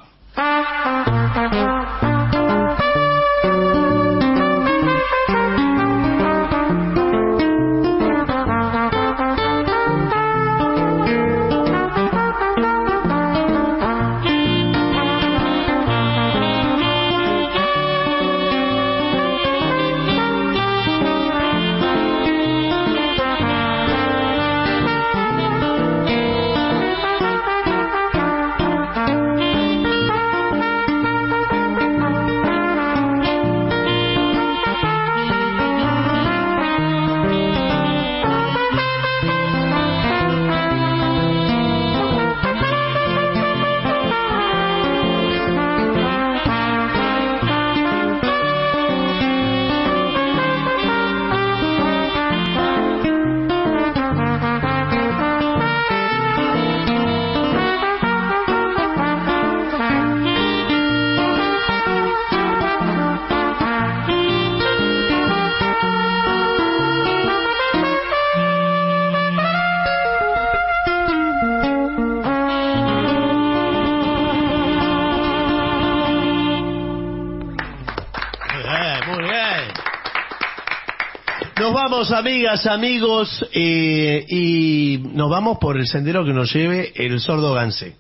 Nos vamos, amigas, amigos, eh, y nos vamos por el sendero que nos lleve el sordo Gance.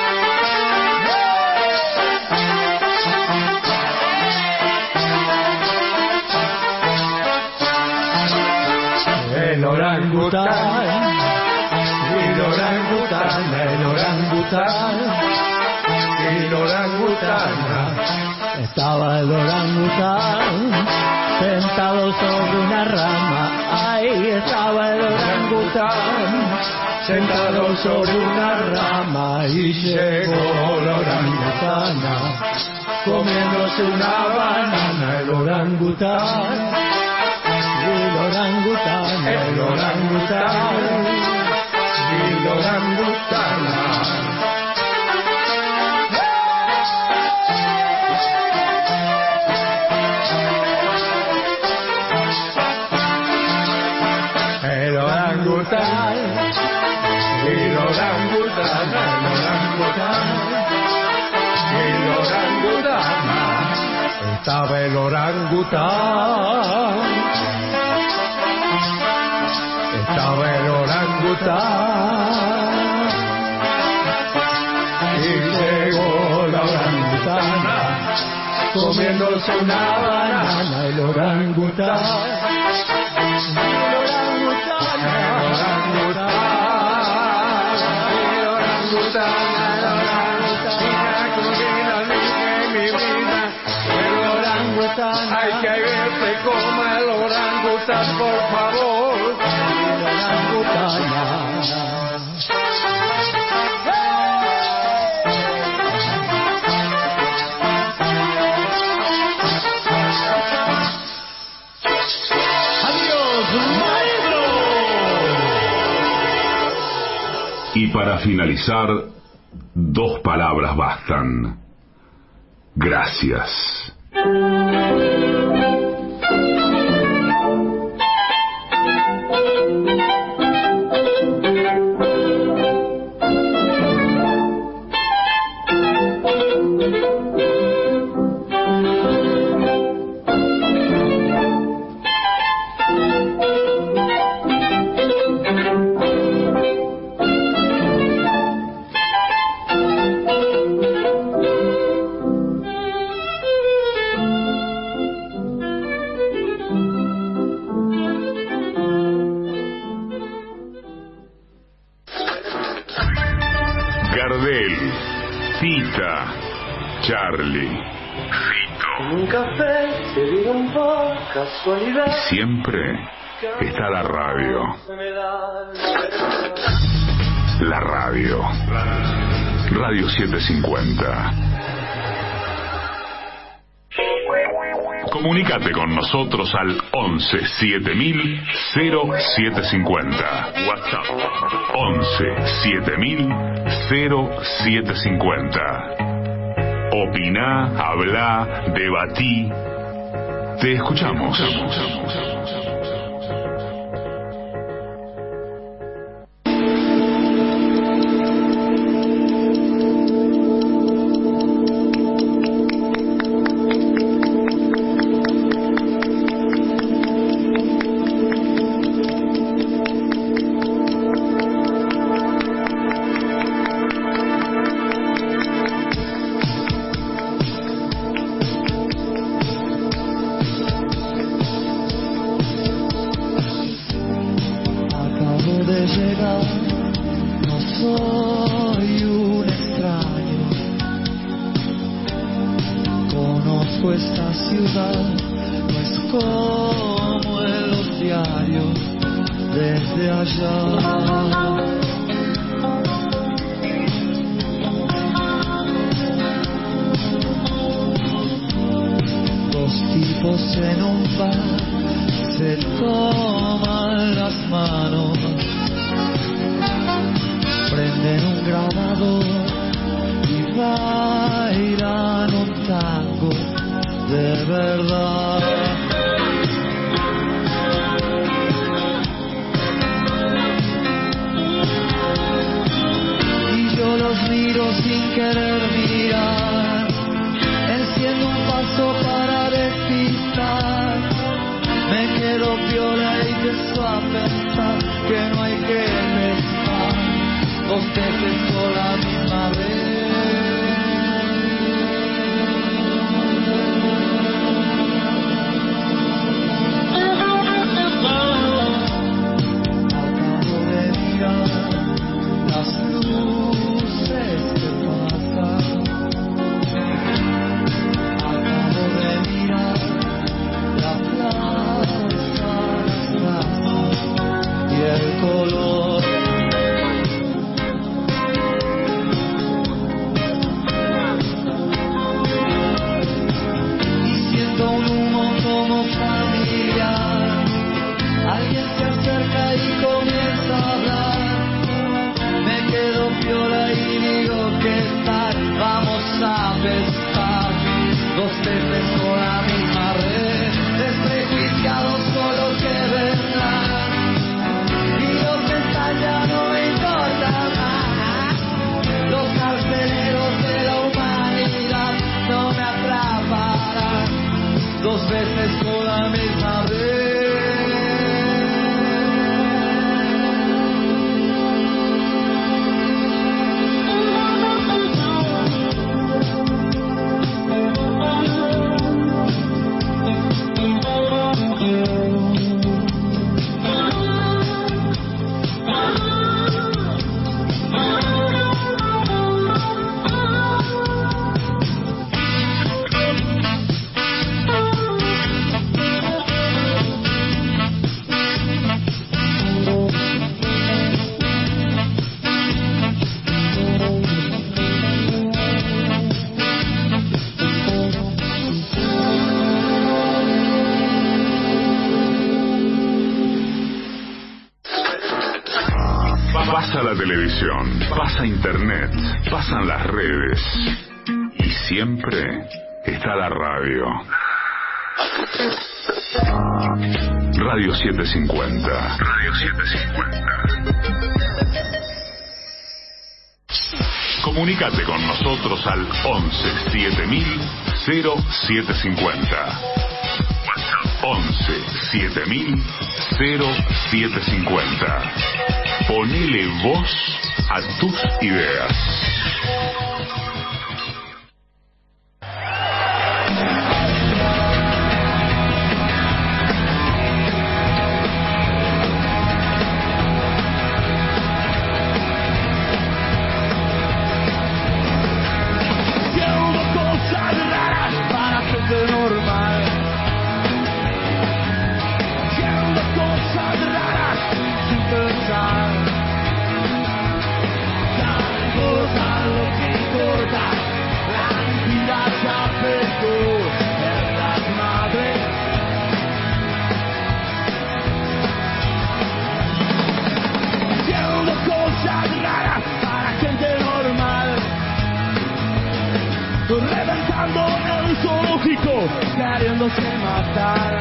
El orangután, el orangután, el orangután, el orangután. Estaba el orangután Sentado sobre una rama, ahí estaba el orangután. Sentado sobre una rama y llegó la orangutana, comiéndose una banana el orangután. El orangután, el orangután, el orangutana. El orangután, el orangután, el orangután, estaba el orangután, estaba el orangután, y llegó la orangutana, comiéndose una banana el orangután. Hay que verse como el orangután, por favor. El orangután. ¡Adiós, maestro! Y para finalizar, dos palabras bastan. Gracias. Gardel, Tita, Charlie, En un café se dieron por casualidad. y siempre está la radio. La radio. Radio setecientos cincuenta. Comunícate con nosotros al once siete mil cero siete cincuenta. WhatsApp once siete mil cero siete cincuenta. Opina, habla, debatí. Te escuchamos. La tempestad, dos veces con la misma red, desprejuiciados con los que vendrán, y los que están ya no me importan más, los carceleros de la humanidad no me atraparán, dos veces con la misma red. Pasa la televisión, pasa internet, pasan las redes y siempre está la radio. Radio setecientos cincuenta. Radio setecientos cincuenta. Comunícate con nosotros al once siete mil cero siete cincuenta. WhatsApp once siete mil cero siete cincuenta. Ponele voz a tus ideas. Haciendo cosas raras para gente normal. Haciendo cosas raras sin pensar. Ya no importa lo que importa. La vida ya pegó en las madres. Haciendo cosas raras para gente normal. Reventando el zoológico, queriéndose matar.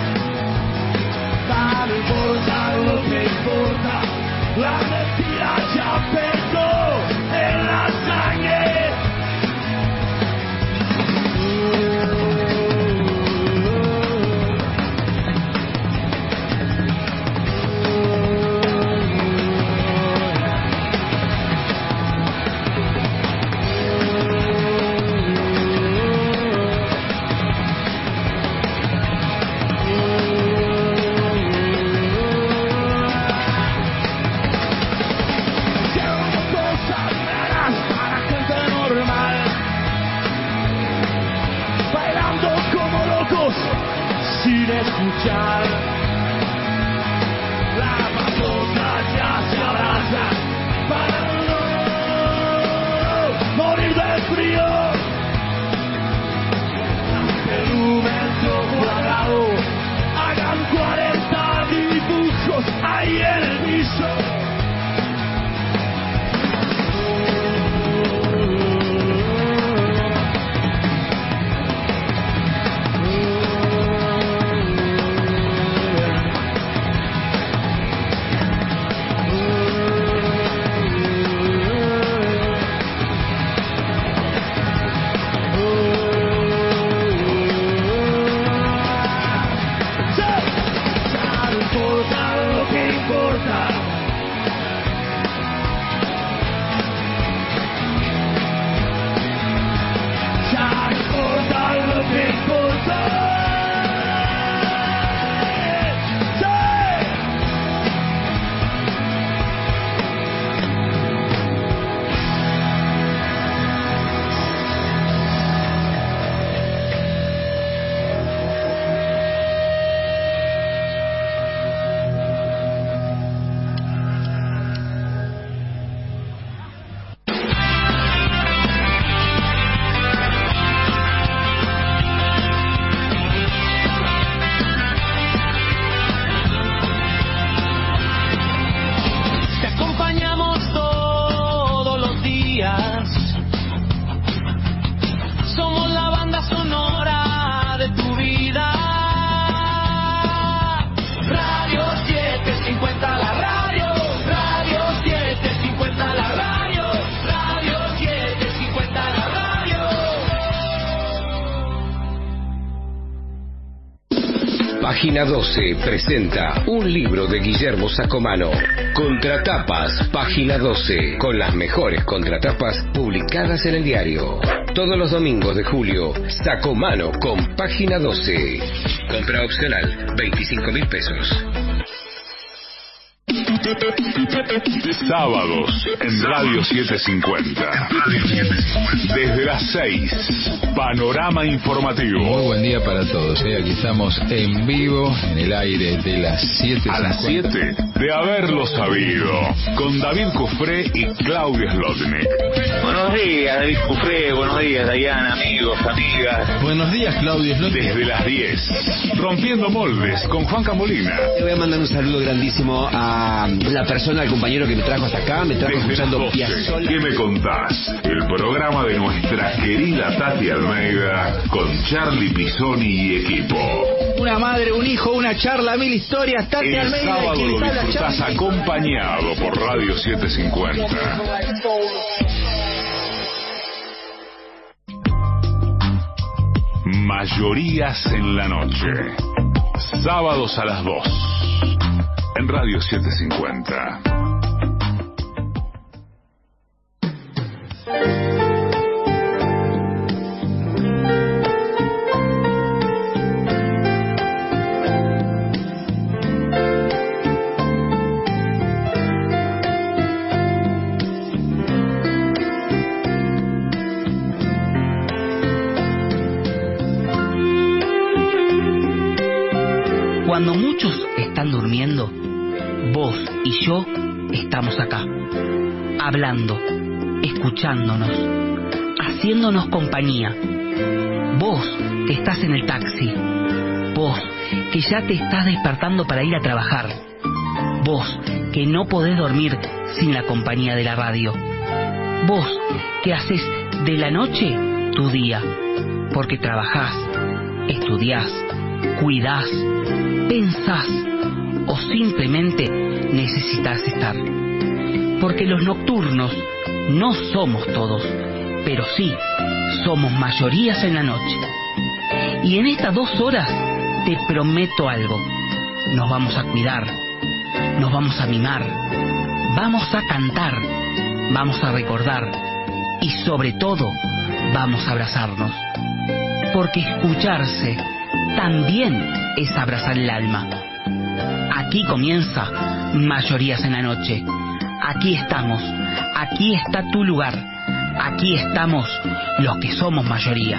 No importa lo que importa, la mentira ya pegó en la sangre. Sin escuchar, la pasosa ya se abraza para no morir de frío. El metro cuadrado, hagan cuarenta dibujos ahí en el piso. Página doce presenta un libro de Guillermo Sacomano. Contratapas, Página doce, con las mejores contratapas publicadas en el diario. Todos los domingos de julio, Sacomano con Página doce. Compra opcional, veinticinco mil pesos. Sábados en Radio setecientos cincuenta. Desde las seis, Panorama Informativo. Muy buen día para todos. ¿eh? Aquí estamos en vivo, en el aire de las siete. A las siete, de haberlo sabido, con David Cufré y Claudia Slotnick. Buenos días, David Cufré. Buenos días, Dayana, amigos, amigas. Buenos días, Claudia Slotnick. Desde las diez, Rompiendo Moldes, con Juan Camolina. Le voy a mandar un saludo grandísimo a la persona, al compañero que me trajo hasta acá. Me trajo Desde escuchando las doce, Piazzolla. ¿Qué me contás? El programa de nuestra querida Tati Almeida con Charlie Pisoni y equipo. Una madre, un hijo, una charla, mil historias. Tati El Almeida, sábado quien lo les habla, disfrutás Charlie. acompañado por Radio setecientos cincuenta. Mayorías en la noche. Sábados a las dos. En Radio setecientos cincuenta. Cuando muchos están durmiendo, vos y yo estamos acá, hablando, escuchándonos, haciéndonos compañía. Vos que estás en el taxi, vos que ya te estás despertando para ir a trabajar, vos que no podés dormir sin la compañía de la radio, vos que haces de la noche tu día, porque trabajás, estudiás, cuidás, pensás o simplemente necesitas estar. Porque los nocturnos no somos todos, pero sí somos mayorías en la noche. Y en estas dos horas te prometo algo: nos vamos a cuidar, nos vamos a mimar, vamos a cantar, vamos a recordar y sobre todo vamos a abrazarnos. Porque escucharse también es abrazar el alma. Aquí comienza Mayorías en la Noche. Aquí estamos, aquí está tu lugar, aquí estamos los que somos mayoría.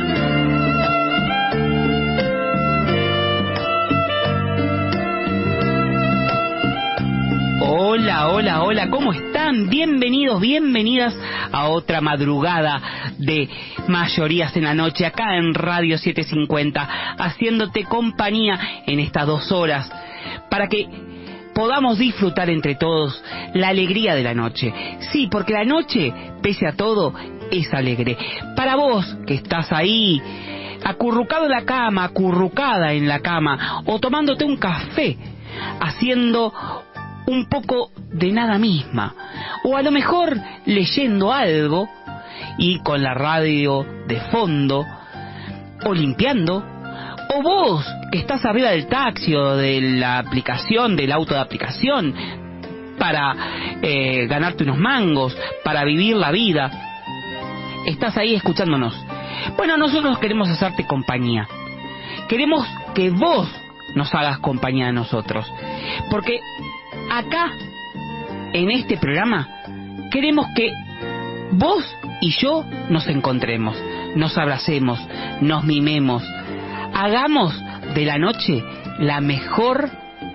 Hola, hola, hola, ¿cómo están? Bienvenidos, bienvenidas a otra madrugada de Mayorías en la Noche, acá en Radio setecientos cincuenta, haciéndote compañía en estas dos horas, para que podamos disfrutar entre todos la alegría de la noche. Sí, porque la noche, pese a todo, es alegre. Para vos, que estás ahí, acurrucado en la cama, acurrucada en la cama, o tomándote un café, haciendo un poco de nada misma, o a lo mejor leyendo algo y con la radio de fondo, o limpiando, o vos que estás arriba del taxi o de la aplicación, del auto de aplicación, para eh, ganarte unos mangos, para vivir la vida, estás ahí escuchándonos. Bueno, nosotros queremos hacerte compañía, queremos que vos nos hagas compañía a nosotros, porque acá, en este programa, queremos que vos y yo nos encontremos, nos abracemos, nos mimemos, hagamos de la noche la mejor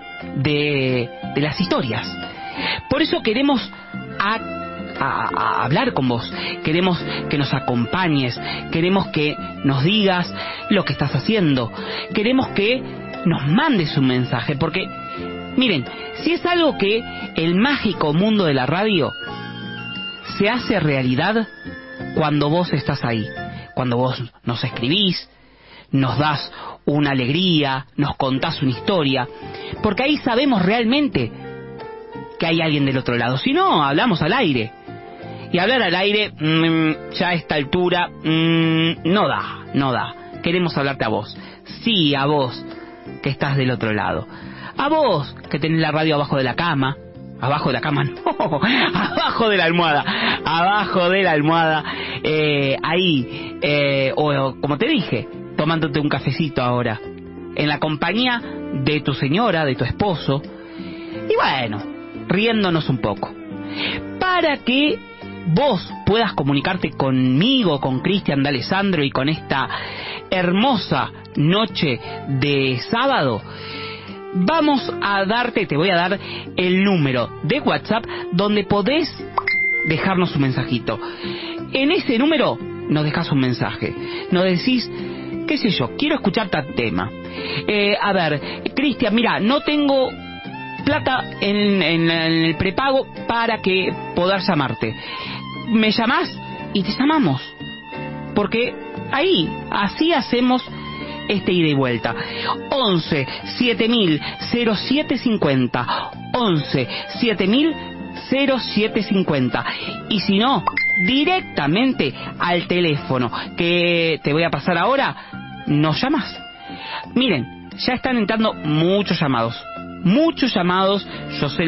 de, de las historias. Por eso queremos a, a, a hablar con vos, queremos que nos acompañes, queremos que nos digas lo que estás haciendo, queremos que nos mandes un mensaje, porque miren, si es algo que el mágico mundo de la radio se hace realidad cuando vos estás ahí, cuando vos nos escribís, nos das una alegría, nos contás una historia, porque ahí sabemos realmente que hay alguien del otro lado. Si no, hablamos al aire. Y hablar al aire, mmm, ya a esta altura, mmm, no da, no da. Queremos hablarte a vos. Sí, a vos. que estás del otro lado. A vos que tenés la radio abajo de la cama. Abajo de la cama, no, abajo de la almohada, abajo de la almohada, eh, ahí, eh, o, o como te dije, tomándote un cafecito ahora, en la compañía de tu señora, de tu esposo, y bueno, riéndonos un poco, para que vos puedas comunicarte conmigo, con Cristian D'Alessandro y con esta hermosa noche de sábado. Vamos a darte, te voy a dar el número de WhatsApp donde podés dejarnos un mensajito. En ese número nos dejas un mensaje. Nos decís, qué sé yo, quiero escuchar tal tema. Eh, a ver, Cristian, mira, no tengo plata en, en, en el prepago para que poder llamarte. ¿Me llamás? Y te llamamos. Porque ahí, así hacemos este ida y vuelta. once siete mil cero siete cincuenta, once siete mil cero siete cincuenta, y si no, directamente al teléfono que te voy a pasar ahora, nos llamas. Miren, ya están entrando muchos llamados, muchos llamados, yo sé